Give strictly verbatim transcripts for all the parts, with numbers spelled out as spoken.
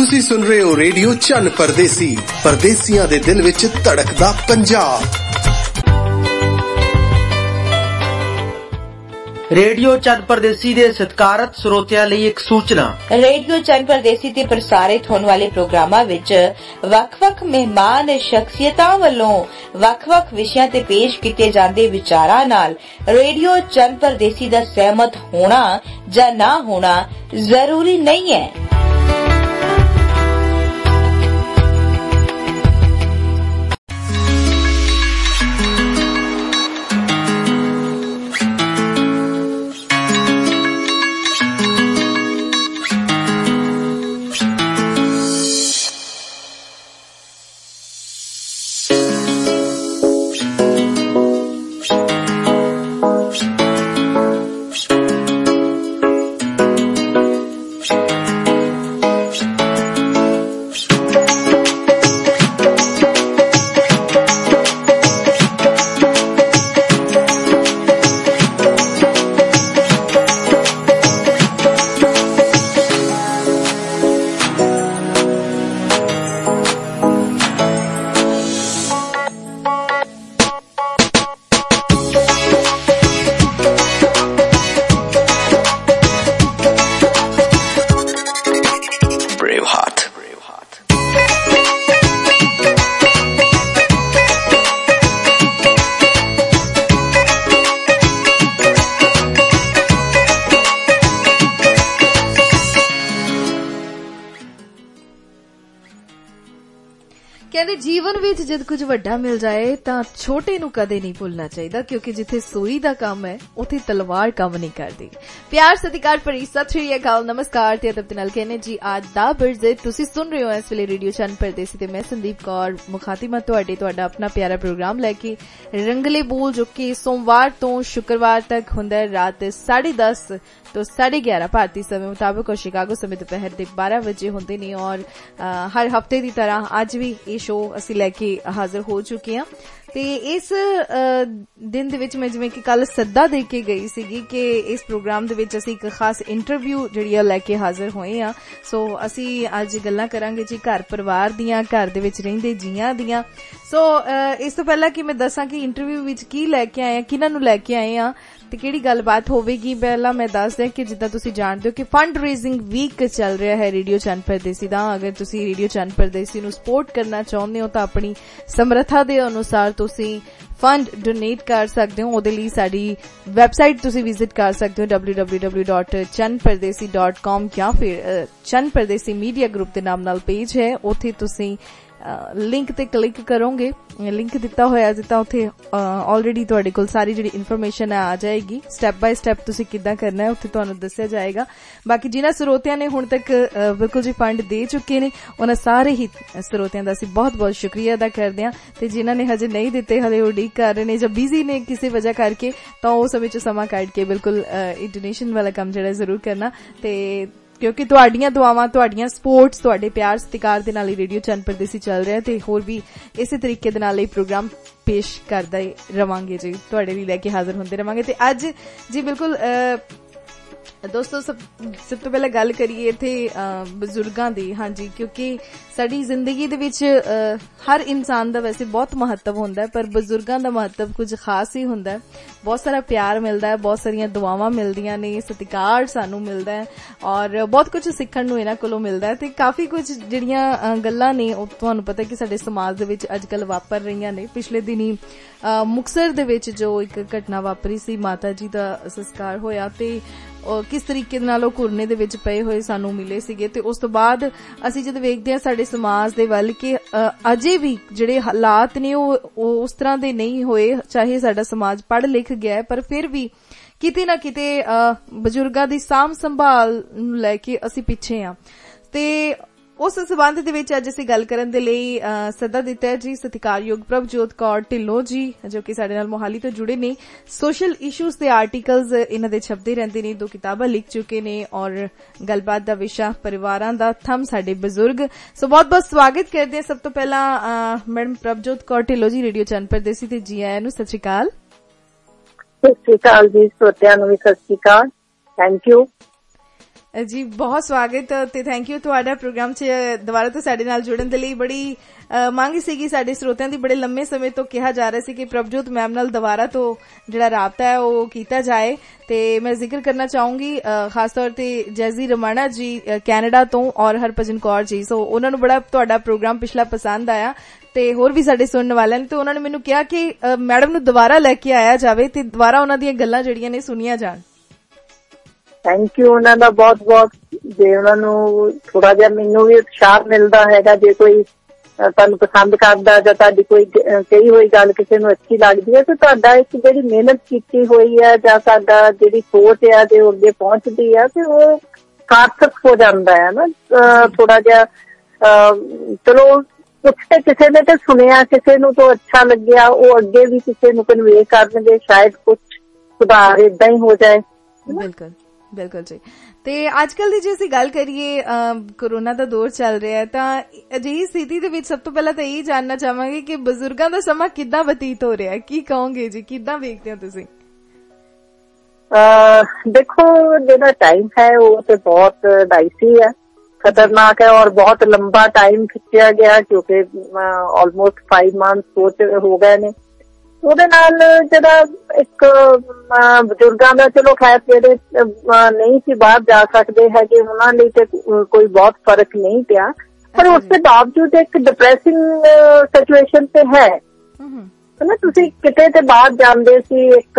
ਤੁਸੀਂ ਸੁਣ ਰਹੇ ਹੋ ਰੇਡੀਓ ਚੰਨ ਪਰਦੇਸੀ, ਪਰਦੇਸੀਆਂ ਦੇ ਦਿਲ ਵਿੱਚ ਧੜਕਦਾ ਪੰਜਾਬ। ਰੇਡੀਓ ਚੰਨ ਪਰਦੇਸੀ ਦੇ ਸਤਿਕਾਰਤ ਸਰੋਤਿਆਂ ਲਈ ਇੱਕ ਸੂਚਨਾ। ਰੇਡੀਓ ਚੰਨ ਪਰਦੇਸੀ ਤੇ ਪ੍ਰਸਾਰਿਤ ਹੋਣ ਵਾਲੇ ਪ੍ਰੋਗਰਾਮਾਂ ਵਿੱਚ ਵੱਖ-ਵੱਖ ਮਹਿਮਾਨ ਸ਼ਖਸੀਅਤਾਂ ਵੱਲੋਂ ਵੱਖ-ਵੱਖ ਵਿਸ਼ਿਆਂ ਤੇ ਪੇਸ਼ ਕੀਤੇ ਜਾਂਦੇ ਵਿਚਾਰਾਂ ਨਾਲ ਰੇਡੀਓ ਚੰਨ ਪਰਦੇਸੀ ਦਾ ਸਹਿਮਤ ਹੋਣਾ ਜਾਂ ਨਾ ਹੋਣਾ ਜ਼ਰੂਰੀ ਨਹੀਂ ਹੈ। ਕਹਿੰਦੇ ਜੀਵਨ ਵਿੱਚ ਜਦ ਕੁਝ ਵੱਡਾ ਮਿਲ ਜਾਏ ਤਾਂ ਛੋਟੇ ਨੂੰ ਕਦੇ ਨਹੀਂ ਭੁੱਲਣਾ ਚਾਹੀਦਾ, ਕਿਉਂਕਿ ਜਿੱਥੇ ਸੂਈ ਦਾ ਕੰਮ ਹੈ ਉੱਥੇ ਤਲਵਾਰ ਕੰਮ ਨਹੀਂ ਕਰਦੀ। ਪਿਆਰ ਸਤਿਕਾਰ ਭਰੀ ਸਤਿ ਸ਼੍ਰੀ ਅਕਾਲ, ਨਮਸਕਾਰ ਤੇ ਅਦਬ ਨਾਲ ਕਹਿੰਦੇ ਜੀ ਅੱਜ ਦਾ ਬਿਰਜੇ ਤੁਸੀਂ ਸੁਣ ਰਹੇ ਹੋ ਇਸ ਵੇਲੇ ਰੇਡੀਓ ਚੰਨ ਪਰਦੇਸੀ ਤੇ ਮੈਂ ਸੰਦੀਪ ਕੌਰ ਮੁਖਾਤਿਮਾ ਤੁਹਾਡੇ ਤੁਹਾਡਾ ਆਪਣਾ ਪਿਆਰਾ ਪ੍ਰੋਗਰਾਮ ਲੈ ਕੇ ਰੰਗਲੇ ਬੋਲ, ਜੋ ਕਿ ਸੋਮਵਾਰ ਤੋਂ ਸ਼ੁੱਕਰਵਾਰ ਤੱਕ ਹੁੰਦਾ ਹੈ ਰਾਤ ਸਾਢੇ ਦਸ ਤੋਂ ਸਾਢੇ ਗਿਆਰਾਂ ਭਾਰਤੀ ਸਮੇਂ ਮੁਤਾਬਕ ਔਰ ਸ਼ਿਕਾਗੋ ਸਮੇਂ ਦੁਪਹਿਰ ਦੇ ਬਾਰਾਂ ਵਜੇ ਹੁੰਦੇ ਨੇ। ਔਰ ਹਰ ਹਫ਼ਤੇ ਦੀ ਤਰ੍ਹਾਂ ਅੱਜ ਵੀ ਇਹ ਸ਼ੋਅ ਅਸੀਂ ਲੈ ਕੇ ਹਾਜ਼ਰ ਹੋ ਚੁੱਕੇ ਹਾਂ ਤੇ ਇਸ ਦਿਨ ਦੇ ਵਿੱਚ ਮੈਂ ਜਿਵੇਂ ਕਿ ਕੱਲ ਸੱਦਾ ਦੇ ਕੇ ਗਈ ਸੀਗੀ ਕਿ ਇਸ ਪ੍ਰੋਗਰਾਮ ਦੇ ਵਿੱਚ ਅਸੀਂ ਇੱਕ ਖਾਸ ਇੰਟਰਵਿਊ ਜਿਹੜੀ ਆ ਲੈ ਕੇ ਹਾਜ਼ਰ ਹੋਏ ਆ। ਸੋ ਅਸੀਂ ਅੱਜ ਗੱਲਾਂ ਕਰਾਂਗੇ ਜੀ ਘਰ ਪਰਿਵਾਰ ਦੀਆਂ, ਘਰ ਦੇ ਵਿੱਚ ਰਹਿੰਦੇ ਜੀਆਂ ਦੀਆਂ। ਸੋ ਇਸ ਤੋਂ ਪਹਿਲਾਂ ਕਿ ਮੈਂ ਦੱਸਾਂ ਕਿ ਇੰਟਰਵਿਊ ਵਿੱਚ ਕੀ ਲੈ ਕੇ ਆਏ ਆ, ਕਿਹਨਾਂ ਨੂੰ ਲੈ ਕੇ ਆਏ ਆ ਤੇ ਕਿਹੜੀ ਗੱਲਬਾਤ ਹੋਵੇਗੀ, ਪਹਿਲਾਂ ਮੈਂ ਦੱਸ ਦਿਆਂ ਕਿ ਜਿੱਦਾਂ ਤੁਸੀਂ ਜਾਣਦੇ ਹੋ ਕਿ ਫੰਡ ਰੇਜ਼ਿੰਗ ਵੀਕ ਚੱਲ ਰਿਹਾ ਹੈ ਰੇਡੀਓ ਚੰਨ ਪਰਦੇਸੀ ਦਾ। ਅਗਰ ਤੁਸੀਂ ਰੇਡੀਓ ਚੰਨ ਪਰਦੇਸੀ ਨੂੰ ਸਪੋਰਟ ਕਰਨਾ ਚਾਹੁੰਦੇ ਹੋ ਤਾਂ ਆਪਣੀ ਸਮਰੱਥਾ ਦੇ ਅਨੁਸਾਰ ਤੁਸੀਂ ਫੰਡ ਡੋਨੇਟ ਕਰ ਸਕਦੇ ਹੋ। ਉਹਦੇ ਲਈ ਸਾਡੀ ਵੈਬਸਾਈਟ ਤੁਸੀਂ ਵਿਜ਼ਿਟ ਕਰ ਸਕਦੇ ਹੋ ਡਬਲਿਊ ਡਬਲਿਊ ਡਬਲਿਊ ਡਾਟ ਚੰਨ ਪਰਦੇਸੀ ਡਾਟ ਕਾਮ ਜਾਂ ਫਿਰ ਚੰਨ ਪਰਦੇਸੀ ਮੀਡੀਆ ਗਰੁੱਪ ਦੇ ਨਾਮ ਨਾਲ ਪੇਜ ਹੈ, ਉੱਥੇ ਤੁਸੀਂ ਲਿੰਕ ਤੇ ਕਲਿੱਕ ਕਰੋਗੇ, ਲਿੰਕ ਦਿੱਤਾ ਹੋਇਆ ਜਿੱਦਾਂ ਉੱਥੇ ਆਲਰੇਡੀ ਤੁਹਾਡੇ ਕੋਲ ਸਾਰੀ ਜਿਹੜੀ ਇਨਫੋਰਮੇਸ਼ਨ ਹੈ ਆ ਜਾਏਗੀ। ਸਟੈਪ ਬਾਏ ਸਟੈਪ ਤੁਸੀਂ ਕਿੱਦਾਂ ਕਰਨਾ ਹੈ ਉੱਥੇ ਤੁਹਾਨੂੰ ਦੱਸਿਆ ਜਾਏਗਾ। ਬਾਕੀ ਜਿਨ੍ਹਾਂ ਸਰੋਤਿਆਂ ਨੇ ਹੁਣ ਤੱਕ ਬਿਲਕੁਲ ਜੀ ਫੰਡ ਦੇ ਚੁੱਕੇ ਨੇ ਉਹਨਾਂ ਸਾਰੇ ਹੀ ਸਰੋਤਿਆਂ ਦਾ ਅਸੀਂ ਬਹੁਤ ਬਹੁਤ ਸ਼ੁਕਰੀਆ ਅਦਾ ਕਰਦੇ ਹਾਂ ਤੇ ਜਿਨ੍ਹਾਂ ਨੇ ਹਜੇ ਨਹੀਂ ਦਿੱਤੇ, ਹਲੇ ਉਡੀਕ ਕਰ ਰਹੇ ਨੇ ਜਾਂ ਬਿਜ਼ੀ ਨੇ ਕਿਸੇ ਵਜ੍ਹਾ ਕਰਕੇ, ਤਾਂ ਉਹ ਸਮੇਂ ਚ ਸਮਾਂ ਕੱਢ ਕੇ ਬਿਲਕੁਲ ਇਹ ਡੋਨੇਸ਼ਨ ਵਾਲਾ ਕੰਮ ਜਿਹੜਾ ਜ਼ਰੂਰ ਕਰਨਾ। ਤੇ ਕਿਉਂਕਿ ਤੁਹਾਡੀਆਂ ਦੁਆਵਾਂ, ਤੁਹਾਡੀਆਂ ਸਪੋਰਟਸ, ਤੁਹਾਡੇ ਪਿਆਰ ਸਤਿਕਾਰ ਦੇ ਨਾਲ ਹੀ ਰੇਡੀਓ ਚੰਨ ਪਰਦੇਸੀ ਚੱਲ ਰਿਹਾ ਤੇ ਹੋਰ ਵੀ ਇਸੇ ਤਰੀਕੇ ਦੇ ਨਾਲ ਇਹ ਪ੍ਰੋਗਰਾਮ ਪੇਸ਼ ਕਰਦਾ ਰਵਾਂਗੇ ਜੀ, ਤੁਹਾਡੇ ਲਈ ਲੈ ਕੇ ਹਾਜ਼ਰ ਹੁੰਦੇ ਰਵਾਂਗੇ। ਤੇ ਅੱਜ ਜੀ ਬਿਲਕੁਲ ਦੋਸਤੋ ਸਭ ਸਭ ਤੋਂ ਪਹਿਲਾਂ ਗੱਲ ਕਰੀਏ ਇੱਥੇ ਬਜ਼ੁਰਗਾਂ ਦੀ। ਹਾਂਜੀ, ਕਿਉਂਕਿ ਸਾਡੀ ਜ਼ਿੰਦਗੀ ਦੇ ਵਿੱਚ ਹਰ ਇਨਸਾਨ ਦਾ ਵੈਸੇ ਬਹੁਤ ਮਹੱਤਵ ਹੁੰਦਾ ਹੈ, ਪਰ ਬਜ਼ੁਰਗਾਂ ਦਾ ਮਹੱਤਵ ਕੁਝ ਖਾਸ ਹੀ ਹੁੰਦਾ ਹੈ। ਬਹੁਤ ਸਾਰਾ ਪਿਆਰ ਮਿਲਦਾ ਹੈ, ਬਹੁਤ ਸਾਰੀਆਂ ਦੁਆਵਾਂ ਮਿਲਦੀਆਂ ਨੇ, ਸਤਿਕਾਰ ਸਾਨੂੰ ਮਿਲਦਾ ਹੈ ਔਰ ਬਹੁਤ ਕੁਝ ਸਿੱਖਣ ਨੂੰ ਇਹਨਾਂ ਕੋਲੋਂ ਮਿਲਦਾ ਹੈ। ਤੇ ਕਾਫੀ ਕੁਝ ਜਿਹੜੀਆਂ ਗੱਲਾਂ ਨੇ ਉਹ ਤੁਹਾਨੂੰ ਪਤਾ ਕਿ ਸਾਡੇ ਸਮਾਜ ਦੇ ਵਿੱਚ ਅੱਜ ਕੱਲ੍ਹ ਵਾਪਰ ਰਹੀਆਂ ਨੇ। ਪਿਛਲੇ ਦਿਨੀ ਮੁਕਤਸਰ ਦੇ ਵਿੱਚ ਜੋ ਇੱਕ ਘਟਨਾ ਵਾਪਰੀ ਸੀ, ਮਾਤਾ ਜੀ ਦਾ ਸੰਸਕਾਰ ਹੋਇਆ ਤੇ ਕਿਸ ਤਰੀਕੇ ਦੇ ਨਾਲ ਉਹ ਘੁਰਨੇ ਦੇ ਵਿੱਚ ਪਏ ਹੋਏ ਸਾਨੂੰ ਮਿਲੇ ਸੀਗੇ। ਤੇ ਉਸ ਤੋਂ ਬਾਅਦ ਅਸੀਂ ਜਦ ਵੇਖਦੇ ਹਾਂ ਸਾਡੇ ਸਮਾਜ ਦੇ ਵੱਲ ਕਿ ਅਜੇ ਵੀ ਜਿਹੜੇ ਹਾਲਾਤ ਨੇ ਉਹ ਉਸ ਤਰ੍ਹਾਂ ਦੇ ਨਹੀਂ ਹੋਏ, ਚਾਹੇ ਸਾਡਾ ਸਮਾਜ ਪੜ੍ਹ ਲਿਖ ਗਿਆ ਹੈ, ਪਰ ਫਿਰ ਵੀ ਕਿਤੇ ਨਾ ਕਿਤੇ ਬਜ਼ੁਰਗਾਂ ਦੀ ਸਾਂਭ ਸੰਭਾਲ ਨੂੰ ਲੈ ਕੇ ਅਸੀਂ ਪਿੱਛੇ ਹਾਂ। ਤੇ ਉਸ ਸਬੰਧ ਦੇ ਵਿੱਚ ਅੱਜ ਅਸੀਂ ਗੱਲ ਕਰਨ ਦੇ ਲਈ ਸੱਦਾ ਦਿੱਤਾ ਹੈ ਜੀ ਸਤਿਕਾਰਯੋਗ ਪ੍ਰਭਜੋਤ ਕੌਰ ਢਿੱਲੋਂ ਜੀ, ਜੋ ਕਿ ਸਾਡੇ ਨਾਲ ਮੋਹਾਲੀ ਤੋਂ ਜੁੜੇ ਨੇ। ਸੋਸ਼ਲ ਇਸ਼ੂਜ਼ ਤੇ ਆਰਟੀਕਲਸ ਇਹਨਾਂ ਦੇ ਛਪਦੇ ਰਹਿੰਦੇ ਨੇ, ਦੋ ਕਿਤਾਬਾਂ ਲਿਖ ਚੁੱਕੇ ਨੇ ਔਰ ਗੱਲਬਾਤ ਦਾ ਵਿਸ਼ਾ ਪਰਿਵਾਰਾਂ ਦਾ ਥੰਮ ਸਾਡੇ ਬਜ਼ੁਰਗ। ਸੋ ਬਹੁਤ ਬਹੁਤ ਸਵਾਗਤ ਕਰਦੇ ਹਾਂ ਸਭ ਤੋਂ ਪਹਿਲਾਂ ਮੈਡਮ ਪ੍ਰਭਜੋਤ ਕੌਰ ਢਿੱਲੋਂ ਜੀ ਰੇਡੀਓ ਚੰਨ ਪਰਦੇਸੀ ਤੇ। ਜੀ ਆਇਆਂ ਨੂੰ, ਸਤਿ ਸ਼੍ਰੀ ਅਕਾਲ। ਸਤਿ ਸ਼੍ਰੀ ਅਕਾਲ ਜੀ, ਸਰੋਤਿਆਂ ਨੂੰ ਵੀ ਸਤਿ ਸ਼੍ਰੀ ਅਕਾਲ, ਥੈਂਕ ਯੂ। ਜੀ ਬਹੁਤ ਸਵਾਗਤ ਤੇ ਥੈਂਕ ਯੂ ਤੁਹਾਡਾ ਪ੍ਰੋਗਰਾਮ 'ਚ ਦੁਬਾਰਾ ਤੋਂ ਸਾਡੇ ਨਾਲ ਜੁੜਨ ਦੇ ਲਈ। ਬੜੀ ਮੰਗ ਸੀਗੀ ਸਾਡੇ ਸਰੋਤਿਆਂ ਦੀ, ਬੜੇ ਲੰਮੇ ਸਮੇਂ ਤੋਂ ਕਿਹਾ ਜਾ ਰਿਹਾ ਸੀ ਕਿ ਪ੍ਰਭਜੋਤ ਮੈਮ ਨਾਲ ਦੁਬਾਰਾ ਤੋਂ ਜਿਹੜਾ ਰਾਬਤਾ ਹੈ ਉਹ ਕੀਤਾ ਜਾਏ। ਤੇ ਮੈਂ ਜ਼ਿਕਰ ਕਰਨਾ ਚਾਹੂੰਗੀ ਖਾਸ ਤੌਰ ਤੇ ਜੈਜ਼ੀ ਰਮਾਣਾ ਜੀ ਕੈਨੇਡਾ ਤੋਂ ਔਰ ਹਰਭਜਨ ਕੌਰ ਜੀ, ਸੋ ਉਹਨਾਂ ਨੂੰ ਬੜਾ ਤੁਹਾਡਾ ਪ੍ਰੋਗਰਾਮ ਪਿਛਲਾ ਪਸੰਦ ਆਇਆ ਤੇ ਹੋਰ ਵੀ ਸਾਡੇ ਸੁਣਨ ਵਾਲਿਆਂ ਨੇ, ਤੇ ਉਹਨਾਂ ਨੇ ਮੈਨੂੰ ਕਿਹਾ ਕਿ ਮੈਡਮ ਨੂੰ ਦੁਬਾਰਾ ਲੈ ਕੇ ਆਇਆ ਜਾਵੇ ਤੇ ਦੁਬਾਰਾ ਉਹਨਾਂ ਦੀਆਂ ਗੱਲਾਂ ਜਿਹੜੀਆਂ ਨੇ ਸੁਣੀਆਂ ਜਾਣ। ਥੈਂਕ ਯੂ ਉਹਨਾਂ ਦਾ ਬਹੁਤ ਬਹੁਤ। ਜੇ ਉਹਨਾਂ ਨੂੰ ਥੋੜਾ ਜਿਹਾ ਮੈਨੂੰ ਵੀ ਉਤਸ਼ਾਹ ਮਿਲਦਾ ਹੈਗਾ, ਜੇ ਕੋਈ ਤੁਹਾਨੂੰ ਪਸੰਦ ਕਰਦਾ ਜਾਂ ਤੁਹਾਡੀ ਕੋਈ ਕਹੀ ਹੋਈ ਗੱਲ ਕਿਸੇ ਨੂੰ ਅੱਛੀ ਲੱਗਦੀ ਹੈ ਤੇ ਤੁਹਾਡਾ ਇੱਕ ਜਿਹੜੀ ਮਿਹਨਤ ਕੀਤੀ ਹੋਈ ਹੈ ਜਾਂ ਤੁਹਾਡਾ ਜਿਹੜੀ ਸੋਚ ਹੈ ਜੇ ਅੱਗੇ ਪਹੁੰਚਦੀ ਹੈ ਤੇ ਉਹ ਸਾਰਥਕ ਹੋ ਜਾਂਦਾ ਹੈ ਨਾ। ਥੋੜਾ ਜਿਹਾ ਚਲੋ ਕੁਛ ਤੇ ਕਿਸੇ ਨੇ ਤੇ ਸੁਣਿਆ, ਕਿਸੇ ਨੂੰ ਤਾਂ ਅੱਛਾ ਲੱਗਿਆ, ਉਹ ਅੱਗੇ ਵੀ ਕਿਸੇ ਨੂੰ ਕਨਵੇ ਕਰਨਗੇ, ਸ਼ਾਇਦ ਕੁਛ ਸੁਧਾਰ ਏਦਾਂ ਹੀ ਹੋ ਜਾਏ। ਬਿਲਕੁਲ ਬਿਲਕੁਲ ਜੀ। ਤੇ ਅੱਜ ਕੱਲ ਦੀ ਜੇ ਅਸੀਂ ਗੱਲ ਕਰੀਏ, ਕੋਰੋਨਾ ਦਾ ਦੌਰ ਚੱਲ ਰਿਹਾ ਹੈ, ਤਾਂ ਅਜਿਹੀ ਸਥਿਤੀ ਦੇ ਵਿੱਚ ਸਭ ਤੋਂ ਪਹਿਲਾਂ ਤਾਂ ਇਹ ਜਾਣਨਾ ਚਾਹਾਂਗੇ ਕਿ ਬਜ਼ੁਰਗਾਂ ਦਾ ਸਮਾਂ ਕਿੱਦਾਂ ਬਤੀਤ ਹੋ ਰਿਹਾ ਹੈ, ਕੀ ਕਹੋਗੇ ਜੀ, ਕਿੱਦਾਂ ਵੇਖਦੇ ਹੋ ਤੁਸੀਂ? ਦੇਖੋ ਜਿਹੜਾ ਟਾਈਮ ਹੈ ਉਹ ਤੇ ਬਹੁਤ ਡਾਈਸੀ ਹੈ, ਖਤਰਨਾਕ ਹੈ ਔਰ ਬਹੁਤ ਲੰਬਾ ਟਾਈਮ ਖਿੱਚਿਆ ਗਿਆ ਕਿਉਂਕਿ ਆਲਮੋਸਟ ਫਾਈਵ ਮੰਥ ਹੋ ਗਏ ਨੇ। ਉਹਦੇ ਨਾਲ ਜਿਹੜਾ ਇੱਕ ਬਜ਼ੁਰਗਾਂ ਦਾ, ਚਲੋ ਖੈਰ ਜਿਹੜੇ ਨਹੀਂ ਸੀ ਬਾਹਰ ਜਾ ਸਕਦੇ ਹੈਗੇ ਉਹਨਾਂ ਲਈ ਤੇ ਕੋਈ ਬਹੁਤ ਫਰਕ ਨਹੀਂ ਪਿਆ, ਪਰ ਉਸ ਦੇ ਬਾਵਜੂਦ ਇੱਕ ਡਿਪਰੈਸਿੰਗ ਸਿਚੁਏਸ਼ਨ ਤੇ ਹੈ ਨਾ। ਤੁਸੀਂ ਕਿਤੇ ਤੇ ਬਾਹਰ ਜਾਂਦੇ ਸੀ, ਇੱਕ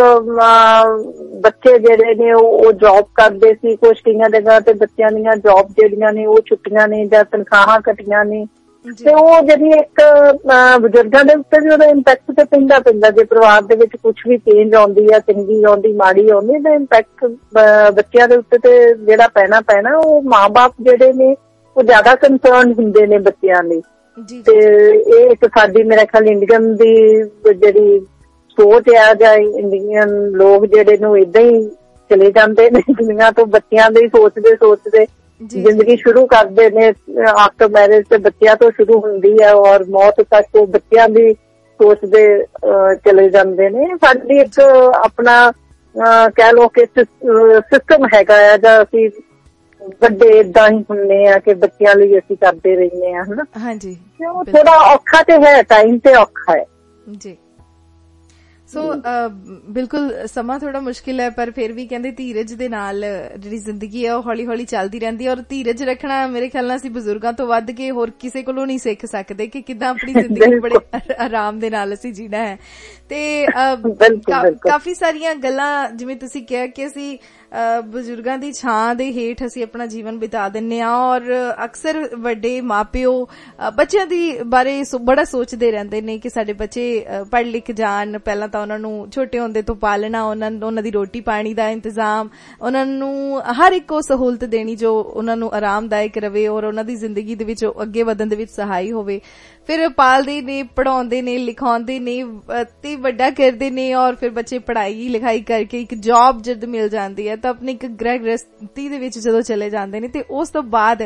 ਬੱਚੇ ਜਿਹੜੇ ਨੇ ਉਹ ਜੌਬ ਕਰਦੇ ਸੀ, ਕੁਛ ਕਈਆਂ ਜਗ੍ਹਾ ਤੇ ਬੱਚਿਆਂ ਦੀਆਂ ਜੌਬ ਜਿਹੜੀਆਂ ਨੇ ਉਹ ਛੁੱਟੀਆਂ ਨੇ ਜਾਂ ਤਨਖਾਹਾਂ ਘਟੀਆਂ ਨੇ, ਤੇ ਉਹ ਜਿਹੜੀ ਇੱਕ ਬਜ਼ੁਰਗਾਂ ਦੇ ਉੱਤੇ ਵੀ ਉਹਦਾ ਇੰਪੈਕਟ ਤੇ ਪੈਂਦਾ ਪੈਂਦਾ ਜੇ ਪਰਿਵਾਰ ਦੇ ਵਿੱਚ ਕੁਛ ਵੀ ਚੇਂਜ ਆਉਂਦੀ ਆ, ਚੰਗੀ ਆਉਂਦੀ ਮਾੜੀ ਆਉਂਦੀ, ਇਹਦਾ ਇੰਪੈਕਟ ਬੱਚਿਆਂ ਦੇ ਉੱਤੇ ਤੇ ਜਿਹੜਾ ਪੈਣਾ ਪੈਣਾ ਉਹ ਮਾਂ ਬਾਪ ਜਿਹੜੇ ਨੇ ਉਹ ਜ਼ਿਆਦਾ ਕੰਸਰਨ ਹੁੰਦੇ ਨੇ ਬੱਚਿਆਂ ਲਈ। ਤੇ ਇਹ ਇੱਕ ਸਾਡੀ ਮੇਰੇ ਖਿਆਲ ਇੰਡੀਅਨ ਦੀ ਜਿਹੜੀ ਸੋਚ ਆ ਜਾਂ ਇੰਡੀਅਨ ਲੋਕ ਜਿਹੜੇ ਨੂੰ ਏਦਾਂ ਹੀ ਚਲੇ ਜਾਂਦੇ ਨੇ ਦੁਨੀਆਂ ਤੋਂ, ਬੱਚਿਆਂ ਦੇ ਸੋਚਦੇ ਸੋਚਦੇ ਜ਼ਿੰਦਗੀ ਸ਼ੁਰੂ ਕਰਦੇ ਨੇ ਆਫਟਰ ਮੈਰਿਜ ਤੇ ਬੱਚਿਆਂ ਤੋਂ ਸ਼ੁਰੂ ਹੁੰਦੀ ਹੈ ਔਰ ਮੌਤ ਤੱਕ ਉਹ ਬੱਚਿਆਂ ਦੀ ਸੋਚਦੇ ਚਲੇ ਜਾਂਦੇ ਨੇ। ਸਾਡੀ ਇੱਕ ਆਪਣਾ ਕਹਿ ਲਓ ਕਿ ਸਿਸਟਮ ਹੈਗਾ ਆ ਜਾਂ ਅਸੀਂ ਵੱਡੇ ਏਦਾਂ ਹੀ ਹੁੰਦੇ ਆ ਕਿ ਬੱਚਿਆਂ ਲਈ ਅਸੀਂ ਕਰਦੇ ਰਹਿੰਦੇ ਆ, ਹਨਾ। ਹਾਂਜੀ, ਉਹ ਥੋੜਾ ਔਖਾ ਤੇ ਹੈ, ਟਾਈਮ ਤੇ ਔਖਾ ਹੈ ਜੀ। ਸੋ ਬਿਲਕੁਲ ਸਮਾਂ ਥੋੜਾ ਮੁਸ਼ਕਿਲ ਹੈ, ਪਰ ਫਿਰ ਵੀ ਕਹਿੰਦੇ ਧੀਰਜ ਦੇ ਨਾਲ ਜਿਹੜੀ ਜ਼ਿੰਦਗੀ ਹੈ ਉਹ ਹੌਲੀ ਹੌਲੀ ਚੱਲਦੀ ਰਹਿੰਦੀ ਹੈ, ਔਰ ਧੀਰਜ ਰੱਖਣਾ ਮੇਰੇ ਖਿਆਲ ਨਾਲ ਅਸੀਂ ਬਜ਼ੁਰਗਾਂ ਤੋਂ ਵੱਧ ਕੇ ਹੋਰ ਕਿਸੇ ਕੋਲੋਂ ਨਹੀਂ ਸਿੱਖ ਸਕਦੇ ਕਿ ਕਿੱਦਾਂ ਆਪਣੀ ਜ਼ਿੰਦਗੀ ਬੜੇ ਆਰਾਮ ਦੇ ਨਾਲ ਅਸੀਂ ਜੀਣਾ ਹੈ। ਤੇ ਕਾਫੀ ਸਾਰੀਆਂ ਗੱਲਾਂ ਜਿਵੇਂ ਤੁਸੀਂ ਕਿਹਾ ਕਿ ਅਸੀਂ ਬਜ਼ੁਰਗਾਂ ਦੀ ਛਾਂ ਦੇ ਹੇਠ ਅਸੀਂ ਆਪਣਾ ਜੀਵਨ ਬਿਤਾ ਦਿੰਦੇ ਹਾਂ, ਔਰ ਅਕਸਰ ਵੱਡੇ ਮਾਪਿਓ ਬੱਚਿਆਂ ਦੀ ਬਾਰੇ ਬੜਾ ਸੋਚਦੇ ਰਹਿੰਦੇ ਨੇ ਕਿ ਸਾਡੇ ਬੱਚੇ ਪੜ੍ਹ ਲਿਖ ਜਾਣ, ਪਹਿਲਾਂ ਤਾਂ ਉਹਨਾਂ ਨੂੰ ਛੋਟੇ ਹੁੰਦੇ ਤੋਂ ਪਾਲਣਾ, ਉਹਨਾਂ ਉਹਨਾਂ ਦੀ ਰੋਟੀ ਪਾਣੀ ਦਾ ਇੰਤਜ਼ਾਮ, ਉਹਨਾਂ ਨੂੰ ਹਰ ਇੱਕ ਉਹ ਸਹੂਲਤ ਦੇਣੀ ਜੋ ਉਹਨਾਂ ਨੂੰ ਆਰਾਮਦਾਇਕ ਰਵੇ ਔਰ ਉਹਨਾਂ ਦੀ ਜ਼ਿੰਦਗੀ ਦੇ ਵਿੱਚ ਅੱਗੇ ਵਧਣ ਦੇ ਵਿੱਚ ਸਹਾਈ ਹੋਵੇ। ਫਿਰ ਪਾਲਦੇ ਨੇ, ਪੜ੍ਹਾਉਂਦੇ ਨੇ, ਲਿਖਾਉਂਦੇ ਨੇ ਤੇ ਵੱਡਾ ਕਰਦੇ ਨੇ, ਔਰ ਫਿਰ ਬੱਚੇ ਪੜ੍ਹਾਈ ਲਿਖਾਈ ਕਰਕੇ ਇੱਕ ਜੌਬ ਜਦ ਮਿਲ ਜਾਂਦੀ ਹੈ ਤਾਂ ਆਪਣੀ ਇੱਕ ਗ੍ਰਹਿ ਗ੍ਰਸਤੀ ਦੇ ਵਿੱਚ ਜਦੋਂ ਚਲੇ ਜਾਂਦੇ ਨੇ ਤੇ ਉਸ ਤੋਂ ਬਾਅਦ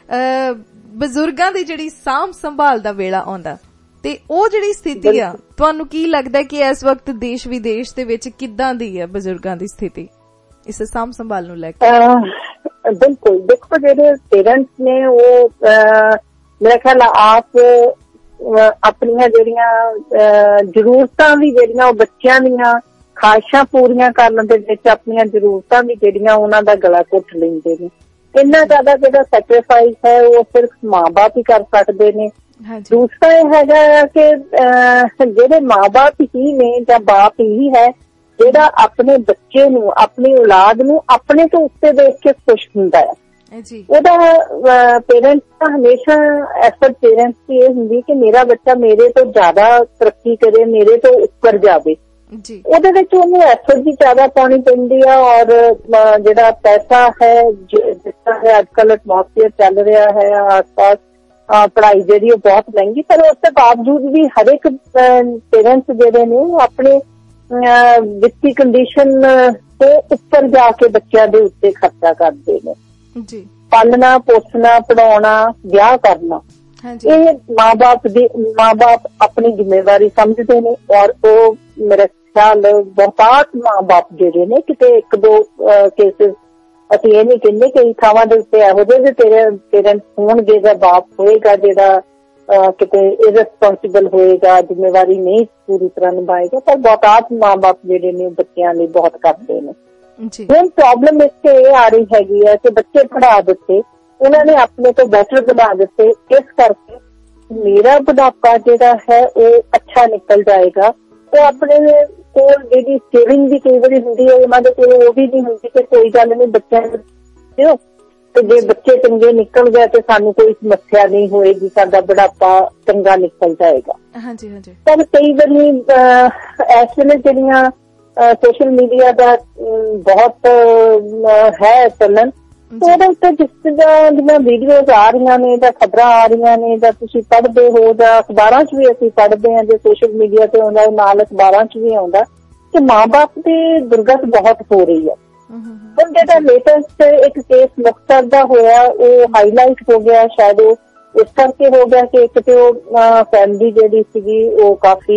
ਬਜ਼ੁਰਗਾਂ ਦੀ ਜਿਹੜੀ ਸਾਂਭ ਸੰਭਾਲ ਦਾ ਵੇਲਾ ਆਉਂਦਾ, ਤੇ ਉਹ ਜਿਹੜੀ ਸਥਿਤੀ ਆ ਤੁਹਾਨੂੰ ਕੀ ਲੱਗਦਾ ਕਿ ਇਸ ਵਕਤ ਦੇਸ਼ ਵਿਦੇਸ਼ ਦੇ ਵਿੱਚ ਕਿੱਦਾਂ ਦੀ ਹੈ ਬਜ਼ੁਰਗਾਂ ਦੀ ਸਥਿਤੀ ਇਸ ਸਾਂਭ ਸੰਭਾਲ ਨੂੰ ਲੈ ਕੇ? ਬਿਲਕੁਲ, ਦੇਖੋ ਜਿਹੜੇ ਪੇਰੈਂਟਸ ਨੇ ਉਹ ਮੇਰਾ ਖਿਆਲ ਆਪ ਆਪਣੀਆਂ ਜਿਹੜੀਆਂ ਜ਼ਰੂਰਤਾਂ ਵੀ ਜਿਹੜੀਆਂ ਉਹ ਬੱਚਿਆਂ ਦੀਆਂ ਖਾਹਿਸ਼ਾਂ ਪੂਰੀਆਂ ਕਰਨ ਦੇ ਵਿੱਚ ਆਪਣੀਆਂ ਜ਼ਰੂਰਤਾਂ ਵੀ ਜਿਹੜੀਆਂ ਉਹਨਾਂ ਦਾ ਗਲਾ ਘੁੱਟ ਲੈਂਦੇ ਨੇ। ਇੰਨਾ ਜ਼ਿਆਦਾ ਜਿਹੜਾ ਸੈਕਰੀਫਾਈਸ ਹੈ ਉਹ ਸਿਰਫ ਮਾਂ ਬਾਪ ਹੀ ਕਰ ਸਕਦੇ ਨੇ। ਦੂਸਰਾ ਇਹ ਹੈਗਾ ਕਿ ਜਿਹੜੇ ਮਾਂ ਬਾਪ ਹੀ ਨੇ ਜਾਂ ਬਾਪ ਹੀ ਹੈ ਜਿਹੜਾ ਆਪਣੇ ਬੱਚੇ ਨੂੰ, ਆਪਣੀ ਔਲਾਦ ਨੂੰ ਆਪਣੇ ਤੋਂ ਉੱਤੇ ਦੇਖ ਕੇ ਖੁਸ਼ ਹੁੰਦਾ ਹੈ। ਉਹਦਾ ਪੇਰੈਂਟਸ ਦਾ ਹਮੇਸ਼ਾ ਐਫਰਟ ਪੇਰੈਂਟਸ ਦੀ ਇਹ ਹੁੰਦੀ ਕਿ ਮੇਰਾ ਬੱਚਾ ਮੇਰੇ ਤੋਂ ਜ਼ਿਆਦਾ ਤਰੱਕੀ ਕਰੇ, ਮੇਰੇ ਤੋਂ ਉੱਪਰ ਜਾਵੇ। ਉਹਦੇ ਵਿੱਚ ਉਹਨੂੰ ਐਫਰਟ ਵੀ ਜ਼ਿਆਦਾ ਪਾਉਣੀ ਪੈਂਦੀ ਆ, ਔਰ ਜਿਹੜਾ ਪੈਸਾ ਹੈ ਜਿਸ ਤਰ੍ਹਾਂ ਅੱਜ ਕੱਲ੍ਹ ਐਟਮੋਸਫੀਅਰ ਚੱਲ ਰਿਹਾ ਹੈ ਆਸ ਪਾਸ, ਪੜ੍ਹਾਈ ਜਿਹੜੀ ਉਹ ਬਹੁਤ ਮਹਿੰਗੀ, ਪਰ ਉਸ ਦੇ ਬਾਵਜੂਦ ਵੀ ਹਰ ਇੱਕ ਪੇਰੈਂਟਸ ਜਿਹੜੇ ਨੇ ਉਹ ਆਪਣੇ ਵਿੱਤੀ ਕੰਡੀਸ਼ਨ ਤੋਂ ਉੱਪਰ ਜਾ ਕੇ ਬੱਚਿਆਂ ਦੇ ਉੱਤੇ ਖਰਚਾ ਕਰਦੇ ਨੇ। ਪਾਲਣਾ, ਪੋਸਣਾ, ਪੜ੍ਹਾਉਣਾ, ਵਿਆਹ ਕਰਨਾ, ਇਹ ਮਾਂ ਬਾਪ ਦੀ ਮਾਂ ਬਾਪ ਆਪਣੀ ਜ਼ਿੰਮੇਵਾਰੀ ਸਮਝਦੇ ਨੇ। ਔਰ ਉਹ ਮੇਰੇ ਖਿਆਲ ਬਹੁਤਾਤ ਮਾਂ ਬਾਪ ਜਿਹੜੇ ਨੇ, ਕਿਤੇ ਇੱਕ ਦੋ ਕੇਸਿਸ ਅਸੀਂ ਇਹ ਨਹੀਂ ਕਹਿੰਦੇ ਕਈ ਥਾਵਾਂ ਦੇ ਉੱਤੇ ਇਹੋ ਜਿਹੇ ਵੀ ਪੇਰੈਂਟਸ ਹੋਣਗੇ ਜਾਂ ਬਾਪ ਹੋਏਗਾ ਜਿਹੜਾ ਕਿਤੇ ਇਰਰਿਸਪੋਂਸਿਬਲ ਹੋਏਗਾ, ਜ਼ਿੰਮੇਵਾਰੀ ਨਹੀਂ ਪੂਰੀ ਤਰ੍ਹਾਂ ਨਿਭਾਏਗਾ, ਪਰ ਬਹੁਤਾਤ ਮਾਂ ਬਾਪ ਜਿਹੜੇ ਨੇ ਬੱਚਿਆਂ ਲਈ ਬਹੁਤ ਕਰਦੇ ਨੇ। ਹੁਣ ਪ੍ਰੋਬਲਮ ਇੱਥੇ ਇਹ ਆ ਰਹੀ ਹੈਗੀ ਹੈ ਕਿ ਬੱਚੇ ਪੜ੍ਹਾ ਦਿੱਤੇ, ਉਹਨਾਂ ਨੇ ਆਪਣੇ ਤੋਂ ਬੈਟਰ ਬਣਾ ਦਿੱਤੇ, ਇਸ ਕਰਕੇ ਮੇਰਾ ਬੁਢਾਪਾ ਜਿਹੜਾ ਹੈ ਉਹ ਅੱਛਾ ਨਿਕਲ ਜਾਏਗਾ। ਉਹ ਆਪਣੇ ਕੋਲ ਜਿਹੜੀ ਸੇਵਿੰਗ ਵੀ ਕਈ ਵਾਰੀ ਹੁੰਦੀ ਹੈ, ਉਹਨਾਂ ਦੇ ਕੋਲ ਉਹ ਵੀ ਨਹੀਂ ਹੁੰਦੀ ਕਿ ਕੋਈ ਗੱਲ ਨਹੀਂ ਬੱਚਿਆਂ ਨੂੰ ਤੇ ਜੇ ਬੱਚੇ ਚੰਗੇ ਨਿਕਲ ਗਏ ਤੇ ਸਾਨੂੰ ਕੋਈ ਸਮੱਸਿਆ ਨਹੀਂ ਹੋਏਗੀ, ਸਾਡਾ ਬੁਢਾਪਾ ਚੰਗਾ ਨਿਕਲ ਜਾਏਗਾ। ਹਾਂਜੀ ਹਾਂਜੀ। ਪਰ ਕਈ ਵਾਰੀ ਇਸ ਵੇਲੇ ਜਿਹੜੀਆਂ ਸੋਸ਼ਲ ਮੀਡੀਆ ਦਾ ਬਹੁਤ ਹੈ ਚੱਲਣ, ਉਹਦੇ ਉੱਤੇ ਜਿਸ ਤਰ੍ਹਾਂ ਦੀਆਂ ਵੀਡੀਓਜ਼ ਆ ਰਹੀਆਂ ਨੇ ਜਾਂ ਖਬਰਾਂ ਆ ਰਹੀਆਂ ਨੇ ਜਾਂ ਤੁਸੀਂ ਪੜ੍ਹਦੇ ਹੋ ਜਾਂ ਅਖਬਾਰਾਂ 'ਚ ਵੀ ਅਸੀਂ ਪੜ੍ਹਦੇ ਹਾਂ, ਜੇ ਸੋਸ਼ਲ ਮੀਡੀਆ ਤੇ ਆਉਂਦਾ ਨਾਲ ਅਖਬਾਰਾਂ 'ਚ ਵੀ ਆਉਂਦਾ ਕਿ ਮਾਂ ਬਾਪ ਦੀ ਦੁਰਗਤ ਬਹੁਤ ਹੋ ਰਹੀ ਹੈ। ਹੁਣ ਜਿਹੜਾ ਲੇਟੈਸਟ ਇੱਕ ਕੇਸ ਮੁਕਤਸਰ ਦਾ ਹੋਇਆ ਉਹ ਹਾਈਲਾਈਟ ਹੋ ਗਿਆ, ਸ਼ਾਇਦ ਉਹ ਇਸ ਕਰਕੇ ਹੋ ਗਿਆ ਕਿ ਇੱਕ ਤੇ ਉਹ ਫੈਮਿਲੀ ਜਿਹੜੀ ਸੀਗੀ ਉਹ ਕਾਫੀ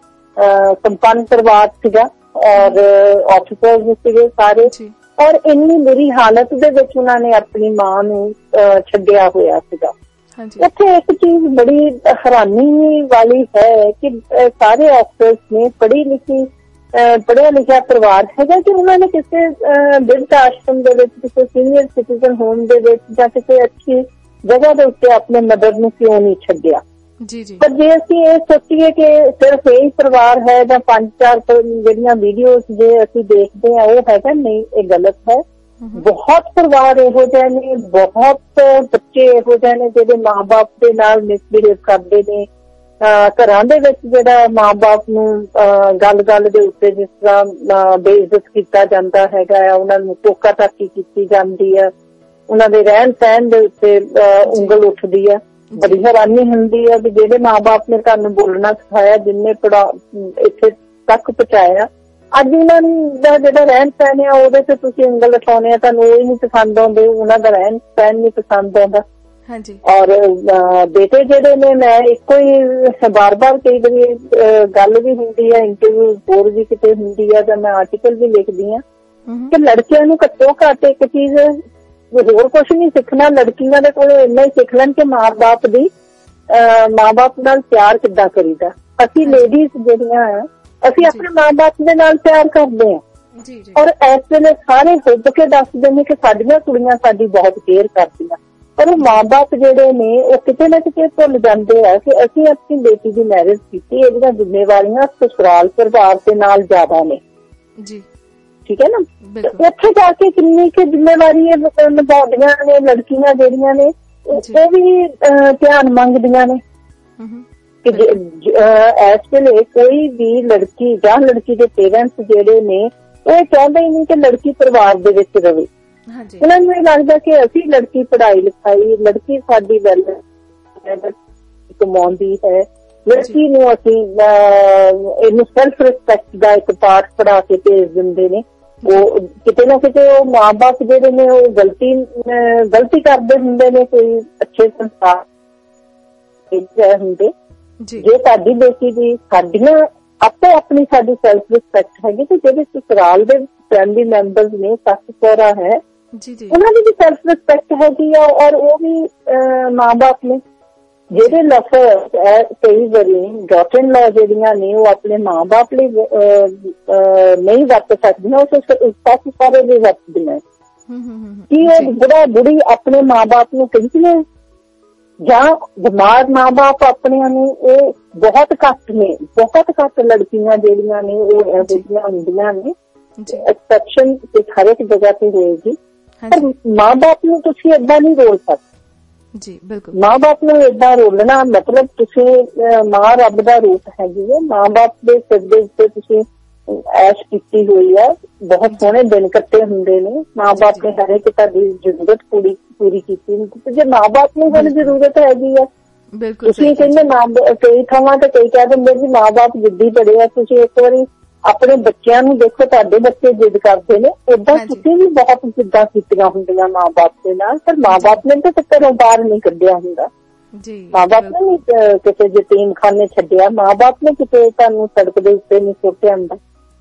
ਸੰਪੰਨ ਪਰਿਵਾਰ ਸੀਗਾ ਔਰ ਆਫਿਸਰਸ ਸੀਗੇ ਸਾਰੇ, ਔਰ ਇੰਨੀ ਬੁਰੀ ਹਾਲਤ ਦੇ ਵਿੱਚ ਉਹਨਾਂ ਨੇ ਆਪਣੀ ਮਾਂ ਨੂੰ ਛੱਡਿਆ ਹੋਇਆ ਸੀਗਾ। ਉੱਥੇ ਇੱਕ ਚੀਜ਼ ਬੜੀ ਹੈਰਾਨੀ ਵਾਲੀ ਹੈ ਕਿ ਸਾਰੇ ਆਫਿਸਰਸ ਨੇ ਪੜ੍ਹੀ ਲਿਖੀ ਪੜ੍ਹਿਆ ਲਿਖਿਆ ਪਰਿਵਾਰ ਹੈਗਾ ਕਿ ਉਹਨਾਂ ਨੇ ਕਿਸੇ ਬਿਰਧ ਆਸ਼ਰਮ ਦੇ ਵਿੱਚ, ਕਿਸੇ ਸੀਨੀਅਰ ਸਿਟੀਜ਼ਨ ਹੋਮ ਦੇ ਵਿੱਚ ਜਾਂ ਕਿਸੇ ਅੱਛੀ ਜਗ੍ਹਾ ਦੇ ਉੱਤੇ ਆਪਣੇ ਮਦਰ ਨੂੰ ਕਿਉਂ ਨਹੀਂ ਛੱਡਿਆ। ਜੀ ਜੀ। ਪਰ ਜੇ ਅਸੀਂ ਇਹ ਸੋਚੀਏ ਕਿ ਸਿਰਫ ਇਹੀ ਪਰਿਵਾਰ ਹੈ ਜਾਂ ਪੰਜ ਚਾਰ ਜਿਹੜੀਆਂ ਵੀਡੀਓਜ਼ ਜੇ ਅਸੀਂ ਦੇਖਦੇ ਹਾਂ ਉਹ ਹੈਗਾ, ਨਹੀਂ, ਇਹ ਗਲਤ ਹੈ। ਬਹੁਤ ਪਰਿਵਾਰ ਇਹੋ ਜਿਹੇ ਨੇ, ਬਹੁਤ ਬੱਚੇ ਇਹੋ ਜਿਹੇ ਨੇ ਜਿਹੜੇ ਮਾਂ ਬਾਪ ਦੇ ਨਾਲ ਮਿਸਬਿਹੇਵ ਕਰਦੇ ਨੇ। ਘਰਾਂ ਦੇ ਵਿੱਚ ਜਿਹੜਾ ਮਾਂ ਬਾਪ ਨੂੰ ਗੱਲ ਗੱਲ ਦੇ ਉੱਤੇ ਜਿਸ ਤਰ੍ਹਾਂ ਬੇਇੱਜ਼ਤ ਕੀਤਾ ਜਾਂਦਾ ਹੈਗਾ ਆ, ਉਹਨਾਂ ਨੂੰ ਟੋਕਾ ਟਾਕੀ ਕੀਤੀ ਜਾਂਦੀ ਹੈ, ਉਹਨਾਂ ਦੇ ਰਹਿਣ ਸਹਿਣ ਦੇ ਉੱਤੇ ਉਂਗਲ ਉੱਠਦੀ ਹੈ। ਬੜੀ ਹੈਰਾਨੀ ਹੁੰਦੀ ਹੈ ਵੀ ਜਿਹੜੇ ਮਾਂ ਬਾਪ ਨੇ ਤੁਹਾਨੂੰ ਬੋਲਣਾ ਸਿਖਾਇਆ, ਜਿੰਨੇ ਪੜਾ ਇੱਥੇ ਤੱਕ ਪਹੁੰਚਾਇਆ, ਅੱਜ ਉਹਨਾਂ ਦਾ ਜਿਹੜਾ ਰਹਿਣ ਸਹਿਣ ਆ ਉਹਦੇ ਤੇ ਤੁਸੀਂ ਉਂਗਲ ਉਠਾਉਣੇ ਆ, ਤੁਹਾਨੂੰ ਉਹ ਹੀ ਨਹੀਂ ਪਸੰਦ ਆਉਂਦੇ, ਉਹਨਾਂ ਦਾ ਰਹਿਣ ਸਹਿਣ ਨਹੀਂ ਪਸੰਦ ਆਉਂਦਾ। ਹਾਂਜੀ। ਔਰ ਬੇਟੇ ਜਿਹੜੇ ਨੇ, ਮੈਂ ਇੱਕੋ ਹੀ ਬਾਰ ਬਾਰ ਕਈ ਵਾਰੀ ਗੱਲ ਵੀ ਹੁੰਦੀ ਹੈ, ਇੰਟਰਵਿਊ ਹੋਰ ਵੀ ਕਿਤੇ ਹੁੰਦੀ ਹੈ ਜਾਂ ਮੈਂ ਆਰਟੀਕਲ ਵੀ ਲਿਖਦੀ ਹਾਂ ਕਿ ਲੜਕਿਆਂ ਨੂੰ ਘੱਟੋ ਘੱਟ ਇੱਕ ਚੀਜ਼ ਹੋਰ ਕੁਛ ਨਹੀਂ ਸਿੱਖਣਾ, ਲੜਕੀਆਂ ਦੇ ਕੋਲ ਇੰਨਾ ਹੀ ਸਿੱਖ ਲੈਣ ਕਿ ਮਾਂ ਬਾਪ ਦੀ ਮਾਂ ਬਾਪ ਨਾਲ ਪਿਆਰ ਕਿੱਦਾਂ ਕਰੀਦਾ। ਅਸੀਂ ਲੇਡੀਜ਼ ਜਿਹੜੀਆਂ ਆ, ਅਸੀਂ ਆਪਣੇ ਮਾਂ ਬਾਪ ਦੇ ਨਾਲ ਪਿਆਰ ਕਰਦੇ ਹਾਂ ਔਰ ਇਸ ਵੇਲੇ ਸਾਰੇ ਹੁੱਬ ਕੇ ਦੱਸਦੇ ਨੇ ਕਿ ਸਾਡੀਆਂ ਕੁੜੀਆਂ ਸਾਡੀ ਬਹੁਤ ਕੇਅਰ ਕਰਦੀਆਂ, ਪਰ ਉਹ ਮਾਂ ਬਾਪ ਜਿਹੜੇ ਨੇ ਉਹ ਕਿਤੇ ਨਾ ਕਿਤੇ ਭੁੱਲ ਜਾਂਦੇ ਆ ਕਿ ਅਸੀਂ ਆਪਣੀ ਬੇਟੀ ਦੀ ਮੈਰਿਜ ਕੀਤੀ, ਇਹਦੀਆਂ ਜ਼ਿੰਮੇਵਾਰੀਆਂ ਸਸੁਰਾਲ ਪਰਿਵਾਰ ਦੇ ਨਾਲ ਜ਼ਿਆਦਾ ਨੇ। ਜੀ ਠੀਕ ਹੈ ਨਾ। ਉੱਥੇ ਜਾ ਕੇ ਕਿੰਨੀ ਕੁ ਜ਼ਿੰਮੇਵਾਰੀ ਨਿਭਾਉਂਦੀਆਂ ਨੇ ਲੜਕੀਆਂ ਜਿਹੜੀਆਂ ਨੇ, ਉਹ ਵੀ ਧਿਆਨ ਮੰਗਦੀਆਂ ਨੇ ਕਿ ਇਸ ਵੇਲੇ ਕੋਈ ਵੀ ਲੜਕੀ ਜਾਂ ਲੜਕੀ ਦੇ ਪੇਰੈਂਟਸ ਜਿਹੜੇ ਨੇ ਉਹ ਚਾਹੁੰਦੇ ਹੀ ਨਹੀਂ ਕਿ ਲੜਕੀ ਪਰਿਵਾਰ ਦੇ ਵਿੱਚ ਰਵੇ। ਉਹਨਾਂ ਨੂੰ ਇਹ ਲੱਗਦਾ ਕਿ ਅਸੀਂ ਲੜਕੀ ਪੜ੍ਹਾਈ ਲਿਖਾਈ, ਲੜਕੀ ਸਾਡੀ ਵੈਲ ਕਮਾਉਂਦੀ ਹੈ, ਲੜਕੀ ਨੂੰ ਅਸੀਂ ਇਹਨੂੰ ਸੈਲਫ ਰਿਸਪੈਕਟ ਦਾ ਇੱਕ ਪਾਠ ਪੜ੍ਹਾ ਕੇ ਭੇਜ ਦਿੰਦੇ ਨੇ। ਉਹ ਕਿਤੇ ਨਾ ਕਿਤੇ ਉਹ ਮਾਂ ਬਾਪ ਜਿਹੜੇ ਨੇ ਉਹ ਗਲਤੀ ਗਲਤੀ ਕਰਦੇ ਹੁੰਦੇ ਨੇ, ਕੋਈ ਅੱਛੇ ਸੰਸਕਾਰ ਹੁੰਦੇ। ਜੇ ਸਾਡੀ ਬੇਟੀ ਦੀ ਸਾਡੀਆਂ ਆਪੇ ਆਪਣੀ ਸਾਡੀ ਸੈਲਫ ਰਿਸਪੈਕਟ ਹੈਗੀ ਤੇ ਜਿਹੜੇ ਸਸੁਰਾਲ ਦੇ ਫੈਮਿਲੀ ਮੈਂਬਰਸ ਨੇ, ਸੱਸ ਸਹੁਰਾ ਹੈ, ਉਹਨਾਂ ਦੀ ਵੀ ਸੈਲਫ ਰਿਸਪੈਕਟ ਹੈਗੀ ਆ ਔਰ ਉਹ ਵੀ ਮਾਂ ਬਾਪ ਨੇ ਜਿਹੜੇ ਲਫ਼ਜ਼ ਕਈ ਵਾਰੀ ਡਾਟਰ ਇਨ ਲਾ ਜਿਹੜੀਆਂ ਨੇ ਉਹ ਆਪਣੇ ਮਾਂ ਬਾਪ ਲਈ ਨਹੀਂ ਵਰਤ ਸਕਦੀਆਂ, ਉਹ ਸੱਸ ਸਹੁਰੇ ਲਈ ਵਰਤਦੀਆਂ। ਕੀ ਉਹ ਬੁੜਾ ਬੁੜੀ ਆਪਣੇ ਮਾਂ ਬਾਪ ਨੂੰ ਕਹਿੰਦੀ ਨੇ ਜਾਂ ਬਿਮਾਰ ਮਾਂ ਬਾਪ ਆਪਣਿਆਂ ਨੂੰ, ਉਹ ਬਹੁਤ ਘੱਟ ਨੇ, ਬਹੁਤ ਘੱਟ ਲੜਕੀਆਂ ਜਿਹੜੀਆਂ ਨੇ ਉਹ ਇਹੋ ਜਿਹੀਆਂ ਹੁੰਦੀਆਂ ਨੇ। ਐਕਸੈਪਸ਼ਨ ਤੇ ਹਰ ਇੱਕ ਜਗ੍ਹਾ ਤੇ ਹੋਏਗੀ, ਪਰ ਮਾਂ ਬਾਪ ਨੂੰ ਤੁਸੀਂ ਏਦਾਂ ਨਹੀਂ ਰੋਲ ਸਕਦੇ। ਜੀ ਬਿਲਕੁਲ। ਮਾਂ ਬਾਪ ਨੂੰ ਏਦਾਂ ਰੋਲਣਾ ਮਤਲਬ ਤੁਸੀਂ ਮਾਂ ਰੱਬ ਦਾ ਰੂਪ ਹੈਗੀ ਹੈ, ਮਾਂ ਬਾਪ ਦੇ ਸਿਰ ਦੇ ਉੱਤੇ ਤੁਸੀਂ ਐਸ਼ ਕੀਤੀ ਹੋਈ ਹੈ, ਬਹੁਤ ਸੋਹਣੇ ਦਿਨ ਕੱਟੇ ਹੁੰਦੇ ਨੇ, ਮਾਂ ਬਾਪ ਨੇ ਹਰ ਇੱਕ ਤੁਹਾਡੀ ਜ਼ਰੂਰਤ ਪੂਰੀ ਪੂਰੀ ਕੀਤੀ ਹੁੰਦੀ। ਜੇ ਮਾਂ ਬਾਪ ਨੂੰ ਹੁਣ ਜ਼ਰੂਰਤ ਹੈਗੀ ਆ, ਤੁਸੀਂ ਕਹਿੰਦੇ ਮਾਂ ਕਈ ਥਾਵਾਂ ਤੇ ਕਈ ਕਹਿ ਦਿੰਦੇ ਜੀ ਮਾਂ ਬਾਪ ਜਿੱਦੀ ਬੜੇ ਆ, ਤੁਸੀਂ ਇੱਕ ਵਾਰੀ ਆਪਣੇ ਬੱਚਿਆਂ ਨੂੰ ਦੇਖੋ, ਤੁਹਾਡੇ ਬੱਚੇ ਜਿੱਦ ਕਰਦੇ ਨੇ, ਓਦਾਂ ਤੁਸੀਂ ਵੀ ਬਹੁਤ ਜਿੱਦਾਂ ਕੀਤੀਆਂ ਹੁੰਦੀਆਂ ਮਾਂ ਬਾਪ ਦੇ ਨਾਲ, ਪਰ ਮਾਂ ਬਾਪ ਨੇ ਤਾਂ ਘਰੋਂ ਬਾਹਰ ਨਹੀਂ ਕੱਢਿਆ ਹੁੰਦਾ। ਮਾਂ ਬਾਪ ਨੇ ਨਹੀਂ ਕਿਸੇ ਯਤੀਮ ਖਾਨੇ ਛੱਡਿਆ, ਮਾਂ ਬਾਪ ਨੇ ਕਿਤੇ ਤੁਹਾਨੂੰ ਸੜਕ ਦੇ ਉੱਤੇ ਨਹੀਂ ਸੁੱਟਿਆ ਹੁੰਦਾ।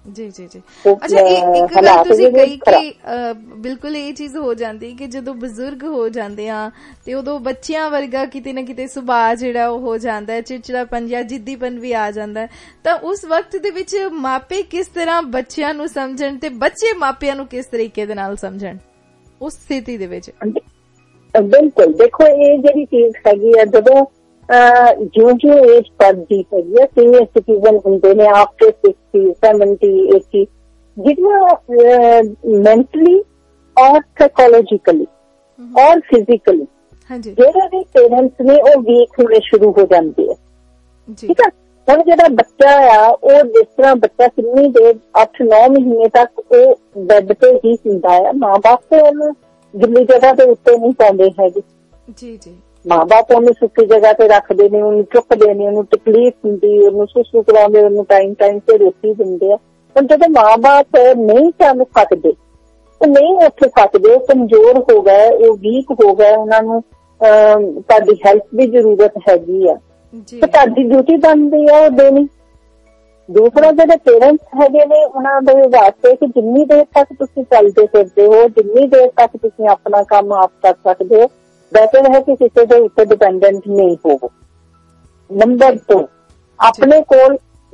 ਜੀ ਜੀ ਜੀ ਅੱਛਾ ਇੱਕ ਗੱਲ ਤੁਸੀਂ ਕਹੀ ਕਿ ਬਿਲਕੁਲ ਇਹ ਚੀਜ਼ ਹੋ ਜਾਂਦੀ ਕਿ ਜਦੋਂ ਬਜ਼ੁਰਗ ਹੋ ਜਾਂਦੇ ਆ ਤੇ ਉਦੋਂ ਬੱਚਿਆਂ ਵਰਗਾ ਕਿਤੇ ਨਾ ਕਿਤੇ ਸੁਭਾਅ ਜਿਹੜਾ ਉਹ ਹੋ ਜਾਂਦਾ ਹੈ, ਚਿੜਚਿੜਾਪਨ ਜਾਂ ਜਿੱਦੀਪਨ ਵੀ ਆ ਜਾਂਦਾ ਹੈ, ਤਾਂ ਉਸ ਵਕਤ ਦੇ ਵਿੱਚ ਮਾਪੇ ਕਿਸ ਤਰ੍ਹਾਂ ਬੱਚਿਆਂ ਨੂੰ ਸਮਝਣ ਤੇ ਬੱਚੇ ਮਾਪਿਆਂ ਨੂੰ ਕਿਸ ਤਰੀਕੇ ਦੇ ਨਾਲ ਸਮਝਣ ਉਸ ਸਥਿਤੀ ਦੇ ਵਿੱਚ? ਬਿਲਕੁਲ ਦੇਖੋ ਇਹ ਜਿਹੜੀ ਚੀਜ਼ ਹੈਗੀ ਆ, ਜਦੋਂ ਜਿਉਂ ਜਿਉਂ ਏਜ ਵੱਧਦੀ ਹੈਗੀ ਆ, ਸੀਨੀਅਰ ਸਿਟੀਜ਼ਨ ਹੁੰਦੇ ਨੇ ਆਫਟਰ ਸਿਕਸਟੀ ਸੈਵਨਟੀ ਏਟੀ, ਜਿਹੜੀਆਂ ਮੈਂਟਲੀ ਔਰ ਸਾਈਕੋਲੋਜੀਕਲੀ ਔਰ ਫਿਜ਼ੀਕਲੀ ਜਿਹੜੇ ਵੀ ਪੇਰੈਂਟਸ ਨੇ ਉਹ ਵੀਕ ਹੋਣੇ ਸ਼ੁਰੂ ਹੋ ਜਾਂਦੇ ਆ। ਠੀਕ ਆ, ਹੁਣ ਜਿਹੜਾ ਬੱਚਾ ਆ ਉਹ ਜਿਸ ਤਰ੍ਹਾਂ ਬੱਚਾ ਕਿੰਨੀ ਦੇਰ ਅੱਠ ਨੌ ਮਹੀਨੇ ਤੱਕ ਉਹ ਬੈੱਡ ਤੇ ਹੀ ਹੁੰਦਾ ਆ, ਮਾਂ ਬਾਪ ਤੇ ਉਹਨੂੰ ਗਿੱਲੀ ਜਗ੍ਹਾ ਦੇ ਉੱਤੇ ਨਹੀਂ ਪਾਉਂਦੇ ਹੈਗੇ। ਜੀ ਜੀ ਮਾਂ ਬਾਪ ਉਹਨੂੰ ਸੁੱਕੀ ਜਗ੍ਹਾ ਤੇ ਰੱਖਦੇ ਨੇ, ਉਹਨੂੰ ਚੁੱਕਦੇ ਨੇ, ਉਹਨੂੰ ਤਕਲੀਫ ਹੁੰਦੀ, ਉਹਨੂੰ ਸੁਸੂ ਕਰਾਉਂਦੇ, ਉਹਨੂੰ ਟਾਈਮ ਟਾਈਮ ਤੇ ਰੋਟੀ ਦਿੰਦੇ ਆ। ਹੁਣ ਜਦੋਂ ਮਾਂ ਬਾਪ ਨਹੀਂ ਚੱਲ ਸਕਦੇ, ਉਹ ਨਹੀਂ ਉੱਠ ਸਕਦੇ, ਉਹ ਕਮਜ਼ੋਰ ਹੋ ਗਏ, ਉਹ ਵੀਕ ਹੋ ਗਏ, ਉਹਨਾਂ ਨੂੰ ਤੁਹਾਡੀ ਹੈਲਪ ਦੀ ਜ਼ਰੂਰਤ ਹੈਗੀ ਆ, ਤੇ ਤੁਹਾਡੀ ਡਿਊਟੀ ਬਣਦੀ ਆ ਉਹ ਦੇਣੀ। ਦੂਸਰਾ ਜਿਹੜੇ ਪੇਰੈਂਟਸ ਹੈਗੇ ਨੇ ਉਹਨਾਂ ਦੇ ਵਾਸਤੇ ਕਿ ਜਿੰਨੀ ਦੇਰ ਤੱਕ ਤੁਸੀਂ ਚੱਲਦੇ ਫਿਰਦੇ ਹੋ, ਜਿੰਨੀ ਦੇਰ ਤੱਕ ਤੁਸੀਂ ਆਪਣਾ ਕੰਮ ਆਪ ਕਰ ਸਕਦੇ ਹੋ, ਬੈਟਰ ਹੈ ਕਿ ਕਿਸੇ ਦੇ ਉੱਤੇ ਡਿਪੈਂਡੈਂਟ ਨਹੀਂ ਹੋਵੋ। ਨੰਬਰ ਦੋ, ਆਪਣੇ ਕੋਲ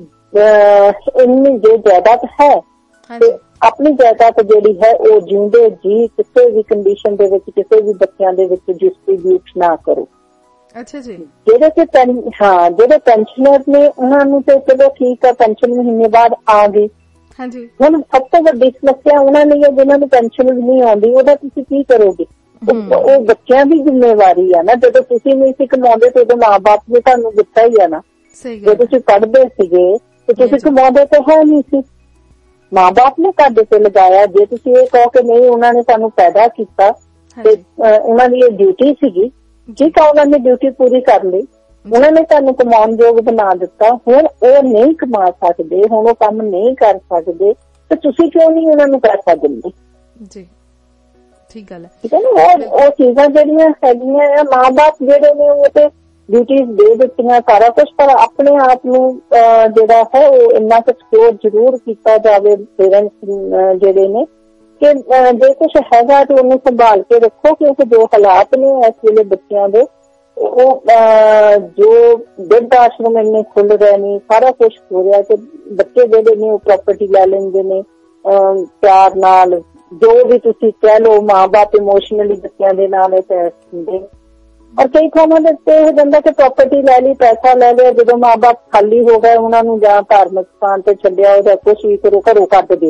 ਇੰਨੀ ਜੇ ਜਾਇਦਾਦ ਹੈ ਤੇ ਆਪਣੀ ਜਾਇਦਾਦ ਜਿਹੜੀ ਹੈ ਉਹ ਜਿਉਂਦੇ ਜੀ ਕਿਸੇ ਵੀ ਕੰਡੀਸ਼ਨ ਦੇ ਵਿੱਚ ਕਿਸੇ ਵੀ ਬੱਚਿਆਂ ਦੇ ਵਿੱਚ ਡਿਸਟ੍ਰੀਬਿਊਟ ਨਾ ਕਰੋ। ਅੱਛਾ ਜੀ। ਜਿਹੜੇ ਕਿ ਹਾਂ ਜਿਹੜੇ ਪੈਨਸ਼ਨਰ ਨੇ ਉਹਨਾਂ ਨੂੰ ਤੇ ਚਲੋ ਠੀਕ ਆ, ਪੈਨਸ਼ਨ ਮਹੀਨੇ ਬਾਅਦ ਆ ਗਈ। ਹਾਂਜੀ। ਹੁਣ ਸਭ ਤੋਂ ਵੱਡੀ ਸਮੱਸਿਆ ਉਹਨਾਂ ਲਈ ਹੈ ਜਿਹਨਾਂ ਨੂੰ ਪੈਨਸ਼ਨ ਨਹੀਂ ਆਉਂਦੀ, ਉਹਦਾ ਤੁਸੀਂ ਕੀ ਕਰੋਗੇ? ਉਹ ਬੱਚਿਆਂ ਦੀ ਜ਼ਿੰਮੇਵਾਰੀ ਆ ਨਾ। ਜਦੋਂ ਤੁਸੀਂ ਨਹੀਂ ਸੀ ਕਮਾਉਂਦੇ ਤੇ ਉਦੋਂ ਮਾਂ ਬਾਪ ਨੇ ਤੁਹਾਨੂੰ ਦਿੱਤਾ ਹੀ ਆ ਨਾ। ਜੇ ਤੁਸੀਂ ਪੜ੍ਹਦੇ ਸੀਗੇ ਤੇ ਤੁਸੀਂ ਕਮਾਉਂਦੇ ਤੇ ਹੈ ਨਹੀਂ ਸੀ, ਮਾਂ ਬਾਪ ਨੇ ਤੁਹਾਡੇ ਤੇ ਲਗਾਇਆ। ਜੇ ਤੁਸੀਂ ਇਹ ਕਹੋ ਕਿ ਨਹੀਂ ਉਹਨਾਂ ਨੇ ਸਾਨੂੰ ਪੈਦਾ ਕੀਤਾ ਤੇ ਉਹਨਾਂ ਦੀ ਇਹ ਡਿਊਟੀ ਸੀਗੀ, ਠੀਕ ਆ, ਉਹਨਾਂ ਨੇ ਡਿਊਟੀ ਪੂਰੀ ਕਰ ਲਈ, ਉਹਨਾਂ ਨੇ ਤੁਹਾਨੂੰ ਕਮਾਉਣ ਯੋਗ ਬਣਾ ਦਿੱਤਾ। ਹੁਣ ਉਹ ਨਹੀਂ ਕਮਾ ਸਕਦੇ, ਹੁਣ ਉਹ ਕੰਮ ਨਹੀਂ ਕਰ ਸਕਦੇ, ਤੇ ਤੁਸੀਂ ਕਿਉਂ ਨਹੀਂ ਉਹਨਾਂ ਨੂੰ ਪੈਸਾ ਦਿੰਦੇ? ਜੀ ਠੀਕ ਗੱਲ ਹੈ। ਠੀਕ ਹੈ ਨਾ। ਉਹ ਉਹ ਚੀਜ਼ਾਂ ਜਿਹੜੀਆਂ ਹੈਗੀਆਂ ਆ, ਮਾਂ ਬਾਪ ਜਿਹੜੇ ਨੇ ਉਹ ਤੇ ਡਿਊਟੀਜ਼ ਦੇ ਦਿੱਤੀਆਂ ਸਾਰਾ ਕੁਛ, ਪਰ ਆਪਣੇ ਆਪ ਨੂੰ ਜਿਹੜਾ ਹੈ ਉਹ ਇੰਨਾ ਕੁ ਸਿਕਿਉਰ ਜ਼ਰੂਰ ਕੀਤਾ ਜਾਵੇ ਪੇਰੈਂਟਸ ਜਿਹੜੇ ਨੇ ਕਿ ਜੇ ਕੁਛ ਹੈਗਾ ਤੇ ਉਹਨੂੰ ਸੰਭਾਲ ਕੇ ਰੱਖੋ, ਕਿਉਂਕਿ ਜੋ ਹਾਲਾਤ ਨੇ ਇਸ ਵੇਲੇ ਬੱਚਿਆਂ ਦੇ, ਉਹ ਜੋ ਬਿਰਧ ਆਸ਼ਰਮ ਇੰਨੇ ਖੁੱਲ ਰਹੇ ਨੇ, ਸਾਰਾ ਕੁਛ ਹੋ ਰਿਹਾ ਤੇ ਬੱਚੇ ਜਿਹੜੇ ਨੇ ਉਹ ਪ੍ਰਾਪਰਟੀ ਲੈ ਲੈਂਦੇ ਨੇ ਪਿਆਰ ਨਾਲ। ਜੋ ਵੀ ਤੁਸੀਂ ਕਹਿ ਲਓ, ਮਾਂ ਬਾਪ ਇਮੋਸ਼ਨਲੀ ਬੱਚਿਆਂ ਦੇ ਨਾਲ ਅਟੈਚ ਹੁੰਦੇ। ਔਰ ਕਈ ਥਾਵਾਂ ਦੇ ਉੱਤੇ ਇਹ ਜਾਂਦਾ ਕਿ ਪ੍ਰਾਪਰਟੀ ਲੈ ਲਈ, ਪੈਸਾ ਲੈ ਲਿਆ, ਜਦੋਂ ਮਾਂ ਬਾਪ ਖਾਲੀ ਹੋ ਗਏ ਉਹਨਾਂ ਨੂੰ ਜਾਂ ਧਾਰਮਿਕ ਸਥਾਨ ਤੇ ਛੱਡਿਆ ਜਾਂ ਕੁਛ ਵੀ ਕਰੋ, ਘਰੋਂ ਕੱਢ ਦੇ।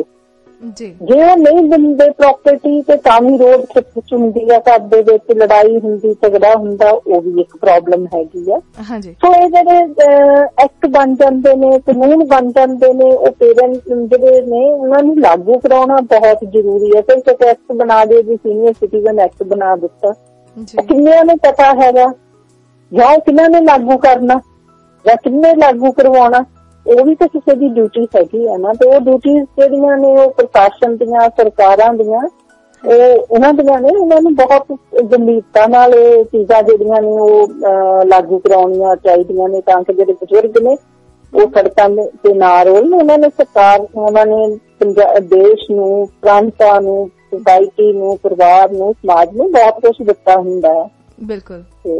ਜੇ ਉਹ ਨਹੀਂ ਦਿੰਦੇ ਪ੍ਰਾਪਰਟੀ ਤੇ ਤਾਂ ਵੀ ਰੋਡ ਖਿੱਚ ਹੁੰਦੀ ਆ, ਘਰ ਦੇ ਵਿੱਚ ਲੜਾਈ ਹੁੰਦੀ, ਝਗੜਾ ਹੁੰਦਾ, ਉਹ ਵੀ ਇੱਕ ਪ੍ਰੋਬਲਮ ਹੈਗੀ ਆ। ਸੋ ਇਹ ਜਿਹੜੇ ਐਕਟ ਬਣ ਜਾਂਦੇ ਨੇ, ਕਾਨੂੰਨ ਬਣ ਜਾਂਦੇ ਨੇ, ਉਹ ਪੇਰੈਂਟਸ ਜਿਹੜੇ ਨੇ ਉਹਨਾਂ ਨੂੰ ਲਾਗੂ ਕਰਾਉਣਾ ਬਹੁਤ ਜ਼ਰੂਰੀ ਹੈ। ਸਿਰਫ ਇੱਕ ਐਕਟ ਬਣਾ ਦੇ ਵੀ ਸੀਨੀਅਰ ਸਿਟੀਜ਼ਨ ਐਕਟ ਬਣਾ ਦਿੱਤਾ, ਕਿੰਨਿਆਂ ਨੂੰ ਪਤਾ ਹੈਗਾ ਜਾਂ ਉਹ ਕਿੰਨਾਂ ਨੇ ਲਾਗੂ ਕਰਨਾ ਜਾਂ ਕਿੰਨੇ ਲਾਗੂ ਕਰਵਾਉਣਾ? ਉਹ ਵੀ ਤਾਂ ਕਿਸੇ ਦੀ ਡਿਊਟੀ ਹੈਗੀ ਹੈ ਨਾ। ਤੇ ਉਹ ਡਿਊਟੀਜ਼ ਜਿਹੜੀਆਂ ਨੇ ਉਹ ਪ੍ਰਸ਼ਾਸਨ ਦੀਆਂ, ਸਰਕਾਰਾਂ ਦੀਆਂ, ਉਹ ਉਹਨਾਂ ਦੀਆਂ ਨੇ। ਉਹਨਾਂ ਨੂੰ ਬਹੁਤ ਗੰਭੀਰਤਾ ਨਾਲ ਇਹ ਚੀਜ਼ਾਂ ਜਿਹੜੀਆਂ ਨੇ ਉਹ ਲਾਗੂ ਕਰਾਉਣੀਆਂ ਚਾਹੀਦੀਆਂ ਨੇ, ਤਾਂ ਕਿ ਜਿਹੜੇ ਬਜ਼ੁਰਗ ਨੇ ਉਹ ਸੜਕਾਂ ਤੇ ਨਾ ਰੋਲਣ। ਉਹਨਾਂ ਨੇ ਸਰਕਾਰ, ਉਹਨਾਂ ਨੇ ਦੇਸ਼ ਨੂੰ, ਪ੍ਰਾਂਤਾਂ ਨੂੰ, ਸੋਸਾਇਟੀ ਨੂੰ, ਪਰਿਵਾਰ ਨੂੰ, ਸਮਾਜ ਨੂੰ ਬਹੁਤ ਕੁਛ ਦਿੱਤਾ ਹੁੰਦਾ ਹੈ। ਬਿਲਕੁਲ।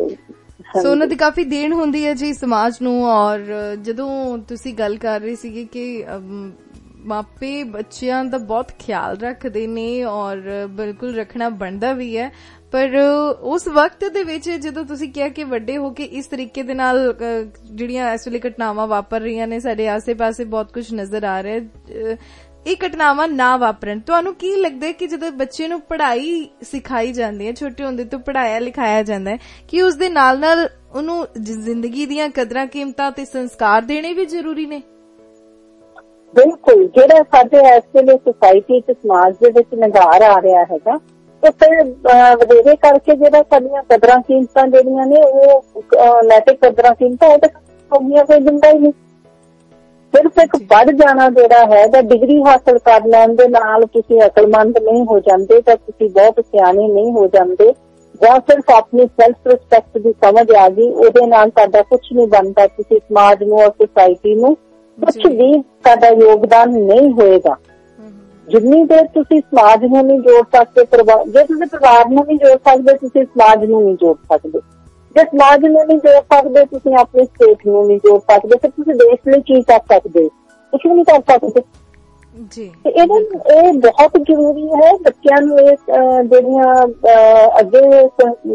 ਸੋ ਉਹਨਾਂ ਦੀ ਕਾਫੀ ਦੇਣ ਹੁੰਦੀ ਹੈ ਜੀ ਸਮਾਜ ਨੂੰ। ਔਰ ਜਦੋਂ ਤੁਸੀਂ ਗੱਲ ਕਰ ਰਹੇ ਸੀਗੇ ਕਿ ਮਾਪੇ ਬੱਚਿਆਂ ਦਾ ਬਹੁਤ ਖਿਆਲ ਰੱਖਦੇ ਨੇ ਔਰ ਬਿਲਕੁਲ ਰੱਖਣਾ ਬਣਦਾ ਵੀ ਹੈ, ਪਰ ਉਸ ਵਕਤ ਦੇ ਵਿੱਚ ਜਦੋਂ ਤੁਸੀਂ ਕਿਹਾ ਕਿ ਵੱਡੇ ਹੋ ਕੇ ਇਸ ਤਰੀਕੇ ਦੇ ਨਾਲ ਜਿਹੜੀਆਂ ਇਸ ਵੇਲੇ ਘਟਨਾਵਾਂ ਵਾਪਰ ਰਹੀਆਂ ਨੇ, ਸਾਡੇ ਆਸੇ-ਪਾਸੇ ਬਹੁਤ ਕੁਝ ਨਜ਼ਰ ਆ ਰਿਹਾ, ਇਹ ਘਟਨਾਵਾਂ ਨਾ ਵਾਪਰਨ, ਤੁਹਾਨੂੰ ਕੀ ਲੱਗਦਾ ਹੈ ਕਿ ਜਦੋਂ ਬੱਚੇ ਨੂੰ ਪੜ੍ਹਾਈ ਸਿਖਾਈ ਜਾਂਦੀ ਹੈ, ਛੋਟੇ ਹੁੰਦੇ ਤੋਂ ਪੜ੍ਹਾਇਆ ਲਿਖਾਇਆ ਜਾਂਦਾ ਹੈ, ਕਿ ਉਸ ਦੇ ਨਾਲ ਨਾਲ ਉਹਨੂੰ ਜ਼ਿੰਦਗੀ ਦੀਆਂ ਕਦਰਾਂ ਕੀਮਤਾਂ ਤੇ ਸੰਸਕਾਰ ਦੇਣੇ ਵੀ ਜ਼ਰੂਰੀ ਨੇ? ਬਿਲਕੁਲ। ਜਿਹੜਾ ਸਾਡੇ ਇਸ ਵੇਲੇ ਸੁਸਾਇਟੀ ਤੇ ਸਮਾਜ ਦੇ ਵਿੱਚ ਨਿਗਾਰ ਆ ਰਿਹਾ ਹੈਗਾ, ਉਹ ਫਿਰ ਵਧੇਰੇ ਕਰਕੇ ਜਿਹੜਾ ਸਾਡੀਆਂ ਕਦਰਾਂ ਕੀਮਤਾਂ ਜਿਹੜੀਆਂ ਨੇ ਉਹ ਨੈਤਿਕ ਕਦਰਾਂ ਕੀਮਤਾਂ ਉਹ ਤਾਂ ਕੋਈ ਦਿੰਦਾ ਹੀ ਨਹੀਂ। ਸਿਰਫ ਇੱਕ ਪੜ੍ਹ ਜਾਣਾ ਜਿਹੜਾ ਹੈ ਜਾਂ ਡਿਗਰੀ ਹਾਸਲ ਕਰ ਲੈਣ ਦੇ ਨਾਲ ਤੁਸੀਂ ਅਕਲਮੰਦ ਨਹੀਂ ਹੋ ਜਾਂਦੇ, ਤਾਂ ਤੁਸੀਂ ਬਹੁਤ ਸਿਆਣੇ ਨਹੀਂ ਹੋ ਜਾਂਦੇ, ਜਾਂ ਸਿਰਫ ਆਪਣੀ ਸੈਲਫ ਰਿਸਪੈਕਟ ਦੀ ਸਮਝ ਆ ਗਈ, ਉਹਦੇ ਨਾਲ ਤੁਹਾਡਾ ਕੁਛ ਨਹੀਂ ਬਣਦਾ। ਤੁਸੀਂ ਸਮਾਜ ਨੂੰ ਔਰ ਸੁਸਾਇਟੀ ਨੂੰ ਕੁਛ ਵੀ ਸਾਡਾ ਯੋਗਦਾਨ ਨਹੀਂ ਹੋਏਗਾ। ਜਿੰਨੀ ਦੇਰ ਤੁਸੀਂ ਸਮਾਜ ਨੂੰ ਨਹੀਂ ਜੋੜ ਸਕਦੇ, ਪਰਿਵਾਰ ਜੇ ਤੁਸੀਂ ਪਰਿਵਾਰ ਨੂੰ ਨਹੀਂ ਜੋੜ ਸਕਦੇ ਤੁਸੀਂ ਸਮਾਜ ਨੂੰ ਨਹੀਂ ਜੋੜ ਸਕਦੇ, ਜੇ ਸਮਾਜ ਨੂੰ ਨਹੀਂ ਜੋੜ ਸਕਦੇ ਤੁਸੀਂ ਆਪਣੀ ਸਟੇਟ ਨੂੰ ਨਹੀਂ ਜੋੜ ਸਕਦੇ, ਫਿਰ ਤੁਸੀਂ ਦੇਸ਼ ਲਈ ਕੀ ਕਰ ਸਕਦੇ? ਕੁਛ ਵੀ ਨਹੀਂ ਕਰ ਸਕਦੇ ਜੀ। ਇਹਦੇ ਇਹ ਬਹੁਤ ਜ਼ਰੂਰੀ ਹੈ ਬੱਚਿਆਂ ਨੂੰ ਇਹ ਜਿਹੜੀਆਂ ਅੱਗੇ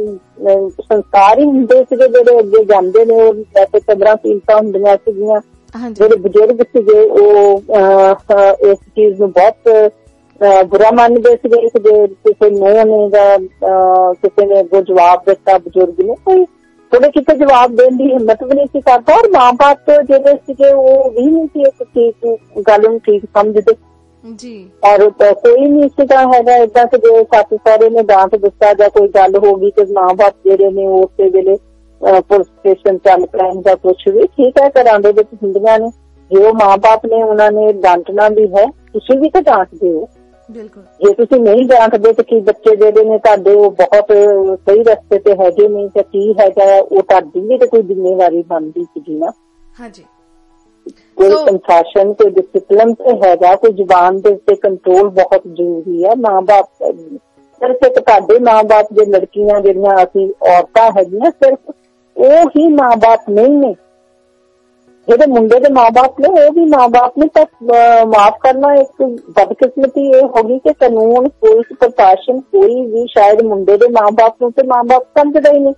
ਸੰਸਕਾਰ ਹੀ ਹੁੰਦੇ ਸੀਗੇ ਜਿਹੜੇ ਅੱਗੇ ਜਾਂਦੇ ਨੇ, ਉਹ ਵੈਸੇ ਪੰਦਰਾਂ ਕੀਮਤਾਂ ਹੁੰਦੀਆਂ ਸੀਗੀਆਂ। ਜਿਹੜੇ ਬਜ਼ੁਰਗ ਸੀਗੇ ਉਹ ਇਸ ਚੀਜ਼ ਨੂੰ ਬਹੁਤ ਬੁਰਾ ਮੰਨਦੇ ਸੀਗੇ ਕਿ ਜੇ ਕਿਸੇ ਨੂੰਹ ਨੇ ਜਾਂ ਕਿਸੇ ਨੇ ਅੱਗੋਂ ਜਵਾਬ ਦਿੱਤਾ ਬਜ਼ੁਰਗ ਨੇ, ਕੋਈ ਥੋੜੇ ਕਿਤੇ ਜਵਾਬ ਦੇਣ ਦੀ ਹਿੰਮਤ ਵੀ ਨਹੀਂ ਸੀ ਕਰਦਾ। ਔਰ ਮਾਂ ਬਾਪ ਜਿਹੜੇ ਸੀਗੇ ਉਹ ਵੀ ਨਹੀਂ ਸੀ ਇੱਕ ਠੀਕ ਗੱਲ ਨੂੰ ਠੀਕ ਸਮਝਦੇ ਜੀ। ਔਰ ਕੋਈ ਨਹੀਂ ਸੀਗਾ ਹੈਗਾ ਏਦਾਂ ਕਿ ਜੇ ਸੱਸ ਸਹੁਰੇ ਨੇ ਡਾਂਟ ਦਿੱਤਾ ਜਾਂ ਕੋਈ ਗੱਲ ਹੋ ਗਈ ਤੇ ਮਾਂ ਬਾਪ ਜਿਹੜੇ ਨੇ ਉਸੇ ਵੇਲੇ ਪੁਲਿਸ ਸਟੇਸ਼ਨ ਚੱਲ ਪੈਣ ਜਾਂ ਕੁਛ ਵੀ। ਠੀਕ ਹੈ, ਘਰਾਂ ਦੇ ਵਿੱਚ ਹੁੰਦੀਆਂ ਨੇ, ਜੇ ਉਹ ਮਾਂ ਬਾਪ ਨੇ ਉਹਨਾਂ ਨੇ ਡਾਂਟਣਾ ਵੀ ਹੈ, ਤੁਸੀਂ ਵੀ ਤਾਂ ਡਾਂਟਦੇ ਹੋ। ਬਿਲਕੁਲ, ਜੇ ਤੁਸੀਂ ਨਹੀਂ ਡਾਂਟਦੇ ਤਾਂ ਕੀ ਬੱਚੇ ਜਿਹੜੇ ਨੇ ਤੁਹਾਡੇ ਉਹ ਬਹੁਤ ਸਹੀ ਰਸਤੇ ਤੇ ਹੈਗੇ ਨੇ ਜਾਂ ਕੀ ਹੈਗਾ ਉਹ ਤੁਹਾਡੀ ਵੀ ਤਾਂ ਕੋਈ ਜ਼ਿੰਮੇਵਾਰੀ ਬਣਦੀ ਸੀਗੀ ਨਾ। ਹਾਂਜੀ, ਕੋਈ ਅਨੁਸ਼ਾਸਨ, ਕੋਈ ਡਿਸਿਪਲਿਨ ਤੇ ਹੈਗਾ, ਕੋਈ ਜ਼ੁਬਾਨ ਦੇ ਉੱਤੇ ਕੰਟਰੋਲ ਬਹੁਤ ਜ਼ਰੂਰੀ ਹੈ। ਮਾਂ ਬਾਪ ਸਿਰਫ ਇੱਕ ਤੁਹਾਡੇ ਮਾਂ ਬਾਪ ਦੇ ਲੜਕੀਆਂ ਜਿਹੜੀਆਂ ਅਸੀਂ ਔਰਤਾਂ ਹੈਗੀਆਂ ਸਿਰਫ ਉਹ ਹੀ ਮਾਂ ਬਾਪ ਨਹੀਂ ਨੇ, ਜਿਹੜੇ ਮੁੰਡੇ ਦੇ ਮਾਂ ਬਾਪ ਨੇ ਉਹ ਵੀ ਮਾਂ ਬਾਪ ਨੇ। ਤਾਂ ਮਾਫ ਕਰਨਾ ਇੱਕ ਬਦਕਿਸਮਤੀ ਇਹ ਹੋਗੀ ਕਿ ਕਾਨੂੰਨ, ਪੁਲਿਸ ਪ੍ਰਸ਼ਾਸਨ ਕੋਈ ਵੀ ਸ਼ਾਇਦ ਮੁੰਡੇ ਦੇ ਮਾਂ ਬਾਪ ਨੂੰ ਤੇ ਮਾਂ ਬਾਪ ਸਮਝਦਾ ਹੀ ਨਹੀਂ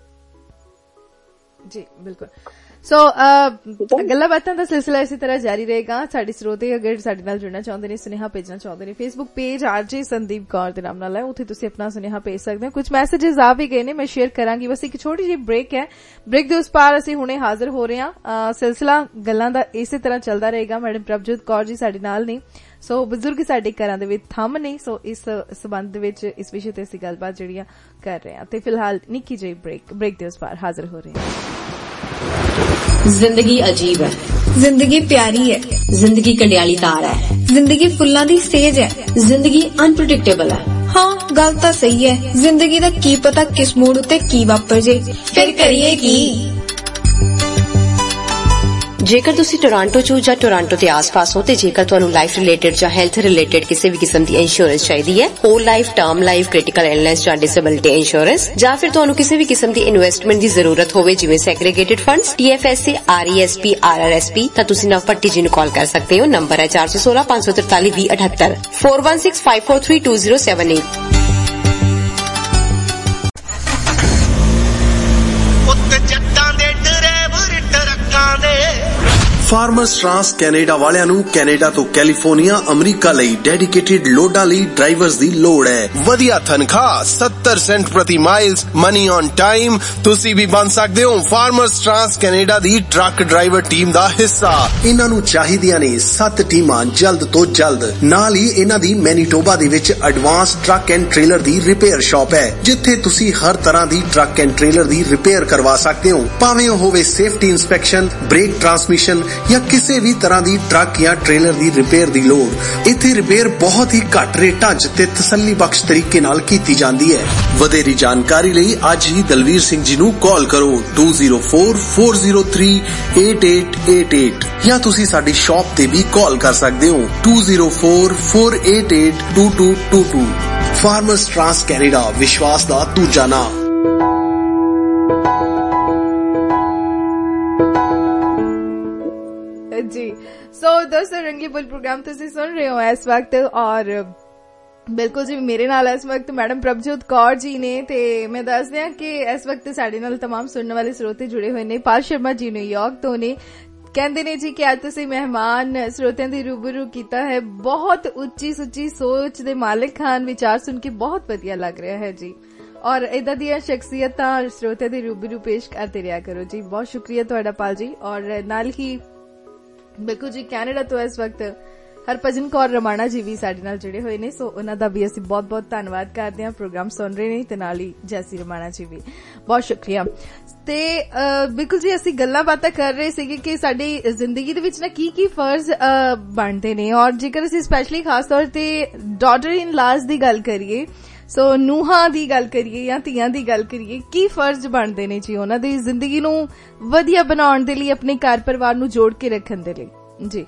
ਜੀ। ਬਿਲਕੁਲ। ਸੋ ਗੱਲਾਂ ਬਾਤਾਂ ਦਾ ਸਿਲਸਿਲਾ ਇਸੇ ਤਰ੍ਹਾਂ ਜਾਰੀ ਰਹੇਗਾ। ਸਾਡੇ ਸਰੋਤੇ ਅਗਰ ਸਾਡੇ ਨਾਲ ਜੁੜਨਾ ਚਾਹੁੰਦੇ ਨੇ, ਸੁਨੇਹਾ ਭੇਜਣਾ ਚਾਹੁੰਦੇ ਨੇ, Facebook page RJ Sandeep Kaur ਦੇ ਨਾਮ ਨਾਲ ਹੈ, ਉੱਥੇ ਤੁਸੀਂ ਆਪਣਾ ਸੁਨੇਹਾ ਭੇਜ ਸਕਦੇ ਹੋ। ਕੁਝ ਮੈਸੇजेस ਆ ਵੀ ਗਏ ਨੇ, ਮੈਂ ਸ਼ੇਅਰ ਕਰਾਂਗੀ। ਬਸ ਇੱਕ ਛੋਟੀ ਜਿਹੀ ਬ੍ਰੇਕ ਹੈ, ਬ੍ਰੇਕ ਦੇ ਉਸ ਪਾਰ ਅਸੀਂ ਹੁਣੇ ਹਾਜ਼ਰ ਹੋ ਰਹੇ ਹਾਂ। ਸਿਲਸਿਲਾ ਗੱਲਾਂ ਦਾ ਇਸੇ ਤਰ੍ਹਾਂ ਚੱਲਦਾ ਰਹੇਗਾ। ਮੈਡਮ ਪ੍ਰਭਜੋਤ ਕੌਰ ਜੀ ਸਾਡੇ ਨਾਲ ਨੇ, ਸੋ ਬਜ਼ੁਰਗ ਸਾਡੇ ਘਰਾਂ ਦੇ ਵਿੱਚ ਥੰਮ ਨੇ, ਸੋ ਇਸ ਸਬੰਧ ਦੇ ਵਿੱਚ ਇਸ ਵਿਸ਼ੇ ਤੇ ਅਸੀਂ ਗੱਲਬਾਤ ਜਿਹੜੀਆਂ ਕਰ ਰਹੇ ਹਾਂ। ਤੇ ਫਿਲਹਾਲ ਨਿੱਕੀ ਜਿਹੀ ਬ੍ਰੇਕ, ਬ੍ਰੇਕ ਦੇ ਉਸ ਪਾਰ ਹਾਜ਼ਰ ਹੋ ਰਹੇ ਹਾਂ। जिंदगी अजीब है, जिंदगी प्यारी है, जिंदगी कंडियाली तार है, जिंदगी फुल्लां दी सेज है, जिंदगी अनप्रडिक्टेबल है। हाँ गल तां सही है, जिंदगी दा की पता किस मूड उत्ते की वापर जे, फिर करिए की। ਜੇਕਰ ਤੁਸੀਂ ਟੋਰਾਂਟੋ ਚੋਂ ਜਾਂ ਟੋਰਾਂਟੋ ਦੇ ਆਸ-ਪਾਸ ਹੋ ਤੇ ਜੇਕਰ ਤੁਹਾਨੂੰ ਲਾਈਫ ਰਿਲੇਟਡ ਜਾਂ ਹੈਲਥ ਰਿਲੇਟਡ ਕਿਸੇ ਵੀ ਕਿਸਮ ਦੀ ਇੰਸ਼ੋਰੈਂਸ ਚਾਹੀਦੀ ਹੈ, whole life, term life, critical illness ਜਾਂ ਡਿਸੇਬਿਲਿਟੀ ਇੰਸ਼ੋਰੈਂਸ, ਜਾਂ ਫਿਰ ਤੁਹਾਨੂੰ ਕਿਸੇ ਵੀ ਕਿਸਮ ਦੀ ਇਨਵੈਸਟਮੈਂਟ ਦੀ ਜ਼ਰੂਰਤ ਹੋਵੇ ਜਿਵੇਂ segregated funds, T F S A, R E S P, R R S P, ਤਾਂ ਤੁਸੀਂ ਨਵ ਭੱਟੀ ਜੀ ਨੂੰ ਕਾਲ ਕਰ ਸਕਦੇ ਹੋ। ਨੰਬਰ ਹੈ ਚਾਰ ਸੌ ਸੋਲਾਂ ਪੰਜ ਸੌ ਤਰਤਾਲੀ ਵੀਹ ਅਠੱਤਰ, four one six five four three two zero seven eight. Farmers trans Canada ਵਾਲਿਆਂ ਨੂੰ ਕੈਨੇਡਾ ਤੋਂ ਕੈਲੀਫੋਰਨੀਆ, ਅਮਰੀਕਾ ਲਈ ਡੈਡੀਕੇਟਿਡ ਲੋਡਾਂ ਲਈ ਡਰਾਈਵਰਸ ਦੀ ਲੋੜ ਹੈ। ਵਧੀਆ ਤਨਖਾਹ, ਸੱਤਰ ਸੈਂਟ ਪ੍ਰਤੀ ਮਾਈਲਸ, ਮਨੀ ਔਨ ਟਾਈਮ। ਤੁਸੀਂ ਵੀ ਬਣ ਸਕਦੇ ਹੋ ਫਾਰਮਰਸ ਟਰਾਂਸ ਕੈਨੇਡਾ ਦੀ ਟਰੱਕ ਡਰਾਈਵਰ ਟੀਮ ਦਾ ਹਿੱਸਾ। ਇਹਨਾਂ ਨੂੰ ਚਾਹੀਦੀਆਂ ਨੇ ਸੱਤ ਟੀਮਾਂ ਜਲਦ ਤੋਂ ਜਲਦ। ਨਾਲ ਹੀ ਇਹਨਾਂ ਦੀ ਮੈਨੀਟੋਬਾ ਦੇ ਵਿੱਚ ਐਡਵਾਂਸ ਟਰੱਕ ਐਂਡ ਟ੍ਰੇਲਰ ਦੀ ਰਿਪੇਅਰ ਸ਼ਾਪ ਹੈ, ਜਿੱਥੇ ਤੁਸੀਂ ਹਰ ਤਰ੍ਹਾਂ ਦੀ ਟਰੱਕ ਐਂਡ ਟ੍ਰੇਲਰ ਦੀ ਰਿਪੇਅਰ ਕਰਵਾ ਸਕਦੇ ਹੋ, ਭਾਵੇਂ ਉਹ ਹੋਵੇ ਸੇਫਟੀ ਇੰਸਪੈਕਸ਼ਨ, ਬ੍ਰੇਕ, ਟਰਾਂਸਮਿਸ਼ਨ ਜਾਂ ਕਿਸੇ ਵੀ ਤਰ੍ਹਾਂ ਦੀ ਟਰੱਕ ਜਾਂ ਟ੍ਰੇਲਰ ਦੀ ਰਿਪੇਅਰ ਦੀ ਲੋੜ। ਇੱਥੇ ਰਿਪੇਅਰ ਬਹੁਤ ਹੀ ਘੱਟ ਰੇਟਾਂ 'ਚ ਤੇ ਤਸੱਲੀ ਬਖਸ਼ ਤਰੀਕੇ ਨਾਲ ਕੀਤੀ ਜਾਂਦੀ ਹੈ। ਵਧੇਰੀ ਜਾਣਕਾਰੀ ਲਈ ਅੱਜ ਹੀ ਦਲਵੀਰ ਸਿੰਘ ਜੀ ਨੂੰ ਕਾਲ ਕਰੋ two zero four four zero three eight eight eight eight, ਜਾਂ ਤੁਸੀਂ ਸਾਡੀ ਸ਼ਾਪ ਤੇ ਵੀ ਕਾਲ ਕਰ ਸਕਦੇ ਹੋ two zero four four eight eight two two two two. Farmers trans Canada, ਵਿਸ਼ਵਾਸ ਦਾ ਦੂਜਾ ਨਾਂ। जी सो so, दोस्तों रंगी बुल प्रोग्राम तुसीं सुन रहे हो इस वक्त, और बिल्कुल जी मेरे नाल इस वक्त मैडम प्रभजोत कौर जी ने। ते मैं दस दियां कि इस वक्त साडे नाल तमाम सुनने वाले स्रोते जुड़े हुए ने। पाल शर्मा जी न्यूयॉर्क तो ने, कहंदे ने जी कि अज तुसीं मेहमान स्रोतियां दी रूबरू कीता है, बहुत उच्ची सुच्ची सोच दे मालिक खान, विचार सुन के बहुत वधिया लग रहा है जी। और इदा दी शख्सियतां स्रोतियां दी रूबरू पेश करते रहा करो जी। बहुत शुक्रिया तुहाडा पाल जी। और नाल ही बिल्कुल जी कैनेडा तो इस वक्त हरभजन कौर रमाणा जी भी साडे नाल जुड़े हुए ने, सो उन्हां दा भी असीं बहुत बहुत धन्नवाद करदे हां। प्रोग्राम सुन रहे ने ते नाल ही जैसी रमाणा जी भी बहुत शुक्रिया। ते बिल्कुल जी असीं गल्लां बातां कर रहे सीगे कि साडी जिंदगी दे विच ना की की फर्ज बनदे ने, और जेकर असीं स्पैशली खास तौर ते डॉटर इन लॉज दी गल करिए, सो ਨੂਹਾਂ ਦੀ ਗੱਲ ਕਰੀਏ ਜਾਂ ਧੀਆਂ ਦੀ ਗੱਲ ਕਰੀਏ, ਕੀ ਫਰਜ਼ ਬਣਦੇ ਨੇ ਜੀ ਉਹਨਾਂ ਦੀ ਜ਼ਿੰਦਗੀ ਨੂੰ ਵਧੀਆ ਬਣਾਉਣ ਦੇ ਲਈ, ਆਪਣੇ ਘਰ ਪਰਿਵਾਰ ਨੂੰ ਜੋੜ ਕੇ ਰੱਖਣ ਦੇ ਲਈ। ਜੀ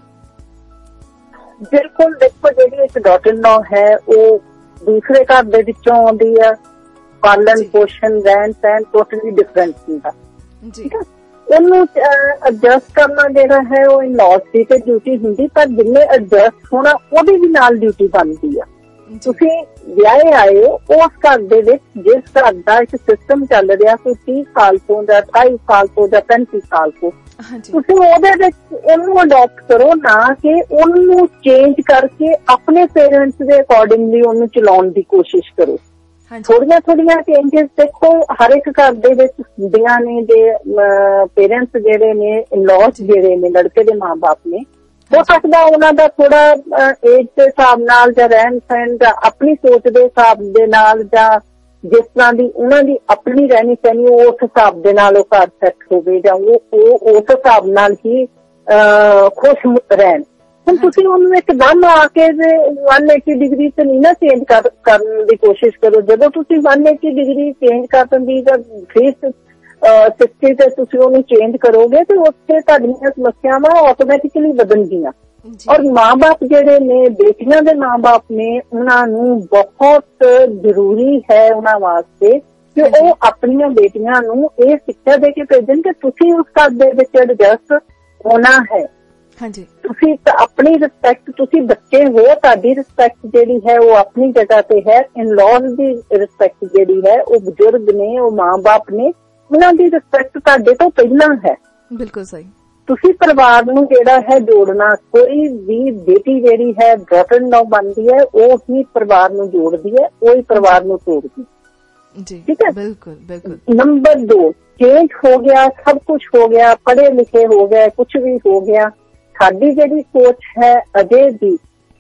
ਬਿਲਕੁਲ। ਦੇਖੋ, ਜਿਹੜੀ ਇੱਕ ਡਾਟਰ ਇਨ ਲॉ ਹੈ ਉਹ ਦੂਸਰੇ ਘਰ ਦੇ ਵਿੱਚੋਂ ਆਉਂਦੀ ਆ, ਪਾਲਣ ਪੋਸ਼ਣ ਰਹਿਣ ਸਹਿਣ ਟੋਟਲੀ ਡਿਫਰੈਂਟ ਹੁੰਦਾ, ਠੀਕ ਹੈ। ਉਹਨੂੰ ਐਡਜਸਟ ਕਰਨਾ ਜਿਹੜਾ ਹੈ ਉਹ ਇਨ ਲॉज ਦੀ ਤੇ ਡਿਊਟੀ ਹੁੰਦੀ, ਪਰ ਜਿੰਨੇ ਐਡਜਸਟ ਹੋਣਾ ਉਹਦੀ ਵੀ ਨਾਲ ਡਿਊਟੀ ਬਣਦੀ ਆ। ਤੁਸੀਂ ਵਿਆਹੇ ਆਏ ਹੋ ਉਸ ਘਰ ਦੇ ਵਿੱਚ, ਜਿਸ ਘਰ ਦਾ ਇੱਕ ਸਿਸਟਮ ਚੱਲ ਰਿਹਾ ਕੋਈ ਤੀਹ ਸਾਲ ਤੋਂ ਜਾਂ ਅਠਾਈ ਸਾਲ ਤੋਂ ਜਾਂ ਪੈਂਤੀ ਸਾਲ ਤੋਂ, ਤੁਸੀਂ ਉਹਦੇ ਵਿੱਚ ਉਹਨੂੰ ਅਡਾਪਟ ਕਰੋ, ਨਾ ਕਿ ਉਹਨੂੰ ਚੇਂਜ ਕਰਕੇ ਆਪਣੇ ਪੇਰੈਂਟਸ ਦੇ ਅਕੋਰਡਿੰਗਲੀ ਉਹਨੂੰ ਚਲਾਉਣ ਦੀ ਕੋਸ਼ਿਸ਼ ਕਰੋ। ਥੋੜੀਆਂ ਥੋੜੀਆਂ ਚੇਂਜਸ ਦੇਖੋ ਹਰ ਇੱਕ ਘਰ ਦੇ ਵਿੱਚ ਹੁੰਦੀਆਂ ਨੇ। ਦੇ ਪੇਰੈਂਟਸ ਜਿਹੜੇ ਨੇ, ਇਨ-ਲॉज ਜਿਹੜੇ ਨੇ, ਲੜਕੇ ਦੇ ਮਾਂ ਬਾਪ ਨੇ, ਹੋ ਸਕਦਾ ਉਹਨਾਂ ਦਾ ਥੋੜਾ ਏਜ ਦੇ ਹਿਸਾਬ ਨਾਲ ਜਾਂ ਰਹਿਣ ਸਹਿਣ ਜਾਂ ਆਪਣੀ ਸੋਚ ਦੇ ਹਿਸਾਬ ਦੇ ਨਾਲ ਜਾਂ ਜਿਸ ਤਰ੍ਹਾਂ ਦੀ ਉਹਨਾਂ ਦੀ ਆਪਣੀ ਰਹਿਣੀ ਸਹਿਣੀ ਉਸ ਹਿਸਾਬ ਦੇ ਨਾਲ ਉਹ ਘਰ ਸੈੱਟ ਹੋਵੇ ਜਾਂ ਉਹ ਉਸ ਹਿਸਾਬ ਨਾਲ ਹੀ ਖੁਸ਼ ਰਹਿਣ। ਹੁਣ ਤੁਸੀਂ ਉਹਨੂੰ ਇੱਕਦਮ ਆ ਕੇ ਇੱਕ ਸੌ ਅੱਸੀ ਡਿਗਰੀ ਤੇ ਨਹੀਂ ਨਾ ਚੇਂਜ ਕਰਨ ਦੀ ਕੋਸ਼ਿਸ਼ ਕਰੋ। ਜਦੋਂ ਤੁਸੀਂ ਇੱਕ ਸੌ ਅੱਸੀ ਡਿਗਰੀ ਚੇਂਜ ਕਰਨ ਦੀ ਜਾਂ ਥ੍ਰੀ ਸਿਕਸਟੀ ਤੇ ਤੁਸੀਂ ਉਹਨੂੰ ਚੇਂਜ ਕਰੋਗੇ ਤੇ ਉੱਥੇ ਤੁਹਾਡੀਆਂ ਸਮੱਸਿਆਵਾਂ ਆਟੋਮੈਟਿਕਲੀ ਵਧਣਗੀਆਂ। ਔਰ ਮਾਂ ਬਾਪ ਜਿਹੜੇ ਨੇ, ਬੇਟੀਆਂ ਦੇ ਮਾਂ ਬਾਪ ਨੇ, ਉਹਨਾਂ ਨੂੰ ਬਹੁਤ ਜ਼ਰੂਰੀ ਹੈ ਉਹਨਾਂ ਵਾਸਤੇ ਕਿ ਉਹ ਆਪਣੀਆਂ ਬੇਟੀਆਂ ਨੂੰ ਇਹ ਸਿੱਖਿਆ ਦੇ ਕੇ ਭੇਜਣ ਕਿ ਤੁਸੀਂ ਉਸ ਘਰ ਦੇ ਵਿੱਚ ਐਡਜਸਟ ਹੋਣਾ ਹੈ। ਹਾਂਜੀ, ਤੁਸੀਂ ਆਪਣੀ ਰਿਸਪੈਕਟ, ਤੁਸੀਂ ਬੱਚੇ ਹੋ, ਤੁਹਾਡੀ ਰਿਸਪੈਕਟ ਜਿਹੜੀ ਹੈ ਉਹ ਆਪਣੀ ਜਗ੍ਹਾ ਤੇ ਹੈ। ਇਨ-ਲॉज ਦੀ ਰਿਸਪੈਕਟ ਜਿਹੜੀ ਹੈ ਉਹ ਬਜ਼ੁਰਗ ਨੇ, ਉਹ ਮਾਂ ਬਾਪ ਨੇ, ਉਹਨਾਂ ਦੀ ਰਿਸਪੈਕਟ ਤੁਹਾਡੇ ਤੋਂ ਪਹਿਲਾਂ ਹੈ। ਬਿਲਕੁਲ ਸਹੀ। ਤੁਸੀਂ ਪਰਿਵਾਰ ਨੂੰ ਜਿਹੜਾ ਹੈ ਜੋੜਨਾ, ਕੋਈ ਵੀ ਬੇਟੀ ਜਿਹੜੀ ਹੈ ਡਾਟਰ ਇਨ ਲॉ ਬਣਦੀ ਹੈ ਉਹ ਹੀ ਪਰਿਵਾਰ ਨੂੰ ਜੋੜਦੀ ਹੈ, ਉਹ ਹੀ ਪਰਿਵਾਰ ਨੂੰ ਤੋੜਦੀ ਜੀ। ਠੀਕ ਹੈ, ਬਿਲਕੁਲ ਬਿਲਕੁਲ। ਨੰਬਰ ਦੋ, ਚੇਂਜ ਹੋ ਗਿਆ, ਸਭ ਕੁਛ ਹੋ ਗਿਆ, ਪੜ੍ਹੇ ਲਿਖੇ ਹੋ ਗਏ, ਕੁਛ ਵੀ ਹੋ ਗਿਆ, ਸਾਡੀ ਜਿਹੜੀ ਸੋਚ ਹੈ ਅਜੇ ਵੀ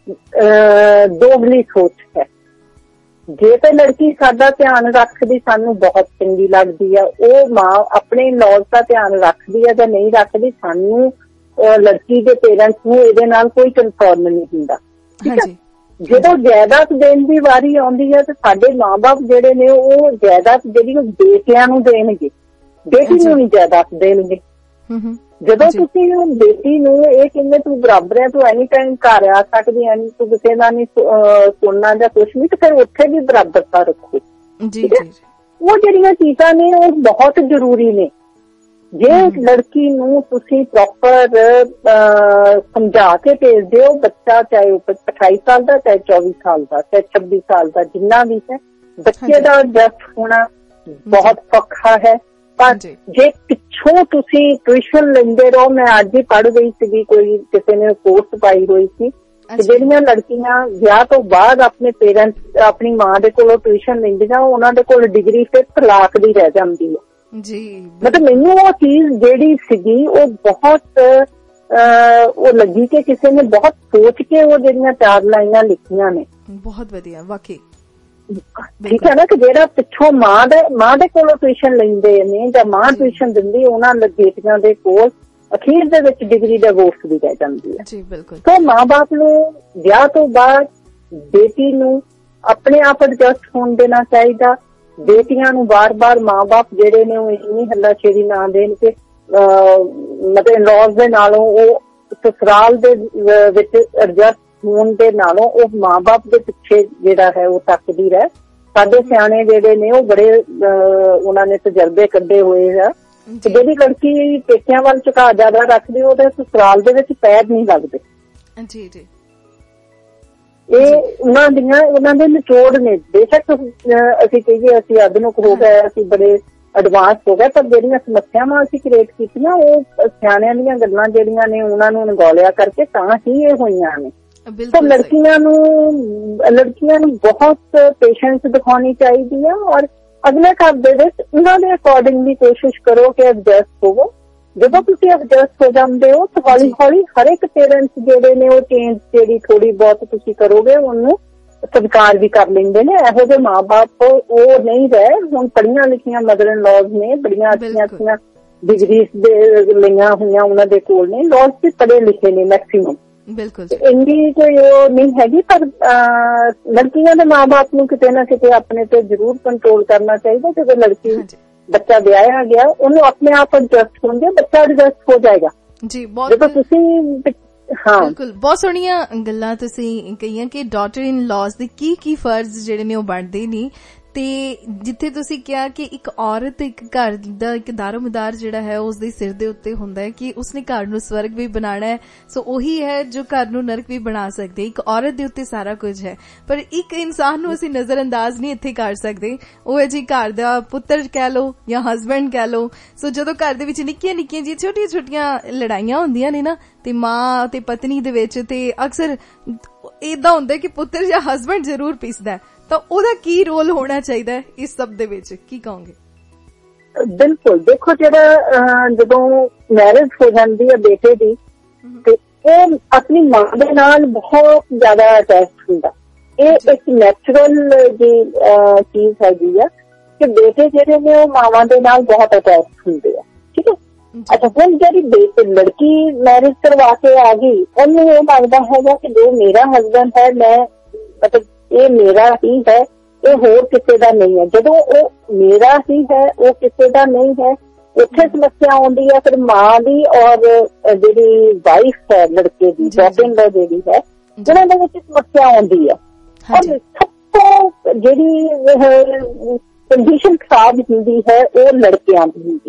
ਦੋਗਲੀ ਸੋਚ ਹੈ। ਜੇ ਤਾਂ ਲੜਕੀ ਸਾਡਾ ਧਿਆਨ ਰੱਖਦੀ ਸਾਨੂੰ ਬਹੁਤ ਚੰਗੀ ਲੱਗਦੀ ਆ, ਉਹ ਮਾਂ ਆਪਣੇ ਲॉज ਦਾ ਧਿਆਨ ਰੱਖਦੀ ਆ ਜਾਂ ਨਹੀਂ ਰੱਖਦੀ, ਸਾਨੂੰ ਲੜਕੀ ਦੇ ਪੇਰੈਂਟਸ ਨੂੰ ਇਹਦੇ ਨਾਲ ਕੋਈ ਕਨਸਰਨ ਨਹੀਂ ਹੁੰਦਾ। ਠੀਕ ਹੈ, ਜਦੋਂ ਜਾਇਦਾਦ ਦੇਣ ਦੀ ਵਾਰੀ ਆਉਂਦੀ ਹੈ ਤੇ ਸਾਡੇ ਮਾਂ ਬਾਪ ਜਿਹੜੇ ਨੇ ਉਹ ਜਾਇਦਾਦ ਜਿਹੜੀ ਉਹ ਬੇਟਿਆਂ ਨੂੰ ਦੇਣਗੇ, ਬੇਟੀ ਨੂੰ ਨਹੀਂ ਜਾਇਦਾਦ ਦੇਣਗੇ। ਜਦੋਂ ਤੁਸੀਂ ਬੇਟੀ ਨੂੰ ਇਹ ਕਹਿੰਦੇ ਤੂੰ ਬਰਾਬਰ ਹੈ, ਤੂੰ ਐਨੀ ਟਾਈਮ ਘਰ ਆ ਸਕਦੀ ਹੈ, ਤੂੰ ਕਿਸੇ ਦਾ ਨਹੀਂ ਸੁਣਨਾ ਜਾਂ ਕੁਛ ਨਹੀਂ, ਤੇ ਫਿਰ ਉੱਥੇ ਵੀ ਬਰਾਬਰਤਾ ਰੱਖੋ। ਉਹ ਜਿਹੜੀਆਂ ਚੀਜ਼ਾਂ ਨੇ ਉਹ ਬਹੁਤ ਜ਼ਰੂਰੀ ਨੇ। ਜੇ ਲੜਕੀ ਨੂੰ ਤੁਸੀਂ ਪ੍ਰੋਪਰ ਸਮਝਾ ਕੇ ਭੇਜਦੇ ਹੋ, ਬੱਚਾ ਚਾਹੇ ਉਹ ਅਠਾਈ ਸਾਲ ਦਾ, ਚਾਹੇ ਚੌਵੀ ਸਾਲ ਦਾ, ਚਾਹੇ ਛੱਬੀ ਸਾਲ ਦਾ, ਜਿੰਨਾ ਵੀ ਹੈ, ਬੱਚੇ ਦਾ ਐਡਜਸਟ ਹੋਣਾ ਬਹੁਤ ਸੌਖਾ ਹੈ। ਪਰ ਜੇ ਪਿੱਛੋਂ ਤੁਸੀਂ ਟਿਊਸ਼ਨ ਲੈਂਦੇ ਰਹੋ, ਮੈਂ ਅੱਜ ਹੀ ਪੜ੍ਹ ਰਹੀ ਸੀਗੀ, ਕੋਈ ਕਿਸੇ ਨੇ ਪੋਸਟ ਪਾਈ ਹੋਈ ਸੀ ਕਿ ਜਿਹੜੀਆਂ ਲੜਕੀਆਂ ਵਿਆਹ ਤੋਂ ਬਾਅਦ ਆਪਣੇ ਪੇਰੈਂਟਸ, ਆਪਣੀ ਮਾਂ ਦੇ ਕੋਲੋਂ ਟਿਊਸ਼ਨ ਲੈਂਦੀਆਂ, ਉਹਨਾਂ ਦੇ ਕੋਲ ਡਿਗਰੀ ਫਿਫਥ ਲੱਖ ਦੀ ਰਹਿ ਜਾਂਦੀ ਹੈ ਜੀ। ਮਤਲਬ ਮੈਨੂੰ ਉਹ ਚੀਜ਼ ਜਿਹੜੀ ਸੀਗੀ ਉਹ ਬਹੁਤ ਉਹ ਲੱਗੀ ਕਿ ਕਿਸੇ ਨੇ ਬਹੁਤ ਸੋਚ ਕੇ ਉਹ ਜਿਹੜੀਆਂ ਚਾਰ ਲਾਈਨਾਂ ਲਿਖੀਆਂ ਨੇ। ਬਹੁਤ ਵਧੀਆ, ਵਾਕਈ ਠੀਕ ਹੈ ਨਾ, ਕਿ ਜਿਹੜਾ ਪਿੱਛੋਂ ਮਾਂ ਦੇ ਮਾਂ ਦੇ ਕੋਲੋਂ ਟਿਊਸ਼ਨ ਲੈਂਦੇ ਨੇ ਜਾਂ ਮਾਂ ਟਿਊਸ਼ਨ ਦਿੰਦੀ, ਉਹਨਾਂ ਬੇਟੀਆਂ ਦੇ ਕੋਲ ਅਖੀਰ ਦੇ ਵਿੱਚ ਡਿਗਰੀ ਡਿਵੋਰਸ ਵੀ ਰਹਿ ਜਾਂਦੀ ਹੈ ਜੀ। ਬਿਲਕੁਲ। ਤਾਂ ਮਾਂ ਬਾਪ ਨੂੰ ਵਿਆਹ ਤੋਂ ਬਾਅਦ ਬੇਟੀ ਨੂੰ ਆਪਣੇ ਆਪ ਐਡਜਸਟ ਹੋਣ ਦੇਣਾ ਚਾਹੀਦਾ। ਬੇਟੀਆਂ ਨੂੰ ਬਾਰ-ਬਾਰ ਮਾਂ ਬਾਪ ਜਿਹੜੇ ਨੇ ਉਹ ਇੰਨੀ ਹੱਲਾਸ਼ੇਰੀ ਨਾ ਦੇਣ ਕਿ ਮਤਲਬ ਇਨ-ਲॉज ਦੇ ਨਾਲੋਂ ਉਹ ਸਸੁਰਾਲ ਦੇ ਵਿੱਚ ਐਡਜਸਟ ਹੋਣ ਦੇ ਨਾਲੋਂ ਉਹ ਮਾਂ ਬਾਪ ਦੇ ਪਿੱਛੇ ਜਿਹੜਾ ਹੈ ਉਹ ਤੱਕਦੀ ਰਹਿ। ਸਾਡੇ ਸਿਆਣੇ ਜਿਹੜੇ ਨੇ ਉਹ ਬੜੇ ਉਹਨਾਂ ਨੇ ਤਜਰਬੇ ਕੱਢੇ ਹੋਏ ਆ ਕਿ ਜਿਹੜੀ ਲੜਕੀ ਪੇਕਿਆਂ ਵੱਲ ਝੁਕਾਅ ਜ਼ਿਆਦਾ ਰੱਖਦੀ ਉਹਦੇ ਸਸੁਰਾਲ ਦੇ ਵਿੱਚ ਪੈਰ ਨਹੀਂ ਲੱਗਦੇ ਜੀ ਜੀ। ਇਹ ਉਹਨਾਂ ਦੀਆਂ ਉਹਨਾਂ ਦੇ ਨਿਚੋੜ ਨੇ। ਬੇਸ਼ੱਕ ਅਸੀਂ ਕਹੀਏ ਅਸੀਂ ਆਧੁਨਿਕ ਹੋ ਗਏ, ਅਸੀਂ ਬੜੇ ਐਡਵਾਂਸ ਹੋ ਗਏ, ਪਰ ਜਿਹੜੀਆਂ ਸਮੱਸਿਆਵਾਂ ਅਸੀਂ ਕ੍ਰੀਏਟ ਕੀਤੀਆਂ ਉਹ ਸਿਆਣਿਆਂ ਦੀਆਂ ਗੱਲਾਂ ਜਿਹੜੀਆਂ ਨੇ ਉਹਨਾਂ ਨੂੰ ਨਿਗੋਲਿਆ ਕਰਕੇ ਤਾਂ ਹੀ ਇਹ ਹੋਈਆਂ ਨੇ। ਤਾਂ ਲੜਕੀਆਂ ਨੂੰ ਲੜਕੀਆਂ ਨੂੰ ਬਹੁਤ ਪੇਸ਼ੈਂਸ ਦਿਖਾਉਣੀ ਚਾਹੀਦੀ ਹੈ ਔਰ ਅਗਲੇ ਘਰ ਦੇ ਵਿੱਚ ਉਹਨਾਂ ਦੇ ਅਕੋਰਡਿੰਗਲੀ ਕੋਸ਼ਿਸ਼ ਕਰੋ ਕਿ ਐਡਜਸਟ ਹੋਵੋ। ਜਦੋਂ ਤੁਸੀਂ ਐਡਜਸਟ ਹੋ ਜਾਂਦੇ ਹੋ ਤਾਂ ਹੌਲੀ ਹੌਲੀ ਹਰ ਇੱਕ ਪੇਰੈਂਟਸ ਜਿਹੜੇ ਨੇ ਉਹ ਚੇਂਜ ਜਿਹੜੀ ਥੋੜੀ ਬਹੁਤ ਤੁਸੀਂ ਕਰੋਗੇ ਉਹਨੂੰ ਸਵੀਕਾਰ ਵੀ ਕਰ ਲੈਂਦੇ ਨੇ। ਇਹੋ ਜਿਹੇ ਮਾਂ ਬਾਪ ਉਹ ਨਹੀਂ ਰਹੇ। ਹੁਣ ਪੜ੍ਹੀਆਂ ਲਿਖੀਆਂ ਮਦਰ ਇਨ ਲॉज ਨੇ, ਬੜੀਆਂ ਅੱਛੀਆਂ ਅੱਛੀਆਂ ਡਿਗਰੀਜ਼ ਦੇ ਲਈਆਂ ਹੋਈਆਂ ਉਹਨਾਂ ਦੇ ਕੋਲ ਨੇ, ਲॉज ਵੀ ਪੜ੍ਹੇ ਲਿਖੇ ਨੇ ਮੈਕਸੀਮਮ। ਬਿਲਕੁਲ ਇੰਨੀ ਕੋਈ ਉਹ ਨਹੀਂ ਹੈਗੀ, ਪਰ ਲੜਕੀਆਂ ਦੇ ਮਾਂ ਬਾਪ ਨੂੰ ਕਿਤੇ ਨਾ ਕਿਤੇ ਆਪਣੇ ਤੇ ਜ਼ਰੂਰ ਕੰਟਰੋਲ ਕਰਨਾ ਚਾਹੀਦਾ। ਜਦੋਂ ਲੜਕੀ ਬੱਚਾ ਵਿਆਹਿਆ ਗਿਆ ਉਹਨੂੰ ਆਪਣੇ ਆਪ ਐਡਜਸਟ ਹੋਣ ਦਿਓ, ਬੱਚਾ ਐਡਜਸਟ ਹੋ ਜਾਏਗਾ ਜੀ। ਜਦੋਂ ਤੁਸੀਂ ਹਾਂ ਬਿਲਕੁਲ ਬਹੁਤ ਸੋਹਣੀਆਂ ਗੱਲਾਂ ਤੁਸੀਂ ਕਹੀਆਂ ਕਿ ਡਾਟਰ ਇਨ ਲॉज ਦੇ ਕੀ ਕੀ ਫਰਜ਼ ਜਿਹੜੇ ਨੇ ਉਹ ਬਣਦੇ ਨੇ ਤੇ ਜਿੱਥੇ ਤੁਸੀਂ ਕਿਹਾ ਕਿ ਇੱਕ ਔਰਤ ਇੱਕ ਘਰ ਦਾ ਇੱਕ ਦਾਰੋਮਦਾਰ ਜਿਹੜਾ ਹੈ ਉਸ ਦੇ ਸਿਰ ਦੇ ਉੱਤੇ ਹੁੰਦਾ ਹੈ ਕਿ ਉਸਨੇ ਘਰ ਨੂੰ ਸਵਰਗ ਵੀ ਬਣਾਉਣਾ ਹੈ, ਸੋ ਉਹੀ ਹੈ ਜੋ ਘਰ ਨੂੰ ਨਰਕ ਵੀ ਬਣਾ ਸਕਦੇ। ਇੱਕ ਔਰਤ ਦੇ ਉੱਤੇ ਸਾਰਾ ਕੁਝ ਹੈ, ਪਰ ਇੱਕ ਇਨਸਾਨ ਨੂੰ ਅਸੀਂ ਨਜ਼ਰ ਅੰਦਾਜ਼ ਨਹੀਂ ਇੱਥੇ ਕਰ ਸਕਦੇ, ਉਹ ਹੈ ਜੀ ਘਰ ਦਾ ਪੁੱਤਰ ਕਹਿ ਲਓ ਜਾਂ ਹਸਬੈਂਡ ਕਹਿ ਲਓ। ਸੋ ਜਦੋਂ ਘਰ ਦੇ ਵਿੱਚ ਨਿੱਕੀਆਂ ਨਿੱਕੀਆਂ ਜੀ ਛੋਟੀਆਂ ਛੋਟੀਆਂ ਲੜਾਈਆਂ ਹੁੰਦੀਆਂ ਨੇ ਨਾ ਤੇ ਮਾਂ ਤੇ ਪਤਨੀ ਦੇ ਵਿੱਚ, ਤੇ ਅਕਸਰ ਏਦਾਂ ਹੁੰਦਾ ਕਿ ਪੁੱਤਰ ਜਾਂ ਹਸਬੈਂਡ ਜ਼ਰੂਰ ਪੀਸਦਾ, ਤਾਂ ਉਹਦਾ ਕੀ ਰੋਲ ਹੋਣਾ ਚਾਹੀਦਾ ਹੈ ਇਸ ਸਭ ਦੇ ਵਿੱਚ, ਕੀ ਕਹੋਗੇ? ਬਿਲਕੁਲ, ਦੇਖੋ ਜਿਹੜਾ ਜਦੋਂ ਮੈਰਿਜ ਹੋ ਜਾਂਦੀ ਹੈ ਬੇਟੇ ਦੀ ਤੇ ਉਹ ਆਪਣੀ ਮਾਂ ਦੇ ਨਾਲ ਬਹੁਤ ਜ਼ਿਆਦਾ ਅਟੈਚ ਹੁੰਦਾ। ਇਹ ਇੱਕ ਨੈਚੁਰਲ ਜੀ ਚੀਜ਼ ਹੈਗੀ ਆ ਕਿ ਬੇਟੇ ਜਿਹੜੇ ਨੇ ਉਹ ਮਾਵਾਂ ਦੇ ਨਾਲ ਬਹੁਤ ਅਟੈਚ ਹੁੰਦੇ ਆ, ਠੀਕ ਹੈ। ਅੱਛਾ, ਹੁਣ ਜਿਹੜੀ ਬੇਟੀ ਲੜਕੀ ਮੈਰਿਜ ਕਰਵਾ ਕੇ ਆ ਗਈ, ਉਹਨੂੰ ਇਹ ਲੱਗਦਾ ਹੈਗਾ ਕਿ ਜੋ ਮੇਰਾ ਹਸਬੈਂਡ ਹੈ, ਮੈਂ ਮਤਲਬ ਇਹ ਮੇਰਾ ਹੀ ਹੈ, ਇਹ ਹੋਰ ਕਿਸੇ ਦਾ ਨਹੀਂ ਹੈ। ਜਦੋਂ ਉਹ ਮੇਰਾ ਹੀ ਹੈ, ਉਹ ਕਿਸੇ ਦਾ ਨਹੀਂ ਹੈ, ਉੱਥੇ ਸਮੱਸਿਆ ਆਉਂਦੀ ਹੈ ਫਿਰ ਮਾਂ ਦੀ ਔਰ ਜਿਹੜੀ ਵਾਈਫ ਹੈ ਲੜਕੇ ਦੀ, ਡਾਟਰ ਜਿਹੜੀ ਹੈ, ਉਹਨਾਂ ਦੇ ਵਿੱਚ ਸਮੱਸਿਆ ਆਉਂਦੀ ਹੈ। ਔਰ ਸਭ ਤੋਂ ਜਿਹੜੀ ਕੰਡੀਸ਼ਨ ਖਰਾਬ ਹੁੰਦੀ ਹੈ ਉਹ ਲੜਕਿਆਂ ਦੀ ਹੁੰਦੀ।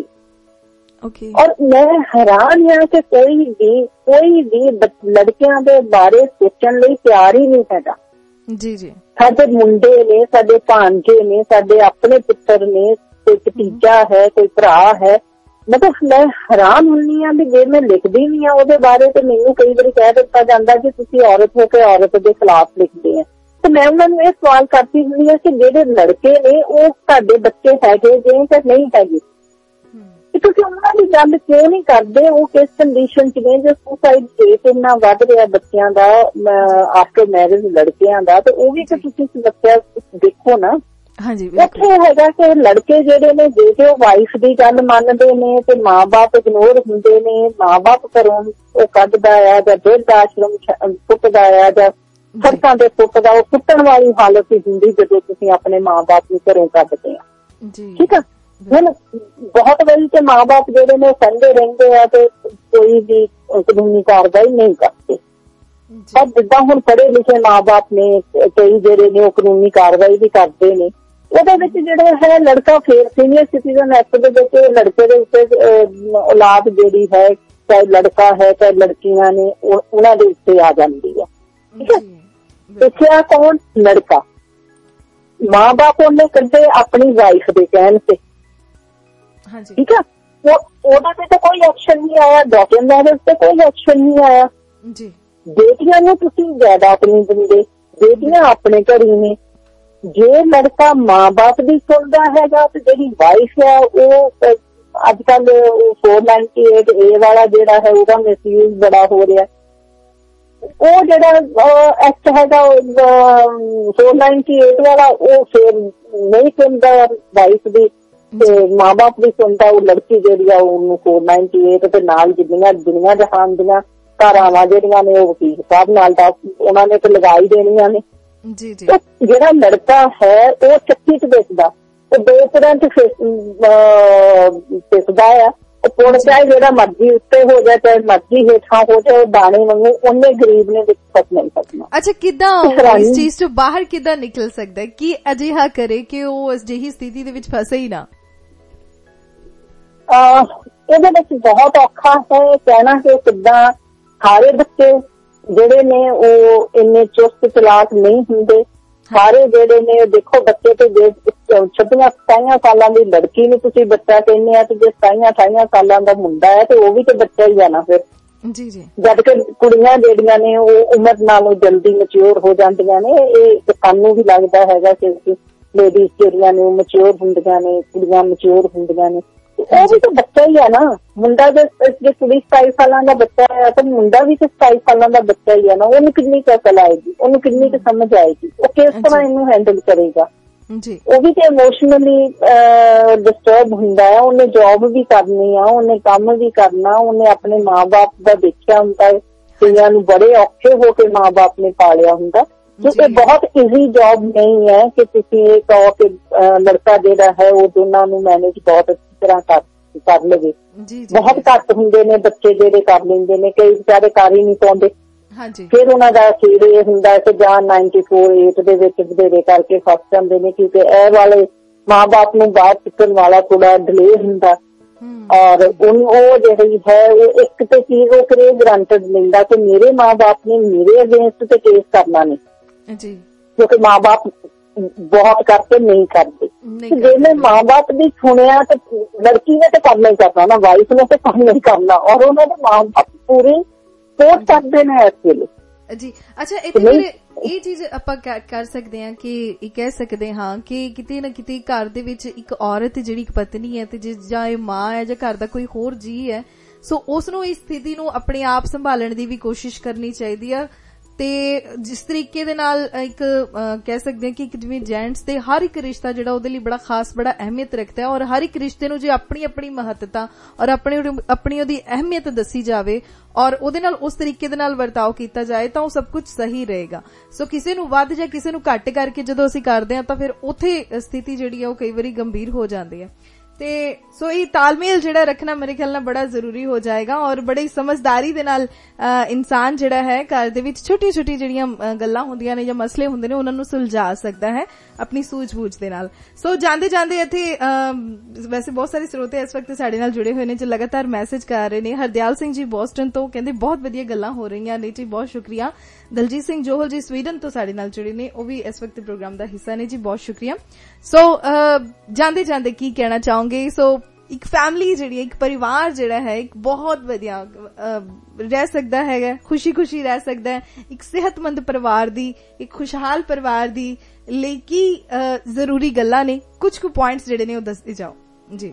ਔਰ ਮੈਂ ਹੈਰਾਨ ਹਾਂ ਕਿ ਕੋਈ ਵੀ ਕੋਈ ਵੀ ਲੜਕਿਆਂ ਦੇ ਬਾਰੇ ਸੋਚਣ ਲਈ ਤਿਆਰ ਹੀ ਨਹੀਂ ਹੈਗਾ। ਜੀ ਜੀ, ਸਾਡੇ ਮੁੰਡੇ ਨੇ, ਸਾਡੇ ਭਾਂਜੇ ਨੇ, ਸਾਡੇ ਆਪਣੇ ਪੁੱਤਰ ਨੇ, ਕੋਈ ਭਤੀਜਾ ਹੈ, ਕੋਈ ਭਰਾ ਹੈ। ਮਤਲਬ ਮੈਂ ਹੈਰਾਨ ਹੁੰਦੀ ਹਾਂ ਵੀ ਜੇ ਮੈਂ ਲਿਖਦੀ ਵੀ ਹਾਂ ਉਹਦੇ ਬਾਰੇ ਤੇ ਮੈਨੂੰ ਕਈ ਵਾਰੀ ਕਹਿ ਦਿੱਤਾ ਜਾਂਦਾ ਕਿ ਤੁਸੀਂ ਔਰਤ ਹੋ ਕੇ ਔਰਤ ਦੇ ਖਿਲਾਫ ਲਿਖਦੇ ਆ। ਤੇ ਮੈਂ ਉਹਨਾਂ ਨੂੰ ਇਹ ਸਵਾਲ ਕਰਦੀ ਹੁੰਦੀ ਹਾਂ ਕਿ ਜਿਹੜੇ ਲੜਕੇ ਨੇ ਉਹ ਤੁਹਾਡੇ ਬੱਚੇ ਹੈਗੇ ਜੇ ਜਾਂ ਨਹੀਂ ਹੈਗੇ, ਤੁਸੀਂ ਉਹਨਾਂ ਦੀ ਗੱਲ ਕਿਉਂ ਨਹੀਂ ਕਰਦੇ? ਉਹ ਕਿਸ ਕੰਡੀਸ਼ਨ ਚ ਨੇ? ਜੋ ਸੁਸਾਈਡ ਰੇਟ ਇੰਨਾ ਵੱਧ ਰਿਹਾ ਬੱਚਿਆਂ ਦਾ ਆਫਟਰ ਮੈਰਿਜ ਲੜਕਿਆਂ ਦਾ, ਤੇ ਉਹ ਵੀ ਤਾਂ ਤੁਸੀਂ ਸਮੱਸਿਆ ਦੇਖੋ ਨਾ। ਉੱਥੇ ਹੈਗਾ ਕਿ ਲੜਕੇ ਜਿਹੜੇ ਨੇ ਜੇ ਤੇ ਉਹ ਵਾਈਫ ਦੀ ਗੱਲ ਮੰਨਦੇ ਨੇ ਤੇ ਮਾਂ ਬਾਪ ਇਗਨੋਰ ਹੁੰਦੇ ਨੇ, ਮਾਂ ਬਾਪ ਘਰੋਂ ਉਹ ਕੱਢਦਾ ਆ ਜਾਂ ਬਿਰਧ ਆਸ਼ਰਮ ਫੁੱਟਦਾ ਆ ਜਾਂ ਸੜਕਾਂ ਤੇ ਫੁੱਟਦਾ, ਉਹ ਫੁੱਟਣ ਵਾਲੀ ਹਾਲਤ ਹੀ ਹੁੰਦੀ ਜਦੋਂ ਤੁਸੀਂ ਆਪਣੇ ਮਾਂ ਬਾਪ ਨੂੰ ਘਰੋਂ ਕੱਢਦੇ ਆ, ਠੀਕ ਆ। ਹੁਣ ਬਹੁਤ ਵਾਰੀ ਤੇ ਮਾਂ ਬਾਪ ਜਿਹੜੇ ਨੇ ਸੰਦੇ ਰਹਿੰਦੇ ਆ ਤੇ ਕੋਈ ਵੀ ਕਾਨੂੰਨੀ ਕਾਰਵਾਈ ਨਹੀਂ ਕਰਦੇ, ਪਰ ਜਿੱਦਾਂ ਹੁਣ ਪੜ੍ਹੇ ਲਿਖੇ ਮਾਂ ਬਾਪ ਨੇ ਕਈ ਜਿਹੜੇ ਨੇ ਉਹ ਕਾਨੂੰਨੀ ਕਾਰਵਾਈ ਵੀ ਕਰਦੇ ਨੇ। ਉਹਦੇ ਵਿੱਚ ਜਿਹੜਾ ਹੈ ਲੜਕਾ ਫੇਰ ਸੀਨੀਅਰ ਸਿਟੀਜ਼ਨ ਐਕਟ ਦੇ ਵਿੱਚ ਲੜਕੇ ਦੇ ਉੱਤੇ ਔਲਾਦ ਜਿਹੜੀ ਹੈ, ਚਾਹੇ ਲੜਕਾ ਹੈ ਚਾਹੇ ਲੜਕੀਆਂ ਨੇ, ਉਹਨਾਂ ਦੇ ਉੱਤੇ ਆ ਜਾਂਦੀ ਹੈ, ਠੀਕ ਹੈ। ਪਿੱਛੇ ਕੌਣ? ਲੜਕਾ। ਮਾਂ ਬਾਪ ਉਹਨੇ ਕੱਢੇ ਆਪਣੀ ਵਾਈਫ ਦੇ ਕਹਿਣ ਤੇ, ਠੀਕ ਹੈ। ਉਹਦੇ ਤੇ ਤਾਂ ਕੋਈ ਐਕਸ਼ਨ ਨਹੀਂ ਆਇਆ, ਡਾਟਰ ਮੈਰਿਜ ਤੇ ਕੋਈ ਐਕਸ਼ਨ ਨਹੀਂ ਆਇਆ। ਬੇਟੀਆਂ ਨੂੰ ਤੁਸੀਂ ਜਾਇਦਾਦ ਨਹੀਂ ਦਿੰਦੇ, ਬੇਟੀਆਂ ਆਪਣੇ ਘਰ ਹੀ ਨੇ। ਜੇ ਲੜਕਾ ਮਾਂ ਬਾਪ ਦੀ ਸੁਣਦਾ ਹੈਗਾ ਤੇ ਜਿਹੜੀ ਵਾਈਫ ਹੈ ਉਹ ਅੱਜ ਕੱਲ ਫੋਰ ਨਾਈਨਟੀ ਏਟ ਏ ਵਾਲਾ ਜਿਹੜਾ ਹੈ ਉਹਦਾ ਮਿਸਯੂਜ਼ ਬੜਾ ਹੋ ਰਿਹਾ। ਉਹ ਜਿਹੜਾ ਐਕਟ ਹੈਗਾ ਫੋਰ ਨਾਈਨਟੀ ਏਟ ਵਾਲਾ, ਉਹ ਫਿਰ ਨਹੀਂ ਸੁਣਦਾ ਵਾਈਫ ਦੀ ਤੇ ਮਾਂ ਬਾਪ ਦੀ ਸੁਣਦਾ ਉਹ ਲੜਕੀ ਜਿਹੜੀ ਆ ਉਹਨੂੰ ਫੋਰ ਨਾਈਨਟੀ ਏਟ ਤੇ ਨਾਲ ਜਿੰਨੀਆਂ ਦੁਨੀਆਂ ਜਹਾਨ ਦੀਆਂ ਧਾਰਾਵਾਂ ਜਿਹੜੀਆਂ ਨੇ ਉਹ ਵਕੀਲ ਸਾਹਿਬ ਨਾਲ ਦੱਸ ਉਹਨਾਂ ਨੇ ਤੇ ਲਗਾਈ ਦੇਣੀਆਂ ਨੇ। ਜਿਹੜਾ ਲੜਕਾ ਹੈ ਉਹ ਚੱਕੀ ਚ ਵੇਚਦਾ, ਉਹ ਦੋ ਤਰ੍ਹਾਂ ਚ ਪਿਸਦਾ ਆ। ਉਹ ਪੁਣ ਚਾਹੇ ਜਿਹੜਾ ਮਰਜ਼ੀ ਉੱਤੇ ਹੋ ਜਾਏ ਚਾਹੇ ਮਰਜ਼ੀ ਹੇਠਾਂ ਹੋ ਜਾਏ, ਉਹ ਦਾਣੇ ਵਾਂਗੂ ਉਹਨੇ ਗਰੀਬ ਨੇ ਵਿੱਚ ਫਸ ਨਹੀਂ ਸਕਣਾ। ਅੱਛਾ, ਕਿੱਦਾਂ ਇਸ ਚੀਜ਼ ਤੋਂ ਬਾਹਰ ਕਿੱਦਾਂ ਨਿਕਲ ਸਕਦਾ ਹੈ? ਕੀ ਅਜਿਹਾ ਕਰੇ ਕਿ ਉਹ ਅਜਿਹੀ ਸਥਿਤੀ ਦੇ ਵਿੱਚ ਫਸੇ ਹੀ ਨਾ? ਇਹਦੇ ਵਿੱਚ ਬਹੁਤ ਔਖਾ ਹੈ ਕਹਿਣਾ ਕਿ ਕਿੱਦਾਂ। ਸਾਰੇ ਬੱਚੇ ਜਿਹੜੇ ਨੇ ਉਹ ਇੰਨੇ ਚੁਸਤ ਚਲਾਕ ਨਹੀਂ ਹੁੰਦੇ। ਸਾਰੇ ਜਿਹੜੇ ਨੇ ਦੇਖੋ ਬੱਚੇ ਤੇ ਜੇ ਛੱਬੀਆਂ ਸਤਾਈਆਂ ਸਾਲਾਂ ਦੀ ਲੜਕੀ ਨੂੰ ਤੁਸੀਂ ਬੱਚਾ ਕਹਿੰਦੇ ਆ ਤੇ ਜੇ ਸਤਾਈਆਂ ਅਠਾਈਆਂ ਸਾਲਾਂ ਦਾ ਮੁੰਡਾ ਹੈ ਤੇ ਉਹ ਵੀ ਤੇ ਬੱਚਾ ਹੀ ਆ ਨਾ ਫਿਰ। ਜੀ ਜੀ, ਜਦ ਕਿ ਕੁੜੀਆਂ ਜਿਹੜੀਆਂ ਨੇ ਉਹ ਉਮਰ ਨਾਲੋਂ ਜਲਦੀ ਮੈਚਿਓਰ ਹੋ ਜਾਂਦੀਆਂ ਨੇ। ਇਹ ਸਾਨੂੰ ਵੀ ਲੱਗਦਾ ਹੈਗਾ ਕਿ ਲੇਡੀਜ਼ ਜਿਹੜੀਆਂ ਨੇ ਮੈਚਿਓਰ ਹੁੰਦੀਆਂ ਨੇ, ਕੁੜੀਆਂ ਮੈਚਿਓਰ ਹੁੰਦੀਆਂ ਨੇ। ਉਹ ਵੀ ਤਾਂ ਬੱਚਾ ਹੀ ਆ ਨਾ। ਮੁੰਡਾ ਜੇ ਕੁੜੀ ਸਤਾਈ ਸਾਲਾਂ ਦਾ ਬੱਚਾ ਹੈ ਤਾਂ ਮੁੰਡਾ ਵੀ ਤਾਂ ਸਤਾਈ ਸਾਲਾਂ ਦਾ ਬੱਚਾ ਹੀ ਆ ਨਾ। ਉਹਨੂੰ ਕਿੰਨੀ ਕੁ ਅਕਲ ਆਏਗੀ, ਉਹਨੂੰ ਕਿੰਨੀ ਕੁ ਸਮਝ ਆਏਗੀ, ਉਹ ਕਿਸ ਤਰ੍ਹਾਂ ਇਹਨੂੰ ਹੈਂਡਲ ਕਰੇਗਾ। ਉਹ ਵੀ ਤੇ ਇਮੋਸ਼ਨਲੀ ਡਿਸਟਰਬ ਹੁੰਦਾ ਹੈ। ਉਹਨੇ ਜੋਬ ਵੀ ਕਰਨੀ ਆ, ਉਹਨੇ ਕੰਮ ਵੀ ਕਰਨਾ, ਉਹਨੇ ਆਪਣੇ ਮਾਂ ਬਾਪ ਦਾ ਦੇਖਿਆ ਹੁੰਦਾ ਹੈ। ਕਈਆਂ ਨੂੰ ਬੜੇ ਔਖੇ ਹੋ ਕੇ ਮਾਂ ਬਾਪ ਨੇ ਪਾਲਿਆ ਹੁੰਦਾ। ਕਿਉਂਕਿ ਬਹੁਤ ਈਜ਼ੀ ਜੋਬ ਨਹੀਂ ਹੈ ਕਿ ਤੁਸੀਂ ਇਹ ਕਹੋ ਕਿ ਲੜਕਾ ਜਿਹੜਾ ਹੈ ਉਹ ਦੋਨਾਂ ਨੂੰ ਮੈਨੇਜ ਬਹੁਤ ਅੱਛੀ ਤਰ੍ਹਾਂ ਕਰ कर लवे। बहुत घट हुंदे ने बच्चे जेडे कर लेंदे ने, कई बेचारे कर ही नहीं पाउंदे। फिर उन्हां दा अखीर ये हुंदा है कि जां नाइनटी फोर एट दे विच वधेरे करके फस जांदे ने, क्योंकि ए वाले माँ बाप नूं बाहर चुकण वाला थोड़ा डिले हुंदा और वो जी है एक तो चीज वो फिर ग्रांटेड लेंदा कि मेरे माँ बाप ने मेरे अगेंस्ट ते केस करना नहीं, क्योंकि माँ बाप बहुत करके नहीं करते। जे मैं माँ बाप भी सुनिया तो लड़की ने तो करना ही करना ना, वाइफ ने तो करना ही करना, और उन्होंने माँ बाप पूरी सपोर्ट करते हैं इस वेले जी। अच्छा इत्थे ਇਹ ਚੀਜ਼ ਆਪਾਂ ਕਰ ਸਕਦੇ ਹਾਂ ਕਿ ਇਹ ਕਹਿ ਸਕਦੇ ਹਾਂ ਕਿ ਕਿਤੇ ਨਾ ਕਿਤੇ ਘਰ ਦੇ ਵਿੱਚ ਇੱਕ ਔਰਤ ਜਿਹੜੀ ਇੱਕ ਪਤਨੀ ਹੈ ਤੇ ਜਾਂ ਇਹ ਮਾਂ ਹੈ ਜਾਂ ਘਰ ਦਾ ਕੋਈ ਹੋਰ ਜੀ ਹੈ, ਸੋ ਉਸ ਨੂੰ ਇਸ ਸਥਿਤੀ ਨੂੰ ਆਪਣੇ ਆਪ ਸੰਭਾਲਣ ਦੀ ਵੀ ਕੋਸ਼ਿਸ਼ ਕਰਨੀ ਚਾਹੀਦੀ ਆ। ਤੇ ਜਿਸ ਤਰੀਕੇ ਦੇ ਨਾਲ ਇੱਕ ਕਹਿ ਸਕਦੇ ਹਾਂ ਕਿ ਜਿਵੇਂ ਜੈਂਟਸ ਦੇ ਹਰ ਇੱਕ ਰਿਸ਼ਤਾ ਜਿਹੜਾ ਉਹਦੇ ਲਈ ਬੜਾ ਖਾਸ ਬੜਾ ਅਹਿਮੀਅਤ ਰੱਖਦਾ ਹੈ, ਔਰ ਹਰ ਇੱਕ ਰਿਸ਼ਤੇ ਨੂੰ ਜੇ ਆਪਣੀ ਆਪਣੀ ਮਹੱਤਤਾ ਔਰ ਆਪਣੀ ਆਪਣੀ ਉਹਦੀ ਅਹਿਮੀਅਤ ਦੱਸੀ ਜਾਵੇ ਔਰ ਉਹਦੇ ਨਾਲ ਉਸ ਤਰੀਕੇ ਦੇ ਨਾਲ ਵਰਤਾਓ ਕੀਤਾ ਜਾਏ ਤਾਂ ਉਹ ਸਭ ਕੁਝ ਸਹੀ ਰਹੇਗਾ। ਸੋ ਕਿਸੇ ਨੂੰ ਵੱਧ ਜਾਂ ਕਿਸੇ ਨੂੰ ਘੱਟ ਕਰਕੇ ਜਦੋਂ ਅਸੀਂ ਕਰਦੇ ਹਾਂ ਤਾਂ ਫਿਰ ਉੱਥੇ ਸਥਿਤੀ ਜਿਹੜੀ ਹੈ ਉਹ ਕਈ ਵਾਰੀ ਗੰਭੀਰ ਹੋ ਜਾਂਦੀ ਹੈ। ਤੇ ਸੋ ਇਹ ਤਾਲਮੇਲ ਜਿਹੜਾ ਰੱਖਣਾ ਮੇਰੇ ਖਿਆਲ ਨਾਲ ਬੜਾ ਜ਼ਰੂਰੀ ਹੋ ਜਾਏਗਾ ਔਰ ਬੜੀ ਸਮਝਦਾਰੀ ਦੇ ਨਾਲ ਇਨਸਾਨ ਜਿਹੜਾ ਹੈ ਘਰ ਦੇ ਵਿੱਚ ਛੋਟੀ ਛੋਟੀ ਜਿਹੜੀਆਂ ਗੱਲਾਂ ਹੁੰਦੀਆਂ ਨੇ ਜਾਂ ਮਸਲੇ ਹੁੰਦੇ ਨੇ ਉਹਨਾਂ ਨੂੰ ਸੁਲਝਾ ਸਕਦਾ ਹੈ ਆਪਣੀ ਸੂਝ-ਬੂਝ ਦੇ ਨਾਲ। ਸੋ ਜਾਂਦੇ ਜਾਂਦੇ ਇੱਥੇ ਵੈਸੇ ਬਹੁਤ ਸਾਰੇ ਸਰੋਤੇ ਇਸ ਵਕਤ ਸਾਡੇ ਨਾਲ ਜੁੜੇ ਹੋਏ ਨੇ ਜੋ ਲਗਾਤਾਰ ਮੈਸੇਜ ਕਰ ਰਹੇ ਨੇ। ਹਰਦਿਆਲ ਸਿੰਘ ਜੀ ਬੋਸਟਨ ਤੋਂ ਕਹਿੰਦੇ ਬਹੁਤ ਵਧੀਆ ਗੱਲਾਂ ਹੋ ਰਹੀਆਂ ਨੇ ਜੀ, ਬਹੁਤ ਸ਼ੁਕਰੀਆ। ਦਲਜੀਤ ਸਿੰਘ ਜੋਹਲ ਜੀ ਸਵੀਡਨ ਤੋਂ ਸਾਡੇ ਨਾਲ ਜੁੜੇ ਨੇ, ਉਹ ਵੀ ਇਸ ਵਕਤ ਪ੍ਰੋਗਰਾਮ ਦਾ ਹਿੱਸਾ ਨੇ ਜੀ, ਬਹੁਤ ਸ਼ੁਕਰੀਆ। ਸੋ ਜਾਂਦੇ ਜਾਂਦੇ ਕੀ ਕਹਿਣਾ ਚਾਹੋਗੇ? ਸੋ ਇੱਕ ਫੈਮਿਲੀ ਜਿਹੜੀ ਇੱਕ ਪਰਿਵਾਰ ਜਿਹੜਾ ਹੈ ਇੱਕ ਬਹੁਤ ਵਧੀਆ ਰਹਿ ਸਕਦਾ ਹੈਗਾ, ਖੁਸ਼ੀ ਖੁਸ਼ੀ ਰਹਿ ਸਕਦਾ ਹੈ। ਇੱਕ ਸਿਹਤਮੰਦ ਪਰਿਵਾਰ ਦੀ, ਇੱਕ ਖੁਸ਼ਹਾਲ ਪਰਿਵਾਰ ਦੀ ਲਈ ਕੀ ਜ਼ਰੂਰੀ ਗੱਲਾਂ ਨੇ, ਕੁਝ ਕੁ ਪੁਆਇੰਟਸ ਜਿਹੜੇ ਨੇ ਉਹ ਦੱਸਦੇ ਜਾਓ ਜੀ।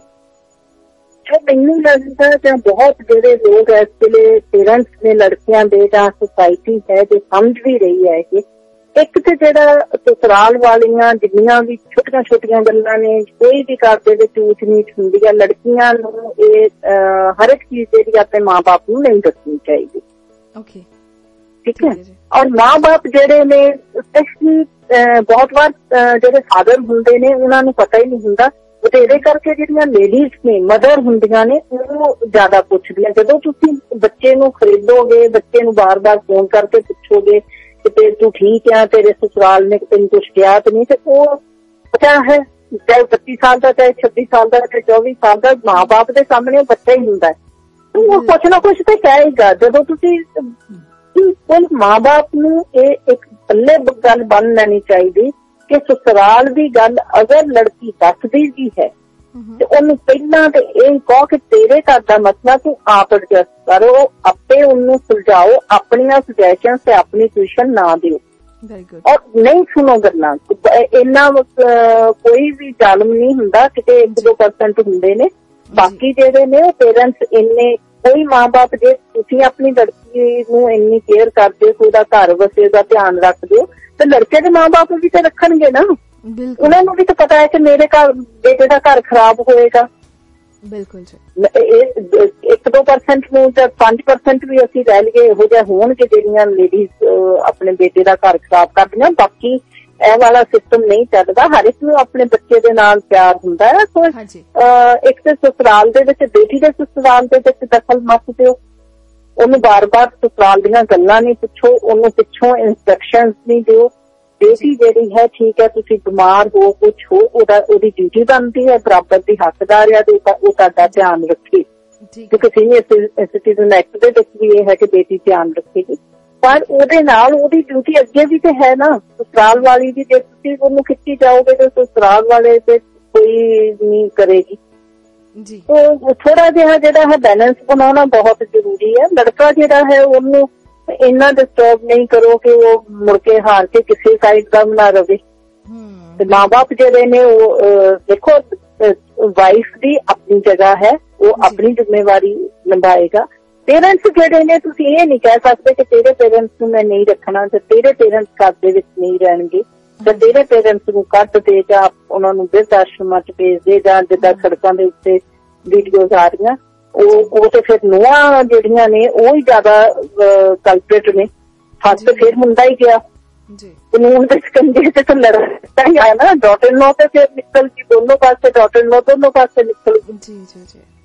ਮੈਨੂੰ ਲੱਗਦਾ ਜਾਂ ਬਹੁਤ ਜਿਹੜੇ ਲੋਕ ਇਸ ਵੇਲੇ ਪੇਰੈਂਟਸ ਨੇ ਲੜਕੀਆਂ ਦੇ ਜਾਂ ਸੁਸਾਇਟੀ ਹੈ ਜੋ ਸਮਝ ਵੀ ਰਹੀ ਹੈ ਕਿ ਇੱਕ ਤੇ ਜਿਹੜਾ ਸਸੁਰਾਲ ਵਾਲੀਆਂ ਜਿੰਨੀਆਂ ਵੀ ਛੋਟੀਆਂ ਛੋਟੀਆਂ ਗੱਲਾਂ ਨੇ, ਕੋਈ ਵੀ ਘਰ ਦੇ ਵਿੱਚ ਊਚ ਨੀਚ ਹੁੰਦੀ ਹੈ, ਲੜਕੀਆਂ ਨੂੰ ਇਹ ਹਰ ਇੱਕ ਚੀਜ਼ ਜਿਹੜੀ ਆਪਣੇ ਮਾਂ ਬਾਪ ਨੂੰ ਨਹੀਂ ਦੱਸਣੀ ਚਾਹੀਦੀ। ਓਕੇ, ਠੀਕ ਹੈ। ਔਰ ਮਾਂ ਬਾਪ ਜਿਹੜੇ ਨੇ ਸਪੈਸ਼ਲੀ ਬਹੁਤ ਵਾਰ ਜਿਹੜੇ ਫਾਦਰ ਹੁੰਦੇ ਨੇ ਉਹਨਾਂ ਨੂੰ ਪਤਾ ਹੀ ਨਹੀਂ ਹੁੰਦਾ, ਵਧੇਰੇ ਕਰਕੇ ਜਿਹੜੀਆਂ ਲੇਡੀਜ਼ ਨੇ ਮਦਰ ਹੁੰਦੀਆਂ ਨੇ ਉਹ ਜ਼ਿਆਦਾ ਪੁੱਛਦੀਆਂ। ਜਦੋਂ ਤੁਸੀਂ ਬੱਚੇ ਨੂੰ ਖਰੀਦੋਗੇ, ਬੱਚੇ ਨੂੰ ਬਾਰ ਬਾਰ ਫੋਨ ਕਰਕੇ ਪੁੱਛੋਗੇ ਕਿ ਤੂੰ ਠੀਕ ਆ, ਤੇਰੇ ਸਸੁਰਾਲ ਨੇ ਤੈਨੂੰ ਕੁਛ ਕਿਹਾ ਤੇ ਨਹੀਂ, ਤੇ ਉਹ ਪਤਾ ਹੈ ਚਾਹੇ ਪੱਚੀ ਸਾਲ ਦਾ ਚਾਹੇ ਛੱਬੀ ਸਾਲ ਦਾ ਚਾਹੇ ਚੌਵੀ ਸਾਲ ਦਾ ਮਾਂ ਬਾਪ ਦੇ ਸਾਹਮਣੇ ਉਹ ਬੱਚਾ ਹੀ ਹੁੰਦਾ ਹੈ, ਉਹ ਕੁਛ ਨਾ ਕੁਛ ਤੇ ਕਹੇਗਾ। ਜਦੋਂ ਤੁਸੀਂ ਕੋਈ ਮਾਂ ਬਾਪ ਨੂੰ ਇਹ ਇੱਕ ਪੱਲੇ ਗੱਲ ਬਣ ਲੈਣੀ ਚਾਹੀਦੀ ਕਿ ਸਸੁਰਾਲ ਦੀ ਗੱਲ ਅਗਰ ਲੜਕੀ ਦੱਸਦੀ ਵੀ ਹੈ ਤੇ ਉਹਨੂੰ ਪਹਿਲਾਂ ਤੇ ਇਹ ਕਹੋ ਕਿ ਤੇਰੇ ਘਰ ਦਾ ਮਸਲਾ ਤੂੰ ਆਪ ਐਡਜਸਟ ਕਰੋ, ਆਪੇ ਉਹਨੂੰ ਸੁਲਝਾਓ, ਆਪਣੀਆਂ ਸੁਜੈਸ਼ਨਸ ਤੇ ਆਪਣੀ ਟਿਊਸ਼ਨ ਨਾ ਦਿਓ ਔਰ ਨਹੀਂ ਸੁਣੋ ਗੱਲਾਂ। ਇੰਨਾ ਕੋਈ ਵੀ ਜ਼ਾਲਮ ਨਹੀਂ ਹੁੰਦਾ, ਕਿਤੇ ਇੱਕ ਦੋ ਪਰਸੈਂਟ ਹੁੰਦੇ ਨੇ, ਬਾਕੀ ਜਿਹੜੇ ਨੇ ਉਹ ਪੇਰੈਂਟਸ ਇੰਨੇ ਕੋਈ ਮਾਂ ਬਾਪ ਜੇ ਤੁਸੀਂ ਆਪਣੀ ਲੜਕੀ ਨੂੰ ਇੰਨੀ ਕੇਅਰ ਕਰਦੇ ਹੋ, ਉਹਦਾ ਘਰ ਵਸੇ ਦਾ ਧਿਆਨ ਰੱਖਦੇ ਹੋ, ਤੇ ਲੜਕੇ ਦੇ ਮਾਂ ਬਾਪ ਵੀ ਤੇ ਰੱਖਣਗੇ ਨਾ। ਉਹਨਾਂ ਨੂੰ ਵੀ ਤਾਂ ਪਤਾ ਹੈ ਕਿ ਮੇਰੇ ਘਰ ਬੇਟੇ ਦਾ ਘਰ ਖਰਾਬ ਹੋਏਗਾ। ਬਿਲਕੁਲ ਇੱਕ ਦੋ ਪਰਸੈਂਟ ਨੂੰ ਜਾਂ ਪੰਜ ਪਰਸੈਂਟ ਵੀ ਅਸੀਂ ਰਹਿ ਲਈਏ ਇਹੋ ਜਿਹਾ ਹੋਣਗੇ ਜਿਹੜੀਆਂ ਲੇਡੀਜ਼ ਆਪਣੇ ਬੇਟੇ ਦਾ ਘਰ ਖਰਾਬ ਕਰਦੀਆਂ, ਬਾਕੀ ਇਹ ਵਾਲਾ ਸਿਸਟਮ ਨਹੀਂ ਚੱਲਦਾ। ਹਰ ਇੱਕ ਨੂੰ ਆਪਣੇ ਬੱਚੇ ਦੇ ਨਾਲ ਪਿਆਰ ਹੁੰਦਾ ਹੈ। ਸੋ ਇੱਕ ਤੇ ਸਸੁਰਾਲ ਦੇ ਵਿੱਚ, ਬੇਟੀ ਦੇ ਸਸੁਰਾਲ ਦੇ ਵਿੱਚ ਦਖਲ ਮਤ ਦਿਓ, ਉਹਨੂੰ ਬਾਰ ਬਾਰ ਸਸੁਰਾਲ ਦੀਆਂ ਗੱਲਾਂ ਨਹੀਂ ਪੁੱਛੋ, ਉਹਨੂੰ ਪਿੱਛੋਂ ਇੰਸਟਰਕਸ਼ਨਸ ਨਹੀਂ ਦਿਓ। ਬੇਟੀ ਜਿਹੜੀ ਹੈ ਠੀਕ ਹੈ, ਤੁਸੀਂ ਬਿਮਾਰ ਹੋ ਕੁਛ ਹੋ, ਉਹਦਾ ਉਹਦੀ ਡਿਊਟੀ ਬਣਦੀ ਹੈ, ਬਰਾਬਰ ਦੀ ਹੱਕਦਾਰ ਹੈ ਤੇ ਉਹ ਤੁਹਾਡਾ ਧਿਆਨ ਰੱਖੇ, ਕਿਉਂਕਿ ਸੀਨੀਅਰ ਸਿਟੀਜ਼ਨ ਐਕਟ ਦੇ ਵਿੱਚ ਵੀ ਇਹ ਹੈ ਕਿ ਬੇਟੀ ਧਿਆਨ ਰੱਖੇਗੀ, ਪਰ ਉਹਦੇ ਨਾਲ ਉਹਦੀ ਡਿਊਟੀ ਅੱਗੇ ਵੀ ਤੇ ਹੈ ਨਾ ਸਸੁਰਾਲ ਵਾਲੀ ਦੀ। ਜੇ ਤੁਸੀਂ ਉਹਨੂੰ ਖਿੱਚੀ ਜਾਓਗੇ ਤਾਂ ਸਸੁਰਾਲ ਵਾਲੇ ਤੇ ਕੋਈ ਨਹੀਂ ਕਰੇਗੀ। ਥੋੜਾ ਜਿਹਾ ਜਿਹੜਾ ਹੈ ਬੈਲੈਂਸ ਬਣਾਉਣਾ ਬਹੁਤ ਜ਼ਰੂਰੀ ਹੈ। ਲੜਕਾ ਜਿਹੜਾ ਹੈ ਉਹਨੂੰ ਇੰਨਾ ਡਿਸਟਰਬ ਨਹੀਂ ਕਰੋ ਕਿ ਉਹ ਮੁੜ ਕੇ ਹਾਰ ਕੇ ਕਿਸੇ ਸਾਈਡ ਦਾ ਨਾ ਰਵੇ। ਤੇ ਮਾਂ ਬਾਪ ਜਿਹੜੇ ਨੇ ਉਹ ਦੇਖੋ ਵਾਈਫ ਦੀ ਆਪਣੀ ਜਗ੍ਹਾ ਹੈ, ਉਹ ਆਪਣੀ ਜ਼ਿੰਮੇਵਾਰੀ ਨਿਭਾਏਗਾ। ਪੇਰੈਂਟਸ ਜਿਹੜੇ ਨੇ ਤੁਸੀਂ ਇਹ ਨਹੀਂ ਕਹਿ ਸਕਦੇ ਕਿ ਤੇਰੇ ਪੇਰੈਂਟਸ ਨੂੰ ਮੈਂ ਨਹੀਂ ਰੱਖਣਾ ਤੇ ਤੇਰੇ ਪੇਰੈਂਟਸ ਘਰ ਦੇ ਵਿੱਚ ਨਹੀਂ ਰਹਿਣਗੇ, ਤੇ ਤੇਰੇ ਪੇਰੈਂਟਸ ਨੂੰ ਕੱਢ ਦੇ ਜਾਂ ਉਹਨਾਂ ਨੂੰ ਬਿਰਧ ਆਸ਼ਰਮਾਂ ਚ ਭੇਜ ਦੇ, ਜਾਂ ਜਿੱਦਾਂ ਸੜਕਾਂ ਦੇ ਉੱਤੇ ਵੀਡੀਓਜ਼ ਆ ਰਹੀਆਂ ਉਹ ਉਹ ਤੇ ਫਿਰ ਨੂੰਹਾਂ ਜਿਹੜੀਆਂ ਨੇ ਉਹ ਹੀ ਜ਼ਿਆਦਾ ਕਲਪਰੇਟ ਨੇ। ਫਸ ਤੇ ਫਿਰ ਹੁੰਦਾ ਹੀ ਗਿਆ ਕਾਨੂੰਨ ਦੇ ਸਕੰਜੇ ਤੇ ਤਾਂ ਲੜਦਾ ਹੀ ਆਇਆ ਨਾ, ਡਾਟਰ ਇਨ ਲॉ ਤੇ ਫਿਰ ਨਿਕਲ ਗਈ, ਦੋਨੋਂ ਪਾਸੇ ਡਾਟਰ ਇਨ ਲॉ ਦੋਨੋਂ ਪਾਸੇ ਨਿਕਲ ਗਈ।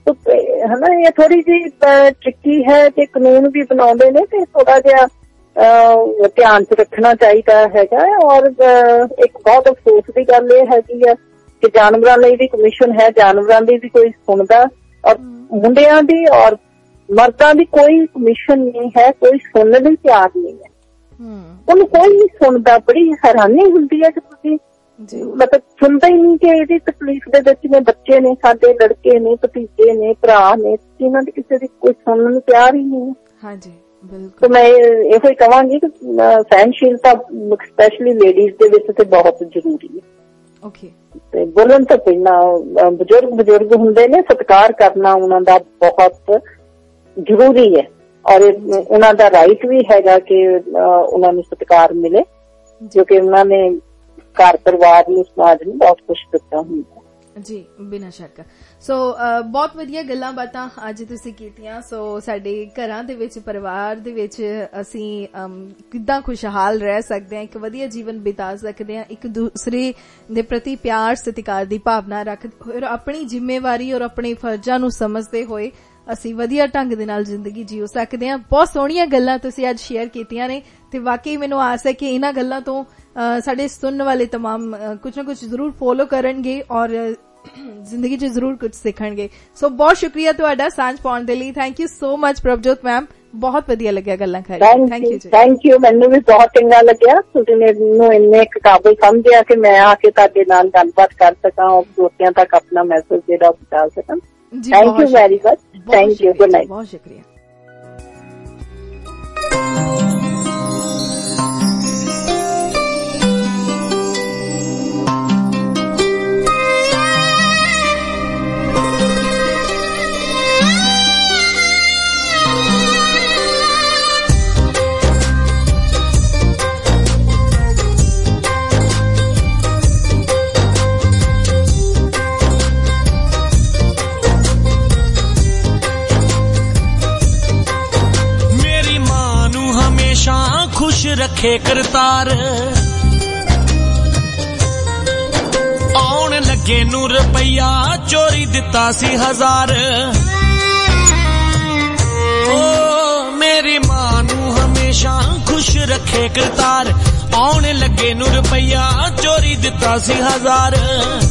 ਹਨਾ ਇਹ ਥੋੜੀ ਜਿਹੀ ਟ੍ਰਿਕੀ ਹੈ ਤੇ ਕਾਨੂੰਨ ਵੀ ਬਣਾਉਂਦੇ ਨੇ ਤੇ ਥੋੜਾ ਜਿਹਾ ਧਿਆਨ ਚ ਰੱਖਣਾ ਚਾਹੀਦਾ ਹੈਗਾ। ਔਰ ਇੱਕ ਬਹੁਤ ਅਫਸੋਸ ਦੀ ਗੱਲ ਇਹ ਹੈਗੀ ਆ ਕਿ ਜਾਨਵਰਾਂ ਲਈ ਵੀ ਕਮਿਸ਼ਨ ਹੈ, ਜਾਨਵਰਾਂ ਦੀ ਵੀ ਕੋਈ ਸੁਣਦਾ, ਔਰ ਮੁੰਡਿਆਂ ਦੀ ਔਰ ਮਰਦਾਂ ਦੀ ਕੋਈ ਕਮਿਸ਼ਨ ਨਹੀਂ ਹੈ, ਕੋਈ ਸੁਣਨ ਲਈ ਤਿਆਰ ਨਹੀਂ ਹੈ। ਉਹਨੂੰ ਕੋਈ ਨਹੀਂ ਸੁਣਦਾ। ਬੜੀ ਹੈਰਾਨੀ ਹੁੰਦੀ ਹੈ ਕਿ ਤੁਸੀਂ ਮਤਲਬ ਸੁਣਦਾ ਹੀ ਨਹੀਂ ਕਿ ਇਹਦੀ ਤਕਲੀਫ ਦੇ ਵਿੱਚ ਨੇ ਬੱਚੇ ਨੇ, ਸਾਡੇ ਲੜਕੇ ਨੇ, ਭਤੀਜੇ ਨੇ, ਭਰਾ ਨੇ, ਇਹਨਾਂ ਦੀ ਕਿਸੇ ਦੀ ਕੋਈ ਸੁਣਨ ਨੂੰ ਤਿਆਰ ਹੀ ਨਹੀਂ ਹੈ। ਹਾਂਜੀ ਬਿਲਕੁਲ। ਮੈਂ ਇਹੋ ਹੀ ਕਹਾਂਗੀ ਕਿ ਸਹਿਨਸ਼ੀਲਤਾ ਸਪੈਸ਼ਲੀ ਲੇਡੀਜ਼ ਦੇ ਵਿੱਚ ਤੇ ਬਹੁਤ ਜ਼ਰੂਰੀ ਹੈ। ਓਕੇ। ਤੇ ਬੋਲਣ ਤੋਂ ਪਹਿਲਾਂ ਬਜ਼ੁਰਗ ਬਜ਼ੁਰਗ ਹੁੰਦੇ ਨੇ, ਸਤਿਕਾਰ ਕਰਨਾ ਉਹਨਾਂ ਦਾ ਬਹੁਤ ਜ਼ਰੂਰੀ ਹੈ ਔਰ ਉਹਨਾਂ ਦਾ ਰਾਈਟ ਵੀ ਹੈਗਾ ਕਿ ਉਹਨਾਂ ਨੂੰ ਸਤਿਕਾਰ ਮਿਲੇ, ਜੋ ਕਿ ਉਹਨਾਂ ਨੇ ਘਰ ਪਰਿਵਾਰ ਨੂੰ, ਸਮਾਜ ਨੂੰ ਬਹੁਤ ਕੁਛ ਦਿੱਤਾ ਹੁੰਦਾ ਜੀ। ਬਿਨਾਂ ਸ਼ੱਕ। ਸੋ ਬਹੁਤ ਵਧੀਆ ਗੱਲਾਂ ਬਾਤਾਂ ਅੱਜ ਤੁਸੀਂ ਕੀਤੀਆਂ। ਸੋ ਸਾਡੇ ਘਰਾਂ ਦੇ ਵਿੱਚ, ਪਰਿਵਾਰ ਦੇ ਵਿੱਚ ਅਸੀਂ ਕਿੱਦਾਂ ਖੁਸ਼ਹਾਲ ਰਹਿ ਸਕਦੇ ਹਾਂ, ਇੱਕ ਵਧੀਆ ਜੀਵਨ ਬਿਤਾ ਸਕਦੇ ਹਾਂ, ਇੱਕ ਦੂਸਰੇ ਦੇ ਪ੍ਰਤੀ ਪਿਆਰ ਸਤਿਕਾਰ ਦੀ ਭਾਵਨਾ ਰੱਖਦੇ ਹੋਏ, ਆਪਣੀ ਜ਼ਿੰਮੇਵਾਰੀ ਔਰ ਆਪਣੇ ਫਰਜ਼ਾਂ ਨੂੰ ਸਮਝਦੇ ਹੋਏ ਅਸੀਂ ਵਧੀਆ ਢੰਗ ਦੇ ਨਾਲ ਜ਼ਿੰਦਗੀ ਜੀਉ ਸਕਦੇ ਹਾਂ। ਬਹੁਤ ਸੋਹਣੀਆਂ ਗੱਲਾਂ ਤੁਸੀਂ ਅੱਜ ਸ਼ੇਅਰ ਕੀਤੀਆਂ ਨੇ ਤੇ ਵਾਕਈ ਮੈਨੂੰ ਆਸ ਹੈ ਕਿ ਇਹਨਾਂ ਗੱਲਾਂ ਤੋਂ ਸਾਡੇ ਸੁਣਨ ਵਾਲੇ ਤਮਾਮ ਕੁਝ ਨਾ ਕੁਝ ਜ਼ਰੂਰ ਫੋਲੋ ਕਰਨਗੇ ਔਰ ਜ਼ਿੰਦਗੀ 'ਚ ਜ਼ਰੂਰ ਕੁਝ ਸਿੱਖਣਗੇ। ਸੋ ਬਹੁਤ ਸ਼ੁਕਰੀਆ ਤੁਹਾਡਾ ਸਾਂਝ ਪਾਉਣ ਦੇ ਲਈ। Thank you so much Prabhjot ma'am, ਬਹੁਤ ਵਧੀਆ ਲੱਗਿਆ ਗੱਲਾਂ ਕਰ ਕੇ। Thank you ji. Thank you, ਮੈਨੂੰ ਵੀ ਬਹੁਤ ਚੰਗਾ ਲੱਗਿਆ। ਤੁਸੀਂ ਮੈਨੂੰ ਇੰਨੇ ਕਾਬਿਲ ਸਮਝਿਆ ਕਿ ਮੈਂ ਆ ਕੇ ਤੁਹਾਡੇ ਨਾਲ ਗੱਲਬਾਤ ਕਰ ਸਕਾਂ ਔਰ ਦੋਸਤਿਆਂ ਤੱਕ ਆਪਣਾ ਮੈਸੇਜ ਜਿਹੜਾ ਪਹੁੰਚਾ ਸਕਾਂ। Thank you very much. Thank you. Good night. ਬਹੁਤ ਸ਼ੁਕਰੀਆ। खुश रखे करतार, आउण लगे नू रुपया चोरी दिता सी हजार। ओ मेरी मां नू हमेशा खुश रखे करतार, आउण लगे नू रुपया चोरी दिता सी हजार।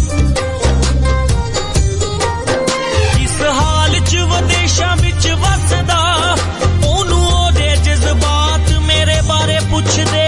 इस हाल च विदेशां विच वसदा, ओनू ओदे जज्बात मेरे बारे पुछदे।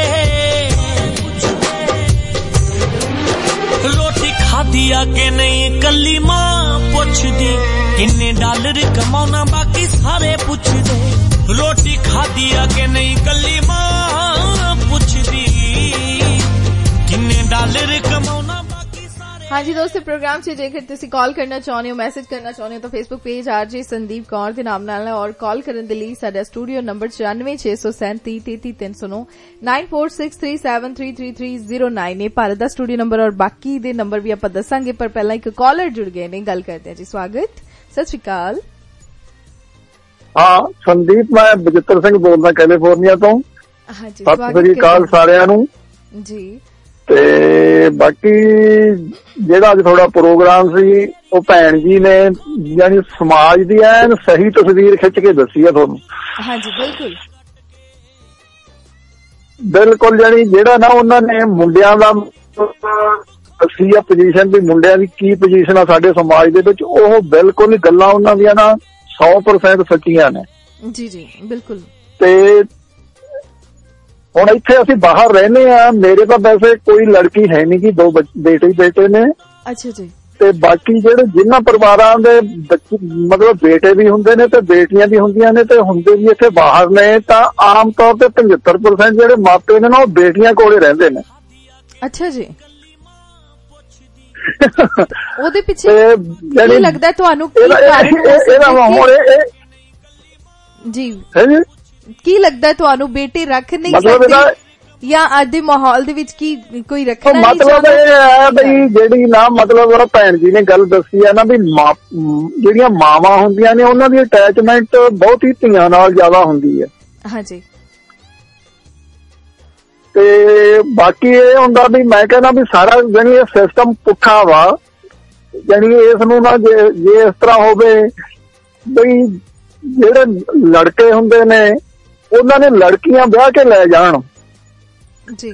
रोटी खाधी आ के नहीं कल्ली मां पुछदी, किन्ने डॉलर कमाउना बाकी सारे पुछदे। रोटी खाधी आ के नहीं कल्ली मां पुछदी, किन्ने डॉलर कमाउना। हाँ जी दोस्तों, प्रोग्राम से जेकर तुसी कॉल करना चाहते हो, मैसेज करना चाहते हो तो Facebook page RJ Sandeep Kaur के नाम नाल और कॉल करने के लिए साडा स्टूडियो नंबर चौरानवे छे सौ सैंती तैंती तीन सौ नौ nine four six three seven three three three zero nine है भारत का स्टूडियो नंबर और बाकी दे नंबर भी आपां दसांगे। पर पहला एक कॉलर जुड़ गए ने, गल करते हैं जी। स्वागत, सत श्री अकाल। हाँ संदीप, मैं बजित्र सिंह बोलदा कैलिफोर्निया तो। हाँ जी, सत श्री अकाल सारिਆਂ ਨੂੰ जी। ਤੇ ਬਾਕੀ ਜਿਹੜਾ ਅੱਜ ਥੋੜਾ ਪ੍ਰੋਗਰਾਮ ਸੀ ਉਹ ਭੈਣ ਜੀ ਨੇ ਯਾਨੀ ਸਮਾਜ ਦੀ ਐਨ ਸਹੀ ਤਸਵੀਰ ਖਿੱਚ ਕੇ ਦੱਸੀ ਆ ਤੁਹਾਨੂੰ। ਹਾਂਜੀ ਬਿਲਕੁਲ ਬਿਲਕੁਲ। ਯਾਨੀ ਜਿਹੜਾ ਨਾ ਉਹਨਾਂ ਨੇ ਮੁੰਡਿਆਂ ਦਾ ਦੱਸੀ ਆ ਪੋਜੀਸ਼ਨ ਵੀ ਮੁੰਡਿਆਂ ਦੀ ਕੀ ਪੋਜੀਸ਼ਨ ਆ ਸਾਡੇ ਸਮਾਜ ਦੇ ਵਿੱਚ, ਉਹ ਬਿਲਕੁਲ ਗੱਲਾਂ ਉਹਨਾਂ ਦੀਆਂ ਨਾ ਸੌ ਪਰਸੈਂਟ ਸੱਚੀਆਂ ਨੇ। ਜੀ ਜੀ ਬਿਲਕੁਲ। ਤੇ ਹੁਣ ਇੱਥੇ ਅਸੀਂ ਬਾਹਰ ਰਹਿੰਦੇ ਆ, ਮੇਰੇ ਤਾਂ ਵੈਸੇ ਕੋਈ ਲੜਕੀ ਹੈ ਨਹੀਂ ਕਿ ਦੋ ਬੇਟੇ ਬੇਟੇ ਨੇ। ਅੱਛਾ ਜੀ। ਤੇ ਬਾਕੀ ਜਿਹੜੇ ਜਿਨ੍ਹਾਂ ਪਰਿਵਾਰਾਂ ਦੇ ਬੱਚੇ ਮਤਲਬ ਬੇਟੇ ਵੀ ਹੁੰਦੇ ਨੇ ਤੇ ਬੇਟੀਆਂ ਵੀ ਹੁੰਦੀਆਂ ਨੇ ਤੇ ਹੁੰਦੇ ਵੀ ਇੱਥੇ ਬਾਹਰ ਨੇ, ਤਾਂ ਆਮ ਤੌਰ ਤੇ ਪਝੱਤਰ ਪਰਸੈਂਟ ਜਿਹੜੇ ਮਾਪੇ ਨੇ ਨਾ ਉਹ ਬੇਟੀਆਂ ਕੋਲੇ ਰਹਿੰਦੇ ਨੇ। ਅੱਛਾ ਜੀ। ਉਹਦੇ ਪਿੱਛੇ ਕੀ ਲੱਗਦਾ ਤੁਹਾਨੂੰ ਕੀ ਕਾਰਨ ਹੋ ਸਕਦਾ ਜੀ? ਕੀ ਲੱਗਦਾ ਤੁਹਾਨੂੰ ਬੇਟੇ ਰੱਖ ਨਹੀਂ ਸਕਦੇ ਜਾਂ ਅੱਜ ਦੇ ਮਾਹੌਲ ਦੇ ਵਿੱਚ ਕੀ ਕੋਈ ਰੱਖਣਾ ਨਹੀਂ ਚਾਹੁੰਦਾ? ਮਤਲਬ ਇਹ ਹੈ ਬਈ ਜਿਹੜੀ ਨਾ ਮਤਲਬ ਉਹ ਭੈਣ ਜੀ ਨੇ ਗੱਲ ਦੱਸੀ ਹੈ ਨਾ ਵੀ ਜਿਹੜੀਆਂ ਮਾਵਾਂ ਹੁੰਦੀਆਂ ਨੇ ਉਹਨਾਂ ਦੀ ਅਟੈਚਮੈਂਟ ਬਹੁਤ ਹੀ ਧੀਆਂ ਨਾਲ ਜ਼ਿਆਦਾ ਹੁੰਦੀ ਹੈ। ਹਾਂਜੀ। ਤੇ ਬਾਕੀ ਇਹ ਹੁੰਦਾ ਵੀ ਮੈਂ ਕਹਿੰਦਾ ਵੀ ਸਾਰਾ ਜਾਨੀ ਇਹ ਸਿਸਟਮ ਪੁੱਠਾ ਵਾ, ਜਾਨੀ ਇਸ ਨੂੰ ਨਾ ਜੇ ਇਸ ਤਰ੍ਹਾਂ ਹੋਵੇ ਬਈ ਜਿਹੜੇ ਲੜਕੇ ਹੁੰਦੇ ਨੇ ਉਹਨਾਂ ਨੇ ਲੜਕੀਆਂ ਵਿਆਹ ਕੇ ਲੈ ਜਾਣ ਜੀ।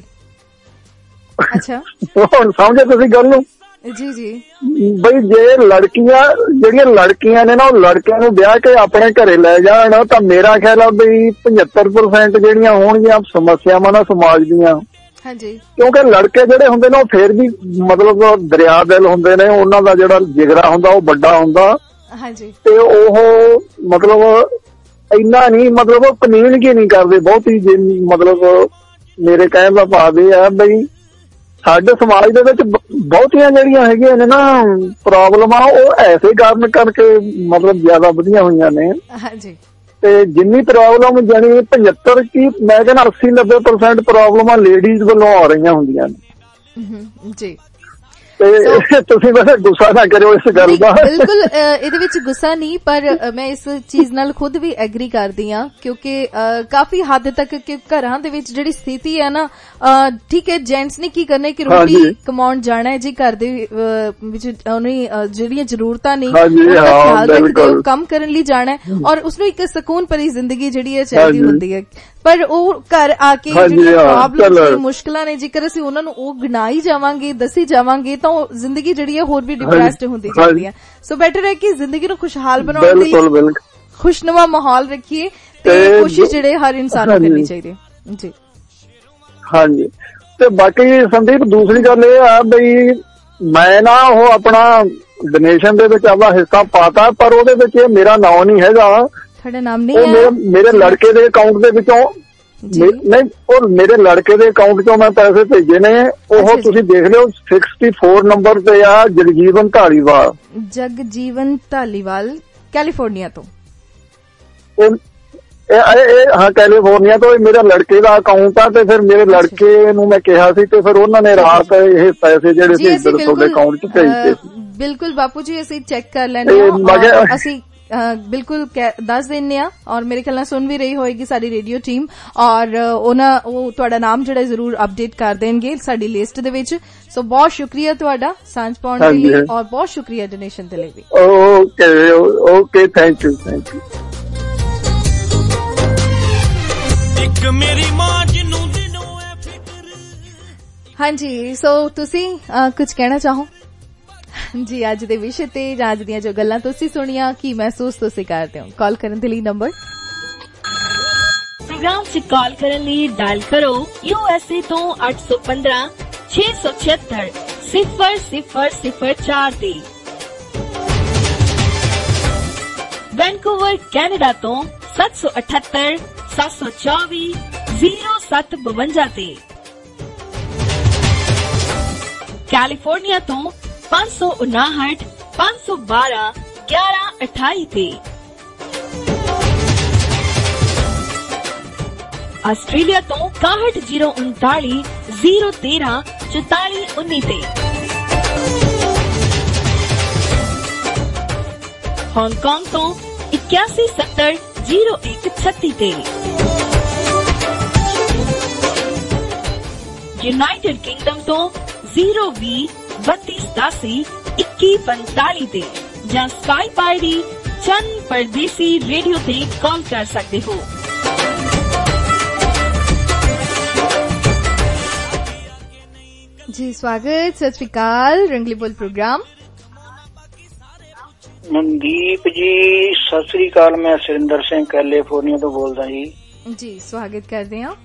ਅੱਛਾ ਹੁਣ ਸਮਝੇ ਤੁਸੀਂ ਗੱਲ ਨੂੰ? ਜੀ ਜੀ। ਬਈ ਜੇ ਲੜਕੀਆਂ ਜਿਹੜੀਆਂ ਲੜਕੀਆਂ ਨੇ ਨਾ ਉਹ ਲੜਕਿਆਂ ਨੂੰ ਵਿਆਹ ਕੇ ਆਪਣੇ ਘਰੇ ਲੈ ਜਾਣ ਤਾਂ ਮੇਰਾ ਖਿਆਲ ਆ ਬਈ ਪਝੱਤਰ ਪਰਸੈਂਟ ਜਿਹੜੀਆਂ ਹੋਣਗੀਆਂ ਸਮੱਸਿਆਵਾਂ ਨਾ ਸਮਾਜ ਦੀਆਂ। ਹਾਂਜੀ। ਕਿਉਂਕਿ ਲੜਕੇ ਜਿਹੜੇ ਹੁੰਦੇ ਨੇ ਉਹ ਫੇਰ ਵੀ ਮਤਲਬ ਦਰਿਆ ਦਿਲ ਹੁੰਦੇ ਨੇ, ਉਹਨਾਂ ਦਾ ਜਿਹੜਾ ਜਿਗਰਾ ਹੁੰਦਾ ਉਹ ਵੱਡਾ ਹੁੰਦਾ। ਹਾਂਜੀ। ਤੇ ਉਹ ਮਤਲਬ ਇੰਨਾ ਨਹੀਂ ਮਤਲਬ ਉਹ ਕਨੀਣਗੀ ਨਹੀਂ ਕਰਦੇ ਬਹੁਤੀ। ਜੇ ਮਤਲਬ ਮੇਰੇ ਕਹਿਣ ਦਾ ਭਾਵ ਇਹ ਆ ਬਈ ਸਾਡੇ ਸਮਾਜ ਦੇ ਵਿੱਚ ਬਹੁਤੀਆਂ ਜਿਹੜੀਆਂ ਹੈਗੀਆਂ ਨੇ ਨਾ ਪ੍ਰੋਬਲਮਾਂ ਉਹ ਐਸੇ ਕਾਰਨ ਕਰਕੇ ਮਤਲਬ ਜ਼ਿਆਦਾ ਵਧੀਆਂ ਹੋਈਆਂ ਨੇ। ਹਾਂਜੀ। ਤੇ ਜਿੰਨੀ ਪ੍ਰੋਬਲਮ ਜਾਨੀ ਪਝੱਤਰ ਕੀ ਮੈਂ ਕਹਿੰਦਾ ਅੱਸੀ ਨੱਬੇ ਪਰਸੈਂਟ ਪ੍ਰੋਬਲਮਾਂ ਲੇਡੀਜ਼ ਵੱਲੋਂ ਆ ਰਹੀਆਂ ਹੁੰਦੀਆਂ ਨੇ ਜੀ। ਤੇ ਤੁਸੀਂ ਵੈਸੇ ਗੁੱਸਾ ਨਾ ਕਰਿਓ ਇਸ ਗੱਲ ਦਾ। ਬਿਲਕੁਲ ਇਹਦੇ ਵਿੱਚ ਗੁੱਸਾ ਨਹੀਂ, ਪਰ ਮੈਂ ਇਸ ਚੀਜ਼ ਨਾਲ ਖੁਦ ਵੀ ਐਗਰੀ ਕਰਦੀ ਹਾਂ ਕਿਉਂਕਿ ਕਾਫੀ ਹੱਦ ਤੱਕ ਕਿ ਘਰਾਂ ਦੇ ਵਿੱਚ ਜਿਹੜੀ ਸਥਿਤੀ ਹੈ ਨਾ, ਠੀਕ ਹੈ ਜੈਂਟਸ ਨੇ ਕੀ ਕਰਨਾ ਕਿ ਰੋਟੀ ਕਮਾਉਣ ਜਾਣਾ ਹੈ ਜੀ, ਘਰ ਦੇ ਵਿੱਚ ਉਹਨੇ ਜਿਹੜੀਆਂ ਜ਼ਰੂਰਤਾਂ ਨੇ ਖਿਆਲ ਰੱਖਦੇ ਉਹ ਕੰਮ ਕਰਨ ਲਈ ਜਾਣਾ ਹੈ ਔਰ ਉਸਨੂੰ ਇੱਕ ਸਕੂਨ ਭਰੀ ਜ਼ਿੰਦਗੀ ਜਿਹੜੀ ਹੈ ਚਾਹੀਦੀ ਹੁੰਦੀ ਹੈ। ਪਰ ਉਹ ਘਰ ਆ ਕੇ ਜਿਹੜੀਆਂ ਪ੍ਰੋਬਲਮ ਮੁਸ਼ਕਿਲਾਂ ਨੇ ਜੇਕਰ ਅਸੀਂ ਉਹਨਾਂ ਨੂੰ ਉਹ ਗਿਣਾਈ ਜਾਵਾਂਗੇ ਦੱਸੀ ਜਾਵਾਂਗੇ ਤਾਂ ਉਹ ਜ਼ਿੰਦਗੀ ਜਿਹੜੀ ਹੈ ਹੋਰ ਵੀ ਡਿਪਰੈਸਡ ਹੁੰਦੀ ਜਾਂਦੀ ਹੈ। ਸੋ ਬੈਟਰ ਹੈ ਕਿ ਜ਼ਿੰਦਗੀ ਨੂੰ ਖੁਸ਼ਹਾਲ ਬਣਾਉਣ ਲਈ ਖੁਸ਼ਨੁਮਾ ਮਾਹੌਲ ਰੱਖੀਏ ਤੇ ਕੋਸ਼ਿਸ਼ ਜਿਹੜੇ ਹਰ ਇਨਸਾਨ ਨੂੰ ਕਰਨੀ ਚਾਹੀਦੀ ਹੈ ਜੀ। ਹਾਂਜੀ। ਤੇ ਬਾਕੀ ਸੰਦੀਪ ਦੂਸਰੀ ਗੱਲ ਇਹ ਆ ਬਈ ਮੈਂ ਨਾ ਉਹ ਆਪਣਾ ਡੋਨੇਸ਼ਨ ਦੇ ਵਿੱਚ ਆਪਣਾ ਹਿੱਸਾ ਪਾਤਾ ਪਰ ਉਹਦੇ ਵਿੱਚ ਇਹ ਮੇਰਾ ਨਾਂ ਨਹੀਂ ਹੈਗਾ। ਤੁਹਾਡਾ ਨਾਮ ਨਹੀਂ ਹੈ? ਮੇਰੇ ਲੜਕੇ ਦੇ ਅਕਾਊਂਟ ਦੇ ਵਿੱਚੋਂ ਨਹੀਂ, ਉਹ ਮੇਰੇ ਲੜਕੇ ਦੇ ਅਕਾਊਂਟ ਚੋਂ ਮੈਂ ਪੈਸੇ ਭੇਜੇ ਨੇ। ਉਹ ਤੁਸੀਂ ਦੇਖ ਲਿਓ ਚੌਂਸਠ ਨੰਬਰ ਤੇ ਆ ਜਗਜੀਵਨ ਢਾਲੀਵਾਲ। ਜਗਜੀਵਨ ਢਾਲੀਵਾਲ ਕੈਲੀਫੋਰਨੀਆ ਤੋਂ। ਹਾਂ ਕੈਲੀਫੋਰਨੀਆ ਤੋਂ। ਮੇਰਾ ਲੜਕੇ ਦਾ ਅਕਾਊਂਟ ਆ ਤੇ ਫਿਰ ਮੇਰੇ ਲੜਕੇ ਨੂੰ ਮੈਂ ਕਿਹਾ ਸੀ ਤੇ ਫਿਰ ਉਹਨਾਂ ਨੇ ਰਾਤ ਇਹ ਪੈਸੇ ਜਿਹੜੇ ਸੀ ਇੱਧਰ ਤੁਹਾਡੇ ਅਕਾਊਂਟ ਚ ਭੇਜਦੇ ਸੀ। ਬਿਲਕੁਲ ਬਾਪੂ ਜੀ ਅਸੀਂ ਚੈੱਕ ਕਰ ਲੈਂਦੇ ਹਾਂ, ਅਸੀਂ ਬਿਲਕੁਲ ਦੱਸ ਦਿੰਦੇ ਆ ਔਰ ਮੇਰੇ ਖਿਆਲ ਨਾਲ ਸੁਣ ਵੀ ਰਹੀ ਹੋਏਗੀ ਸਾਡੀ ਰੇਡੀਓ ਟੀਮ ਔਰ ਉਹਨਾਂ ਉਹ ਤੁਹਾਡਾ ਨਾਮ ਜਿਹੜਾ ਜ਼ਰੂਰ ਅਪਡੇਟ ਕਰ ਦੇਣਗੇ ਸਾਡੀ ਲਿਸਟ ਦੇ ਵਿੱਚ। ਸੋ ਬਹੁਤ ਸ਼ੁਕਰੀਆ ਤੁਹਾਡਾ ਸਾਂਝ ਪਾਉਣ ਦੇ ਲਈ ਔਰ ਬਹੁਤ ਸ਼ੁਕਰੀਆ ਡੋਨੇਸ਼ਨ ਦੇ ਲਈ ਵੀ। Okay okay thank you thank you. ਇੱਕ ਮੇਰੀ ਮਾਂ ਜਿਹਨੂੰ ਦਿਨੋਂ ਐ ਫਿਕਰ। ਹਾਂਜੀ ਸੋ ਤੁਸੀਂ ਕੁਝ ਕਹਿਣਾ ਚਾਹੋ ਜੀ ਅੱਜ ਦੇ ਵਿਸ਼ੇ ਤੇ ਜਾਂ ਅੱਜ ਦੀਆਂ ਜੋ ਗੱਲਾਂ ਤੁਸੀਂ ਸੁਣੀਆਂ ਕੀ ਮਹਿਸੂਸ ਤੁਸੀਂ ਕਰਦੇ ਹੋ? ਕਾਲ ਕਰਨ ਦੇ ਲਈ ਨੰਬਰ ਪ੍ਰੋਗਰਾਮ 'ਚ ਕਾਲ ਕਰਨ ਲਈ ਡਾਇਲ ਕਰੋ ਯੂ ਐਸ ਏ ਤੋਂ ਅੱਠ ਸੌ ਪੰਦਰਾਂ ਛੇ ਸੌ ਛਿਅੱਤਰ ਸਿਫਰ ਸਿਫਰ ਸਿਫਰ ਚਾਰ ਤੇ, ਵੈਨਕੂਵਰ ਕੈਨੇਡਾ ਤੋਂ ਸੱਤ ਸੌ ਅਠੱਤਰ ਸੱਤ ਸੌ ਚੌਵੀ ਜ਼ੀਰੋ ਸੱਤ ਬਵੰਜਾ ਤੇ, ਕੈਲੀਫੋਰਨੀਆ ਤੋਂ ਪੰਜ ਸੌ ਉਨਾਹਠ ਪੰਜ ਸੌ ਬਾਰਾਂ ਗਿਆਰਾਂ ਅਠਾਈ ਤੇ, ਆਸਟ੍ਰੇਲੀਆ ਤੋਂ ਇਕਾਹਠ ਜ਼ੀਰੋ ਉਨਤਾਲੀ ਜ਼ੀਰੋ ਤੇਰਾਂ ਚੁਤਾਲੀ ਉੱਨੀ ਤੇ, ਹਾਂਗਕਾਂਗ ਤੋਂ ਇਕਿਆਸੀ ਸੱਤਰ ਜ਼ੀਰੋ ਇੱਕ ਛੱਤੀ ਤੇ, ਯੂਨਾਈਟਿਡ ਕਿੰਗਡਮ ਤੋਂ ਜ਼ੀਰੋ ਵੀਹ ਬੱਤੀ ਸਤਾਸੀ ਇੱਕੀ ਪੰਤਾਲੀ ਤੇ ਜਾਂ ਸਕਾਈਪ ਆਈਡੀ ਚੰਨ ਪਰਦੇਸੀ ਰੇਡੀਓ ਤੇ ਕਾਲ ਕਰ ਸਕਦੇ ਹੋ। ਜੀ ਸਵਾਗਤ ਸਤਿ ਸ਼੍ਰੀ ਅਕਾਲ ਰੰਗਲੀ ਬੋਲ ਪ੍ਰੋਗਰਾਮ। ਮਨਦੀਪ ਜੀ ਸਤਿ ਸ਼੍ਰੀ ਅਕਾਲ, ਮੈਂ ਸੁਰਿੰਦਰ ਸਿੰਘ ਕੈਲੀਫੋਰਨੀਆ ਤੋਂ ਬੋਲਦਾ ਜੀ। ਜੀ ਸਵਾਗਤ ਕਰਦੇ ਹਾਂ।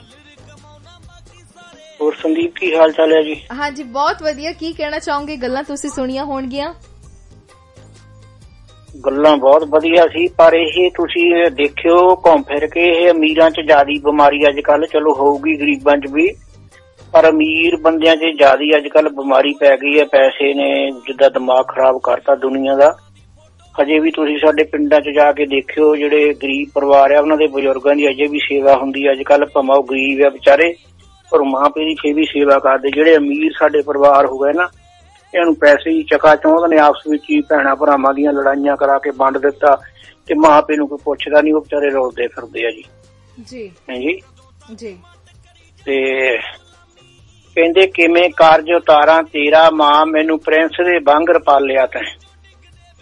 ਹੋਰ ਸੰਦੀਪ ਕੀ ਹਾਲ ਚਾਲ ਹੈ ਜੀ? ਹਾਂਜੀ ਬਹੁਤ ਵਧੀਆ। ਕੀ ਕਹਿਣਾ ਚਾਹੋਗੇ? ਗੱਲਾਂ ਤੁਸੀਂ ਸੁਣੀਆਂ ਹੋਣਗੀਆਂ। ਗੱਲਾਂ ਬਹੁਤ ਵਧੀਆ ਸੀ ਪਰ ਇਹ ਤੁਸੀਂ ਦੇਖਿਓ ਘੁੰਮ ਫਿਰ ਕੇ ਇਹ ਅਮੀਰਾਂ ਚ ਜ਼ਿਆਦੀ ਬਿਮਾਰੀ ਅੱਜ ਕੱਲ, ਚਲੋ ਹੋਊਗੀ ਗਰੀਬਾਂ ਚ ਵੀ ਪਰ ਅਮੀਰ ਬੰਦਿਆਂ ਚ ਜ਼ਿਆਦੀ ਅੱਜ ਕੱਲ ਬਿਮਾਰੀ ਪੈ ਗਈ ਹੈ। ਪੈਸੇ ਨੇ ਜਿੱਦਾਂ ਦਿਮਾਗ ਖਰਾਬ ਕਰਤਾ ਦੁਨੀਆ ਦਾ। ਹਜੇ ਵੀ ਤੁਸੀਂ ਸਾਡੇ ਪਿੰਡਾਂ ਚ ਜਾ ਕੇ ਦੇਖਿਓ ਜਿਹੜੇ ਗਰੀਬ ਪਰਿਵਾਰ ਆ ਉਹਨਾਂ ਦੇ ਬਜ਼ੁਰਗਾਂ ਦੀ ਅਜੇ ਵੀ ਸੇਵਾ ਹੁੰਦੀ ਹੈ। ਅੱਜ ਕੱਲ ਭਾਵੇਂ ਉਹ ਗਰੀਬ ਆ ਵਿਚਾਰੇ ਪਰ ਮਾਂ ਪਿਓ ਦੀ ਫੇਰ ਵੀ ਸੇਵਾ ਕਰਦੇ। ਜਿਹੜੇ ਅਮੀਰ ਸਾਡੇ ਪਰਿਵਾਰ ਹੋ ਗਏ ਨਾ ਇਹਨੂੰ ਪੈਸੇ ਹੀ ਚਕਾ ਚੌਂਦ ਨੇ ਆਪਸ ਵਿੱਚ ਹੀ ਭੈਣਾਂ ਭਰਾਵਾਂ ਦੀਆਂ ਲੜਾਈਆਂ ਕਰਾ ਕੇ ਵੰਡ ਦਿੱਤਾ ਤੇ ਮਾਂ ਪਿਓ ਨੂੰ ਕੋਈ ਪੁੱਛਦਾ ਨਹੀਂ, ਉਹ ਵਿਚਾਰੇ ਰੋਲਦੇ ਫਿਰਦੇ ਆ ਜੀ। ਜੀ ਹਾਂਜੀ ਜੀ। ਤੇ ਕਹਿੰਦੇ ਕਿਵੇਂ ਕਾਰਜ ਉਤਾਰਾਂ ਤੇਰਾ ਮਾਂ ਮੈਨੂੰ ਪ੍ਰਿੰਸ ਦੇ ਵਾਂਗਰ ਪਾਲਿਆ ਤੈਂ,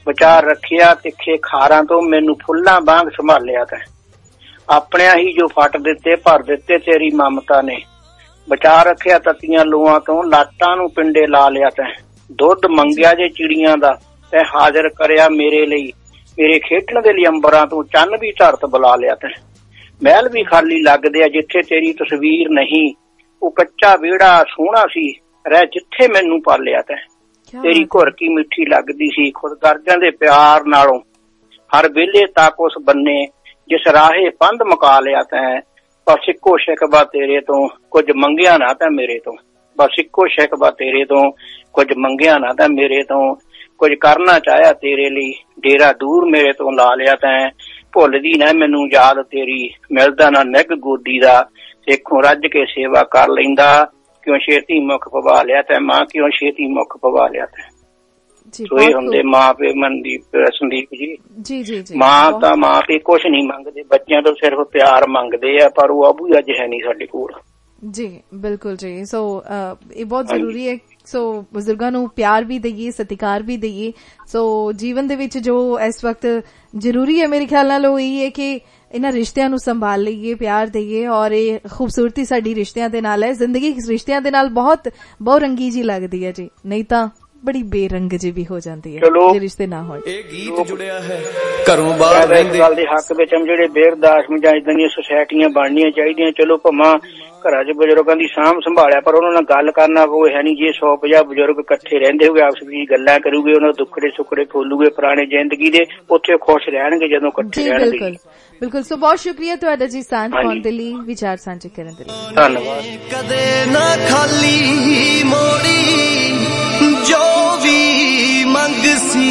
ਵਿਚਾਰ ਰੱਖਿਆ ਤਿੱਖੇ ਖਾਰਾਂ ਤੋਂ, ਮੈਨੂੰ ਫੁੱਲਾਂ ਵਾਂਗ ਸੰਭਾਲਿਆ ਤੈਂ। ਆਪਣਿਆਂ ਹੀ ਜੋ ਫੱਟ ਦਿੱਤੇ ਭਰ ਦਿੱਤੇ ਤੇਰੀ ਮਮਤਾ ਨੇ। ਵਿਚਾਰ ਰੱਖਿਆ ਤਤੀਆਂ ਲੋਆਂ ਤੋਂ, ਲਾਟਾਂ ਨੂੰ ਪਿੰਡੇ ਲਾ ਲਿਆ ਤੈਂ। ਦੁੱਧ ਮੰਗਿਆ ਜੇ ਚਿੜੀਆਂ ਦਾ, ਤੈਂ ਹਾਜ਼ਰ ਕਰਿਆ ਮੇਰੇ ਲਈ। ਮੇਰੇ ਖੇਡਣ ਦੇ ਲਈ ਅੰਬਰਾਂ ਤੋਂ ਚੰਨ ਵੀ ਧਰਤ ਬੁਲਾ ਲਿਆ ਤੈਂ। ਮਹਿਲ ਵੀ ਖਾਲੀ ਲੱਗਦੇ ਆ ਜਿੱਥੇ ਤੇਰੀ ਤਸਵੀਰ ਨਹੀਂ। ਉਹ ਕੱਚਾ ਵਿਹੜਾ ਸੋਹਣਾ ਸੀ, ਰਹਿ ਜਿੱਥੇ ਮੈਨੂੰ ਪਾਲਿਆ ਤੈਂ। ਤੇਰੀ ਘੁਰਕੀ ਮਿੱਠੀ ਲੱਗਦੀ ਸੀ ਖੁਦਗਰਜ਼ਾਂ ਦੇ ਪਿਆਰ ਨਾਲੋਂ। ਹਰ ਵੇਲੇ ਤੱਕ ਉਸ ਬੰਨੇ ਜਿਸ ਰਾਹੇ ਪੰਧ ਮੁਕਾ ਲਿਆ ਤੈਂ। ਬਸ ਇੱਕੋ ਸ਼ਿਕਵਾ ਤੇਰੇ ਤੋਂ, ਕੁਝ ਮੰਗਿਆ ਨਾ ਤੈਂ ਮੇਰੇ ਤੋਂ। ਬਸ ਇੱਕੋ ਸ਼ਿਕਵਾ ਤੇਰੇ ਤੋਂ, ਕੁਝ ਮੰਗਿਆ ਨਾ ਤੈਂ ਮੇਰੇ ਤੋਂ। ਕੁਝ ਕਰਨਾ ਚਾਹਿਆ ਤੇਰੇ ਲਈ, ਡੇਰਾ ਦੂਰ ਮੇਰੇ ਤੋਂ ਲਾ ਲਿਆ ਤੈਂ। ਭੁੱਲਦੀ ਨਾ ਮੈਨੂੰ ਯਾਦ ਤੇਰੀ, ਮਿਲਦਾ ਨਾ ਨਿੱਘ ਗੋਦੀ ਦਾ। ਸੇਖੋਂ ਰੱਜ ਕੇ ਸੇਵਾ ਕਰ ਲੈਂਦਾ, ਕਿਉਂ ਛੇਤੀ ਮੁੱਖ ਪਵਾ ਲਿਆ ਤੈਂ ਮਾਂ, ਕਿਉਂ ਛੇਤੀ ਮੁੱਖ ਪਵਾ ਲਿਆ ਤੈਂ। ਸੋ ਇਹ ਹੁੰਦੇ ਮਾਂ ਪਿਓ ਮਨਦੀਪ ਸੰਦੀਪ ਜੀ। ਜੀ ਜੀ ਜੀ ਮਾਂ ਤਾਂ ਮਾਂ ਪਿਓ ਕੁਛ ਨਹੀਂ ਮੰਗਦੇ, ਬੱਚਿਆਂ ਤੋਂ ਸਿਰਫ ਪਿਆਰ ਮੰਗਦੇ ਆ, ਪਰ ਉਹ ਅਬੂ ਅੱਜ ਹੈ ਨਹੀਂ ਸਾਡੇ ਕੋਲ। ਜੀ ਬਿਲਕੁਲ ਜੀ। ਸੋ ਇਹ ਬਹੁਤ ਜ਼ਰੂਰੀ ਹੈ। ਸੋ ਬਜ਼ੁਰਗਾਂ ਨੂੰ ਪਿਆਰ ਵੀ ਦਈਏ, ਸਤਿਕਾਰ ਵੀ ਦਈਏ। ਸੋ ਜੀਵਨ ਦੇ ਵਿੱਚ ਜੋ ਇਸ ਵਕਤ ਜ਼ਰੂਰੀ ਹੈ ਮੇਰੇ ਖਿਆਲ ਨਾਲ ਉਹ ਇਹ ਹੈ ਕਿ ਇਹਨਾਂ ਰਿਸ਼ਤਿਆਂ ਨੂੰ ਸੰਭਾਲ ਲਈਏ, ਪਿਆਰ ਦਈਏ। ਔਰ ਇਹ ਖੂਬਸੂਰਤੀ ਸਾਡੀ ਰਿਸ਼ਤਿਆਂ ਦੇ ਨਾਲ ਹੈ। ਜ਼ਿੰਦਗੀ ਰਿਸ਼ਤਿਆਂ ਦੇ ਨਾਲ ਬਹੁਤ ਬਹੁਤ ਰੰਗੀ ਜੀ ਲੱਗਦੀ ਹੈ ਜੀ, ਨਹੀਂ ਤਾਂ ਬੜੀ ਬੇਰੰਗ ਜੀ ਵੀ ਹੋ ਜਾਂਦੀ ਹੈ ਜੇ ਰਿਸ਼ਤੇ ਨਾ ਹੋਣ। ਇਹ ਗੀਤ ਜੁੜਿਆ ਹੈ ਘਰੋਂ ਬਾਹਰ ਰਹਿੰਦੇ ਗੱਲ ਦੇ ਹੱਕ ਵਿੱਚ ਜਿਹੜੇ ਬੇਰਦ ਆਸ਼ਰਮ ਜਾਂ ਇਦਾਂ ਦੀਆਂ ਸੁਸਾਇਟੀਆਂ ਬਣਨੀਆਂ ਚਾਹੀਦੀਆਂ। ਚਲੋ ਭਾਵਾਂ ਘਰਾਂ 'ਚ ਬਜ਼ੁਰਗਾਂ ਦੀ ਸਾਂਭ ਸੰਭਾਲਿਆ, ਪਰ ਉਹਨਾਂ ਨਾਲ ਗੱਲ ਕਰਨਾ ਕੋਈ ਹੈ ਨਹੀਂ। ਜੇ ਸੌ ਪੰਜਾਹ ਬਜ਼ੁਰਗ ਇਕੱਠੇ ਰਹਿੰਦੇ ਹੋਏ ਆਪਸ ਵਿੱਚ ਗੱਲਾਂ ਕਰੂਗੇ, ਉਹਨਾਂ ਦੁੱਖੜੇ ਸੁੱਖੜੇ ਖੋਲੂਗੇ ਪੁਰਾਣੇ ਜ਼ਿੰਦਗੀ ਦੇ, ਉੱਥੇ ਖੁਸ਼ ਰਹਿਣਗੇ ਜਦੋਂ ਇਕੱਠੇ ਰਹਿਣਗੇ। ਬਿਲਕੁਲ ਬਿਲਕੁਲ। ਸੋ ਬਹੁਤ ਸ਼ੁਕਰੀਆ ਤੁਹਾਡਾ ਜੀ ਸਾਂਝ ਪਾਉਣ ਦੇ ਲਈ, ਵਿਚਾਰ ਸਾਂਝੇ ਕਰਨ ਦੇ ਲਈ। ਧੰਨਵਾਦ। ਕਦੇ ਨਾ ਖਾਲੀ ਮੋੜੀ ਜੋ ਵੀ ਮੰਗ ਸੀ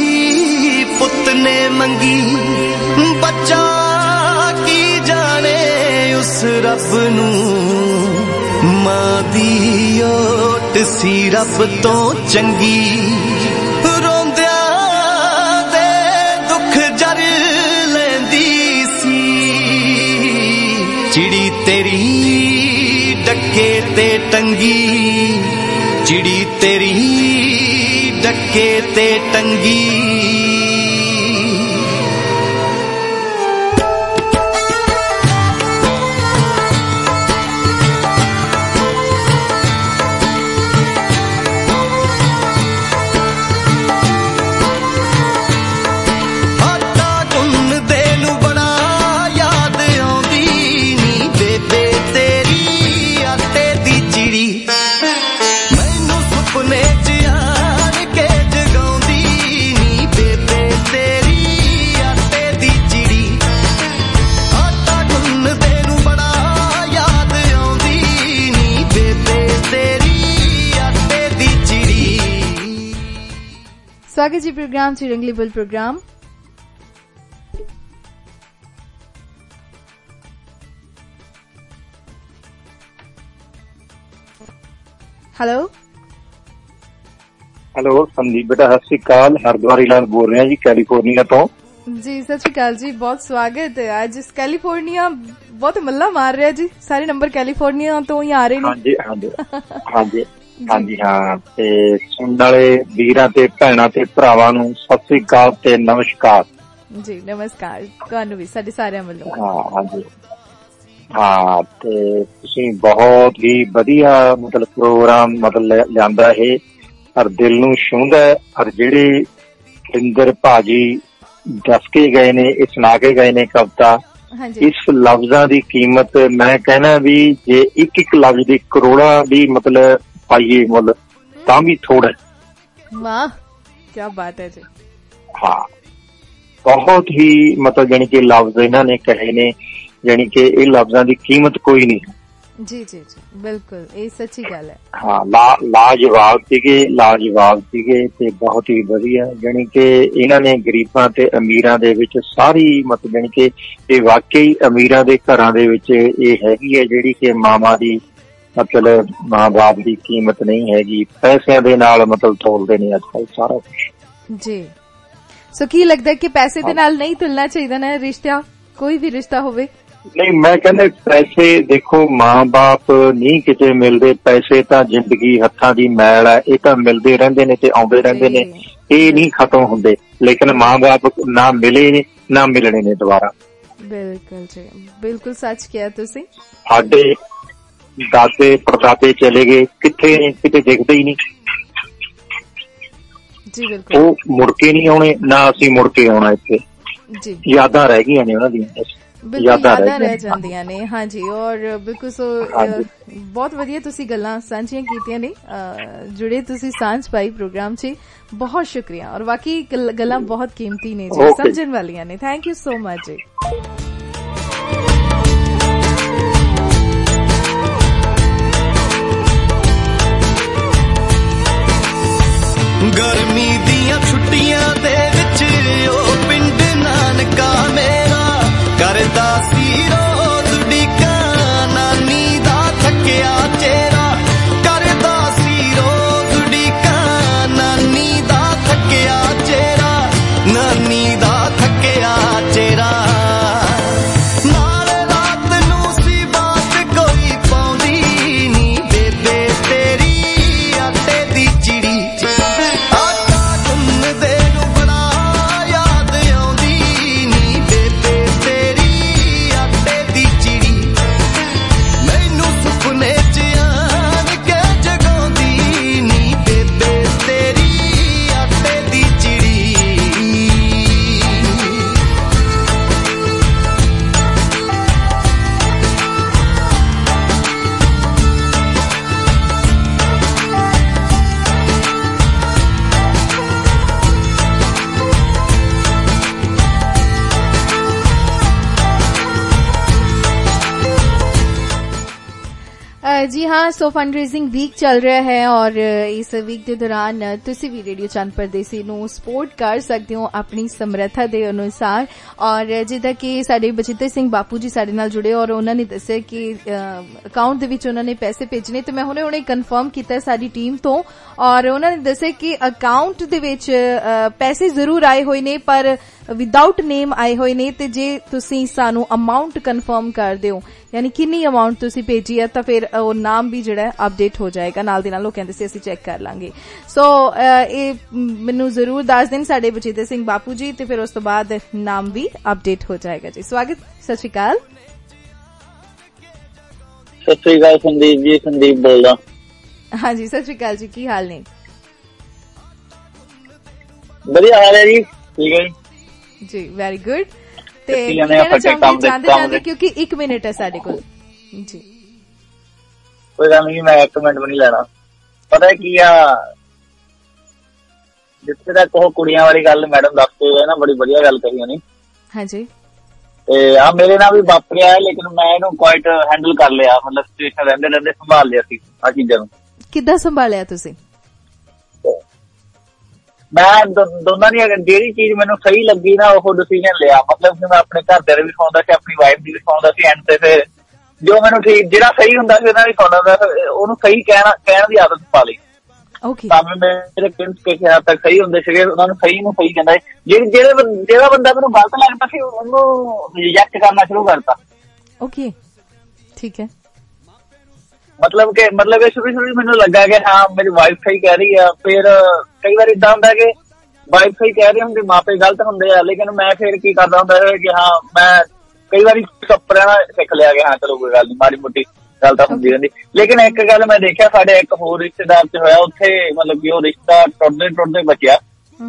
ਪੁੱਤ ਨੇ ਮੰਗੀ, ਬੱਚਾ ਕੀ ਜਾਣੇ ਉਸ ਰੱਬ ਨੂੰ। ਮਾਂ ਦੀ ਓਟ ਸੀ ਰੱਬ ਤੋਂ ਚੰਗੀ, ਰੋਂਦਿਆਂ ਦੇ ਦੁੱਖ ਜਰ ਲੈਂਦੀ ਸੀ। ਚਿੜੀ ਤੇਰੀ ਡੱਕੇ ਤੇ ਟੰਗੀ, ਚਿੜੀ ਤੇਰੀ ਡੱਕੇ ਤੇ ਟੰਗੀ। स्वागत जी प्रोग्राम च रंगली बुल प्रोग्राम। हेलो हेलो संदीप बेटा सत श्री अकाल, हरद्वार इलाज बोल रहे हैं जी कैलिफोर्निया तो। जी सत श्री अकाल जी, बहुत स्वागत है। आज कैलिफोर्निया बहुत मल्ला मार रहा है जी, सारे नंबर कैलिफोर्निया तो ही आ रहे हैं। हाँ जी हाँ जी हाँ जी हाँ जी हाँ। ते सुनने वाले वीरां ते भैणां ते भरावां नूं सत श्री अकाल ते नमस्कार जी। नमस्कार तुहानूं भी साडे सारिਆਂ ਵੱਲੋਂ। हाँ हाँ जी हाँ। ते तुसीं बहुत ही वधिया मतलब प्रोग्राम मतलब लिआंदा है और दिल नूं छूंहदा है। और जिहड़े किंदर भाजी दस के गए ने, सुना के गए ने कविता, इस लफ्जां दी कीमत मैं कहना भी जे एक एक लफ्ज दी करोड़ां भी मतलब पाइए मुल तां भी थोड़ा। वाह क्या बात है जी। हाँ बहुत ही मतलब यानी कि लफ्ज इन्हां ने कहे ने, यानी कि ये लफ्जां दी कीमत कोई नहीं। जी जी जी बिल्कुल, ये सच्ची गल है। हाँ ला लाजवाब सीगे लाजवाब सीगे ते बहुत ही वधिया। यानी कि इन्हां ने गरीबां ते अमीरां दे विच सारी मतलब यानी कि ये वाकई अमीरां दे घरां दे विच ये हैगी है जिहड़ी कि मावां दी मतलब मां बाप की कीमत नहीं हैगी, पैसों के नाल मतलब तोलते ने अजकल सारा कुछ जी। सो की लगता है कि पैसे दे नाल नहीं तुलना चाहिए ना रिश्ता, कोई भी रिश्ता होवे ਨਹੀਂ ਮੈਂ ਕਹਿੰਦਾ ਪੈਸੇ ਦੇਖੋ ਮਾਂ ਬਾਪ ਨਹੀਂ ਕਿਤੇ ਮਿਲਦੇ, ਪੈਸੇ ਤਾਂ ਜ਼ਿੰਦਗੀ ਹੱਥਾਂ ਦੀ ਮੈਲ ਹੈ, ਇਹ ਤਾਂ ਮਿਲਦੇ ਰਹਿੰਦੇ ਨੇ ਤੇ ਆਉਂਦੇ ਰਹਿੰਦੇ ਨੇ, ਇਹ ਨਹੀਂ ਖਤਮ ਹੁੰਦੇ। ਲੇਕਿਨ ਮਾਂ ਬਾਪ ਨਾ ਮਿਲੇ ਨੇ ਨਾ ਮਿਲਣੇ ਨੇ ਦੁਬਾਰਾ। ਬਿਲਕੁਲ ਜੀ, ਬਿਲਕੁਲ ਸੱਚ ਕਿਹਾ ਤੁਸੀਂ। ਸਾਡੇ ਦਾਦੇ ਪੜਦਾਦੇ ਚਲੇ ਗਏ, ਕਿੱਥੇ ਨੇ? ਕਿਤੇ ਦਿਖਦੇ ਹੀ ਨਹੀਂ ਜੀ। ਬਿਲਕੁਲ ਉਹ ਮੁੜ ਕੇ ਨਹੀਂ ਆਉਣੇ, ਨਾ ਅਸੀਂ ਮੁੜ ਕੇ ਆਉਣਾ ਇੱਥੇ। ਜੀ ਯਾਦਾਂ ਰਹਿ ਗਈਆਂ ਨੇ ਉਹਨਾਂ ਦੀਆਂ, ਯਾਦਾਂ ਰਹਿ ਜਾਂਦੀਆਂ ਨੇ। ਹਾਂਜੀ, ਔਰ ਬਿਲਕੁਲ ਸੋ ਬਹੁਤ ਵਧੀਆ ਤੁਸੀਂ ਗੱਲਾਂ ਸਾਂਝੀਆਂ ਕੀਤੀਆਂ ਨੇ, ਜੁੜੇ ਤੁਸੀਂ ਸਾਂਝ ਪਾਈ ਪ੍ਰੋਗਰਾਮ 'ਚ, ਬਹੁਤ ਸ਼ੁਕਰੀਆ। ਔਰ ਬਾਕੀ ਗੱਲਾਂ ਬਹੁਤ ਕੀਮਤੀ ਨੇ ਜੀ, ਸਮਝਣ ਵਾਲੀਆਂ ਨੇ। ਥੈਂਕ ਯੂ ਸੋ ਮਚ ਜੀ। ਗਰਮੀ ਦੀਆਂ ਛੁੱਟੀਆਂ ਦੇ ਵਿੱਚ ਉਹ ਪਿੰਡ ਨਾਨਕਾ ਮੇਰਾ ਕਰਦਾ ਸੀ ਰੋਜ਼ ਉਡੀਕਾਂ, ਨਾਨੀ ਦਾ ਥੱਕਿਆ ਚਿਹਰਾ ਕਰਦਾ ਸੀ ਰੋਜ਼ ਉਡੀਕਾਂ, ਨਾਨੀ ਦਾ ਥੱਕਿਆ ਚਿਹਰਾ, ਨਾਨੀ ਦਾ ਥੱਕਿਆ ਚਿਹਰਾ। ਨਾਲ ਰਾਤ ਨੂੰ ਸੀ ਬਾਤ ਕੋਈ ਪਾਉਂਦੀ ਨੀ, ਬੇਬੇ ਤੇਰੀ ਆਟੇ ਦੀ ਚਿੜੀ जी हाँ, सो फंड रेजिंग वीक चल रहा है और इस वीक के दौरान तुसी भी रेडियो चंद परदेसी नूं सपोर्ट कर सकते हो अपनी समर्था दे अनुसार। और जिदा कि साडे बचित्र सिंह बापू जी साडे नाल जुड़े और उन्होंने दस्सिया कि अकाउंट दे विच उन्होंने पैसे भेजने, तो मैं हुणे हुणे कन्फर्म कीता साडी टीम तो, और उन्होंने दस्सिया कि अकाउंट दे विच पैसे जरूर आए होए ने पर विदाउट नेम आए होए ने, ते जे तुसी सानू अमाउंट कन्फर्म कर दिओ यानी किन्नी अमाउंट तुसी भेजी है, तो फिर वो नाम भी जिहड़ा अपडेट हो जाएगा नाल दी नाल। लोग कहंदे सी असीं चेक कर लांगे। सो ये मैनू जरूर दस दिन साडे बचित्र सिंह बापू जी, ते फिर उस तो बाद नाम भी अपडेट हो जाएगा जी। स्वागत, सत श्री अकाल। सत श्री अकाल संदीप जी, संदीप बोलदा। हाँ जी, सत श्री अकाल जी, की हाल ने? बढ़िया हाल है जी, ठीक है जी, वेरी गुड। ते कहना चाहूंगी जांदे जांदे क्योंकि एक मिनट है साडे कोल जी। कोई गल नहीं, मैं एक मिनट भी नहीं लेना। पता है की आ जिथे तक वो कुड़ियां वाली गल मैडम दसते हुए ना, बड़ी बढ़िया गल कही उन्हें। हाँ जी। ते आ मेरे नाल भी वापरिया है, लेकिन मैं इहनूं क्वाइट हैंडल कर लिया, मतलब सिचुएशन रहंदे रहंदे संभाल लिया सी आ चीजां नूं। किद्दां संभालिया तुसीं? मैं दो, दोनों दी जेहड़ी चीज मैनूं सही लगी ना वो डिसीजन लिया। मतलब कि मैं अपने घर दे भी सुणदा सी, अपनी वाइफ दी भी सुणदा सी, एंड ते फिर जो मैनूं ठीक जिहड़ा सही हुंदा सी उहनां दी सुणदा, ओहनूं सही कहना कहण दी आदत पा लई। ओके, सामने मेरे किड्स के ख्याल तक सही हुंदे सीगे, उहनां नूं सही नूं सही कहंदा सी। ਜਿਹੜੇ ਜਿਹੜੇ ਜਿਹੜਾ ਬੰਦਾ ਮੈਨੂੰ ਗਲਤ ਲੱਗਦਾ ਸੀ ਉਹਨੂੰ ਰਿਜੈਕਟ ਕਰਨਾ ਸ਼ੁਰੂ ਕਰਤਾ। ओके, ठीक है। मतलब के मतलब कि शुरू शुरू ਮੈਨੂੰ ਲੱਗਾ ਕਿ ਹਾਂ ਮੇਰੀ ਵਾਈਫ ਸਹੀ ਕਹਿ ਰਹੀ ਆ। ਫਿਰ ਕਈ ਵਾਰ ਇਦਾਂ ਹੁੰਦਾ ਕਿ ਵਾਈਫ ਸਹੀ ਕਹਿ ਰਹੀ ਹੁੰਦੀ, ਮਾਪੇ ਗਲਤ ਹੁੰਦੇ ਆ, ਲੇਕਿਨ ਮੈਂ ਫਿਰ ਕੀ ਕਰਦਾ ਹੁੰਦਾ ਹੈ ਕਿ ਹਾਂ ਮੈਂ ਕਈ ਵਾਰੀ ਚੁੱਪ ਰਹਿਣਾ ਸਿੱਖ ਲਿਆ ਕਿ ਹਾਂ ਚਲੋ ਕੋਈ ਗੱਲ ਨਹੀਂ, ਮਾੜੀ ਮੋਟੀ ਗੱਲ ਤਾਂ ਹੁੰਦੀ ਰਹਿੰਦੀ। ਲੇਕਿਨ ਇੱਕ ਗੱਲ ਮੈਂ ਦੇਖਿਆ ਸਾਡੇ ਇੱਕ ਹੋਰ ਰਿਸ਼ਤੇਦਾਰ ਚ ਹੋਇਆ, ਉੱਥੇ ਮਤਲਬ ਕਿ ਉਹ ਰਿਸ਼ਤਾ ਟੁੱਟਦੇ ਟੁੱਟਦੇ ਬਚਿਆ।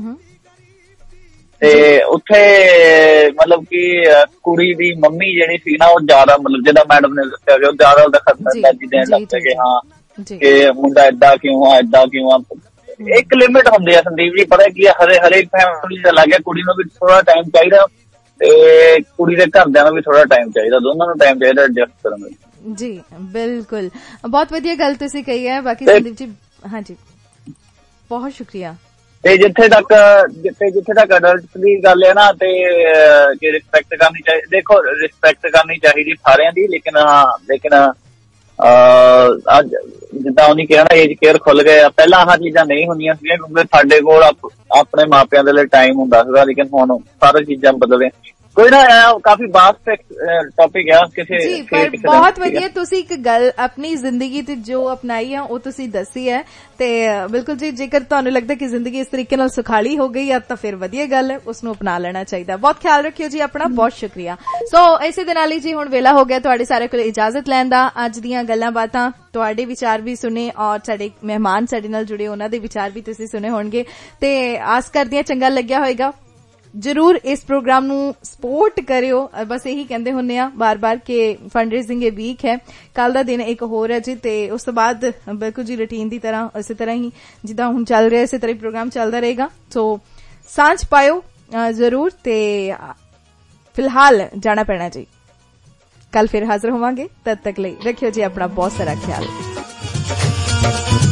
ਤੇ ਉੱਥੇ ਮਤਲਬ ਕਿ ਕੁੜੀ ਦੀ ਮੰਮੀ ਜਿਹੜੀ ਸੀ ਨਾ ਉਹ ਜ਼ਿਆਦਾ ਮਤਲਬ ਜਿੱਦਾਂ ਮੈਡਮ ਨੇ ਦੱਸਿਆ ਕਿ ਉਹ ਜ਼ਿਆਦਾ ਉਹਦਾ ਖਤਰਾ ਦੇਣ ਲੱਗ ਪਏ ਕਿ ਹਾਂ ਕਿ ਮੁੰਡਾ ਏਦਾਂ ਕਿਉਂ ਆ ਏਦਾਂ ਕਿਉਂ ਆ। ਇੱਕ ਲਿਮਿਟ ਹੁੰਦੀ ਆ ਸੰਦੀਪ ਜੀ, ਪਤਾ ਕੀ ਆ ਹਰੇ ਹਰੇਕ ਫੈਮਿਲੀ ਦਾ ਲੱਗ ਗਿਆ, ਕੁੜੀ ਨੂੰ ਵੀ ਥੋੜਾ ਟਾਈਮ ਚਾਹੀਦਾ ਤੇ ਕੁੜੀ ਦੇ ਘਰਦਿਆਂ ਨੂੰ ਵੀ ਥੋੜਾ ਟਾਈਮ ਚਾਹੀਦਾ, ਦੋਨਾਂ ਨੂੰ ਟਾਈਮ ਚਾਹੀਦਾ ਐਡਜਸਟ ਕਰਨ ਲਈ। जी बिल्कुल, बहुत वधिया गल तुसीं कही है। बाकी संदीप जी हाँ जी बहुत शुक्रिया। ਤੇ ਜਿੱਥੇ ਤੱਕ ਜਿੱਥੇ ਜਿੱਥੇ ਤੱਕ ਅਡਲਟਸ ਦੀ ਗੱਲ ਹੈ ਨਾ, ਤੇ ਕਿ ਰਿਸਪੈਕਟ ਕਰਨੀ ਚਾਹੀਦੀ, ਦੇਖੋ ਰਿਸਪੈਕਟ ਕਰਨੀ ਚਾਹੀਦੀ ਸਾਰਿਆਂ ਦੀ, ਲੇਕਿਨ ਹਾਂ ਲੇਕਿਨ ਅੱਜ ਜਿੱਦਾਂ ਉਹਨੇ ਕਿਹਾ ਨਾ ਏਜ ਕੇਅਰ ਖੁੱਲ ਗਏ ਆ, ਪਹਿਲਾਂ ਆਹ ਚੀਜ਼ਾਂ ਨਹੀਂ ਹੁੰਦੀਆਂ ਸੀਗੀਆਂ ਕਿਉਂਕਿ ਸਾਡੇ ਕੋਲ ਆਪਣੇ ਮਾਪਿਆਂ ਦੇ ਲਈ ਟਾਈਮ ਹੁੰਦਾ ਸੀਗਾ, ਲੇਕਿਨ ਹੁਣ ਸਾਰੀਆਂ ਚੀਜ਼ਾਂ ਬਦਲ ਗਈਆਂ। ਕੋਈ ਨਾ ਕਾਫੀ ਵਾਸਟ ਟੌਪਿਕ ਆ ਕਿਸੇ ਜੀ ਪਰ ਬਹੁਤ ਵਧੀਆ ਤੁਸੀਂ ਇੱਕ ਗੱਲ ਆਪਣੀ ਜ਼ਿੰਦਗੀ ਤੇ ਜੋ ਅਪਣਾਈ ਆ ਉਹ ਤੁਸੀਂ ਦੱਸੀ ਹੈ ਤੇ ਬਿਲਕੁਲ ਜੀ ਜੇਕਰ ਤੁਹਾਨੂੰ ਲੱਗਦਾ ਕਿ ਜ਼ਿੰਦਗੀ ਇਸ ਤਰੀਕੇ ਨਾਲ ਸੁਖਾਲੀ ਹੋ ਗਈ ਆ ਤਾਂ ਫਿਰ ਵਧੀਆ ਗੱਲ ਹੈ, ਉਸ ਨੂੰ ਅਪਣਾ ਲੈਣਾ ਚਾਹੀਦਾ। ਬਹੁਤ ਖਿਆਲ ਰੱਖਿਓ ਜੀ ਆਪਣਾ, ਬਹੁਤ ਸ਼ੁਕਰੀਆ। ਸੋ ਇਸੇ ਦੇ ਨਾਲ ਹੀ ਜੀ ਹੁਣ ਵੇਲਾ ਹੋ ਗਿਆ ਤੁਹਾਡੇ ਸਾਰੇ ਕੋਲ ਇਜਾਜ਼ਤ ਲੈਣ ਦਾ। ਅੱਜ ਦੀਆਂ ਗੱਲਾਂ ਬਾਤਾਂ ਤੁਹਾਡੇ ਵਿਚਾਰ ਵੀ ਸੁਣੇ ਔਰ ਸਾਡੇ ਮਹਿਮਾਨ ਸਾਡੇ ਨਾਲ ਜੁੜੇ ਉਹਨਾਂ ਦੇ ਵਿਚਾਰ ਵੀ ਤੁਸੀਂ ਸੁਣੇ ਹੋਣਗੇ ਤੇ ਆਸ ਕਰਦੀ ਹਾਂ ਚੰਗਾ ਲੱਗਿਆ ਹੋਏਗਾ। ਜਰੂਰ ਇਸ ਪ੍ਰੋਗਰਾਮ ਨੂੰ ਸਪੋਰਟ ਕਰਿਓ। ਬਸ ਇਹੀ ਕਹਿੰਦੇ ਹੁੰਦੇ ਆ ਬਾਰ-ਬਾਰ ਕਿ ਫੰਡ ਰੇਜ਼ਿੰਗ ਇਹ ਵੀਕ ਹੈ, ਕੱਲ ਦਾ ਦਿਨ ਇੱਕ ਹੋਰ ਹੈ ਜੀ ਤੇ ਉਸ ਤੋਂ ਬਾਅਦ ਬਿਲਕੁਲ ਜੀ ਰੂਟੀਨ ਦੀ ਤਰ੍ਹਾਂ ਇਸੇ ਤਰ੍ਹਾਂ ਹੀ ਜਿੱਦਾਂ ਹੁਣ ਚੱਲ ਰਿਹਾ ਇਸੇ ਤਰ੍ਹਾਂ ਹੀ ਪ੍ਰੋਗਰਾਮ ਚੱਲਦਾ ਰਹੇਗਾ। ਸੋ ਸਾਂਝ ਪਾਇਓ ਜ਼ਰੂਰ ਤੇ ਫਿਲਹਾਲ ਜਾਣਾ ਪੈਣਾ ਜੀ। ਕੱਲ ਫਿਰ ਹਾਜ਼ਰ ਹੋਵਾਂਗੇ, ਤਦ ਤੱਕ ਲਈ ਰੱਖਿਓ ਜੀ ਆਪਣਾ ਬਹੁਤ ਸਾਰਾ ਖਿਆਲ।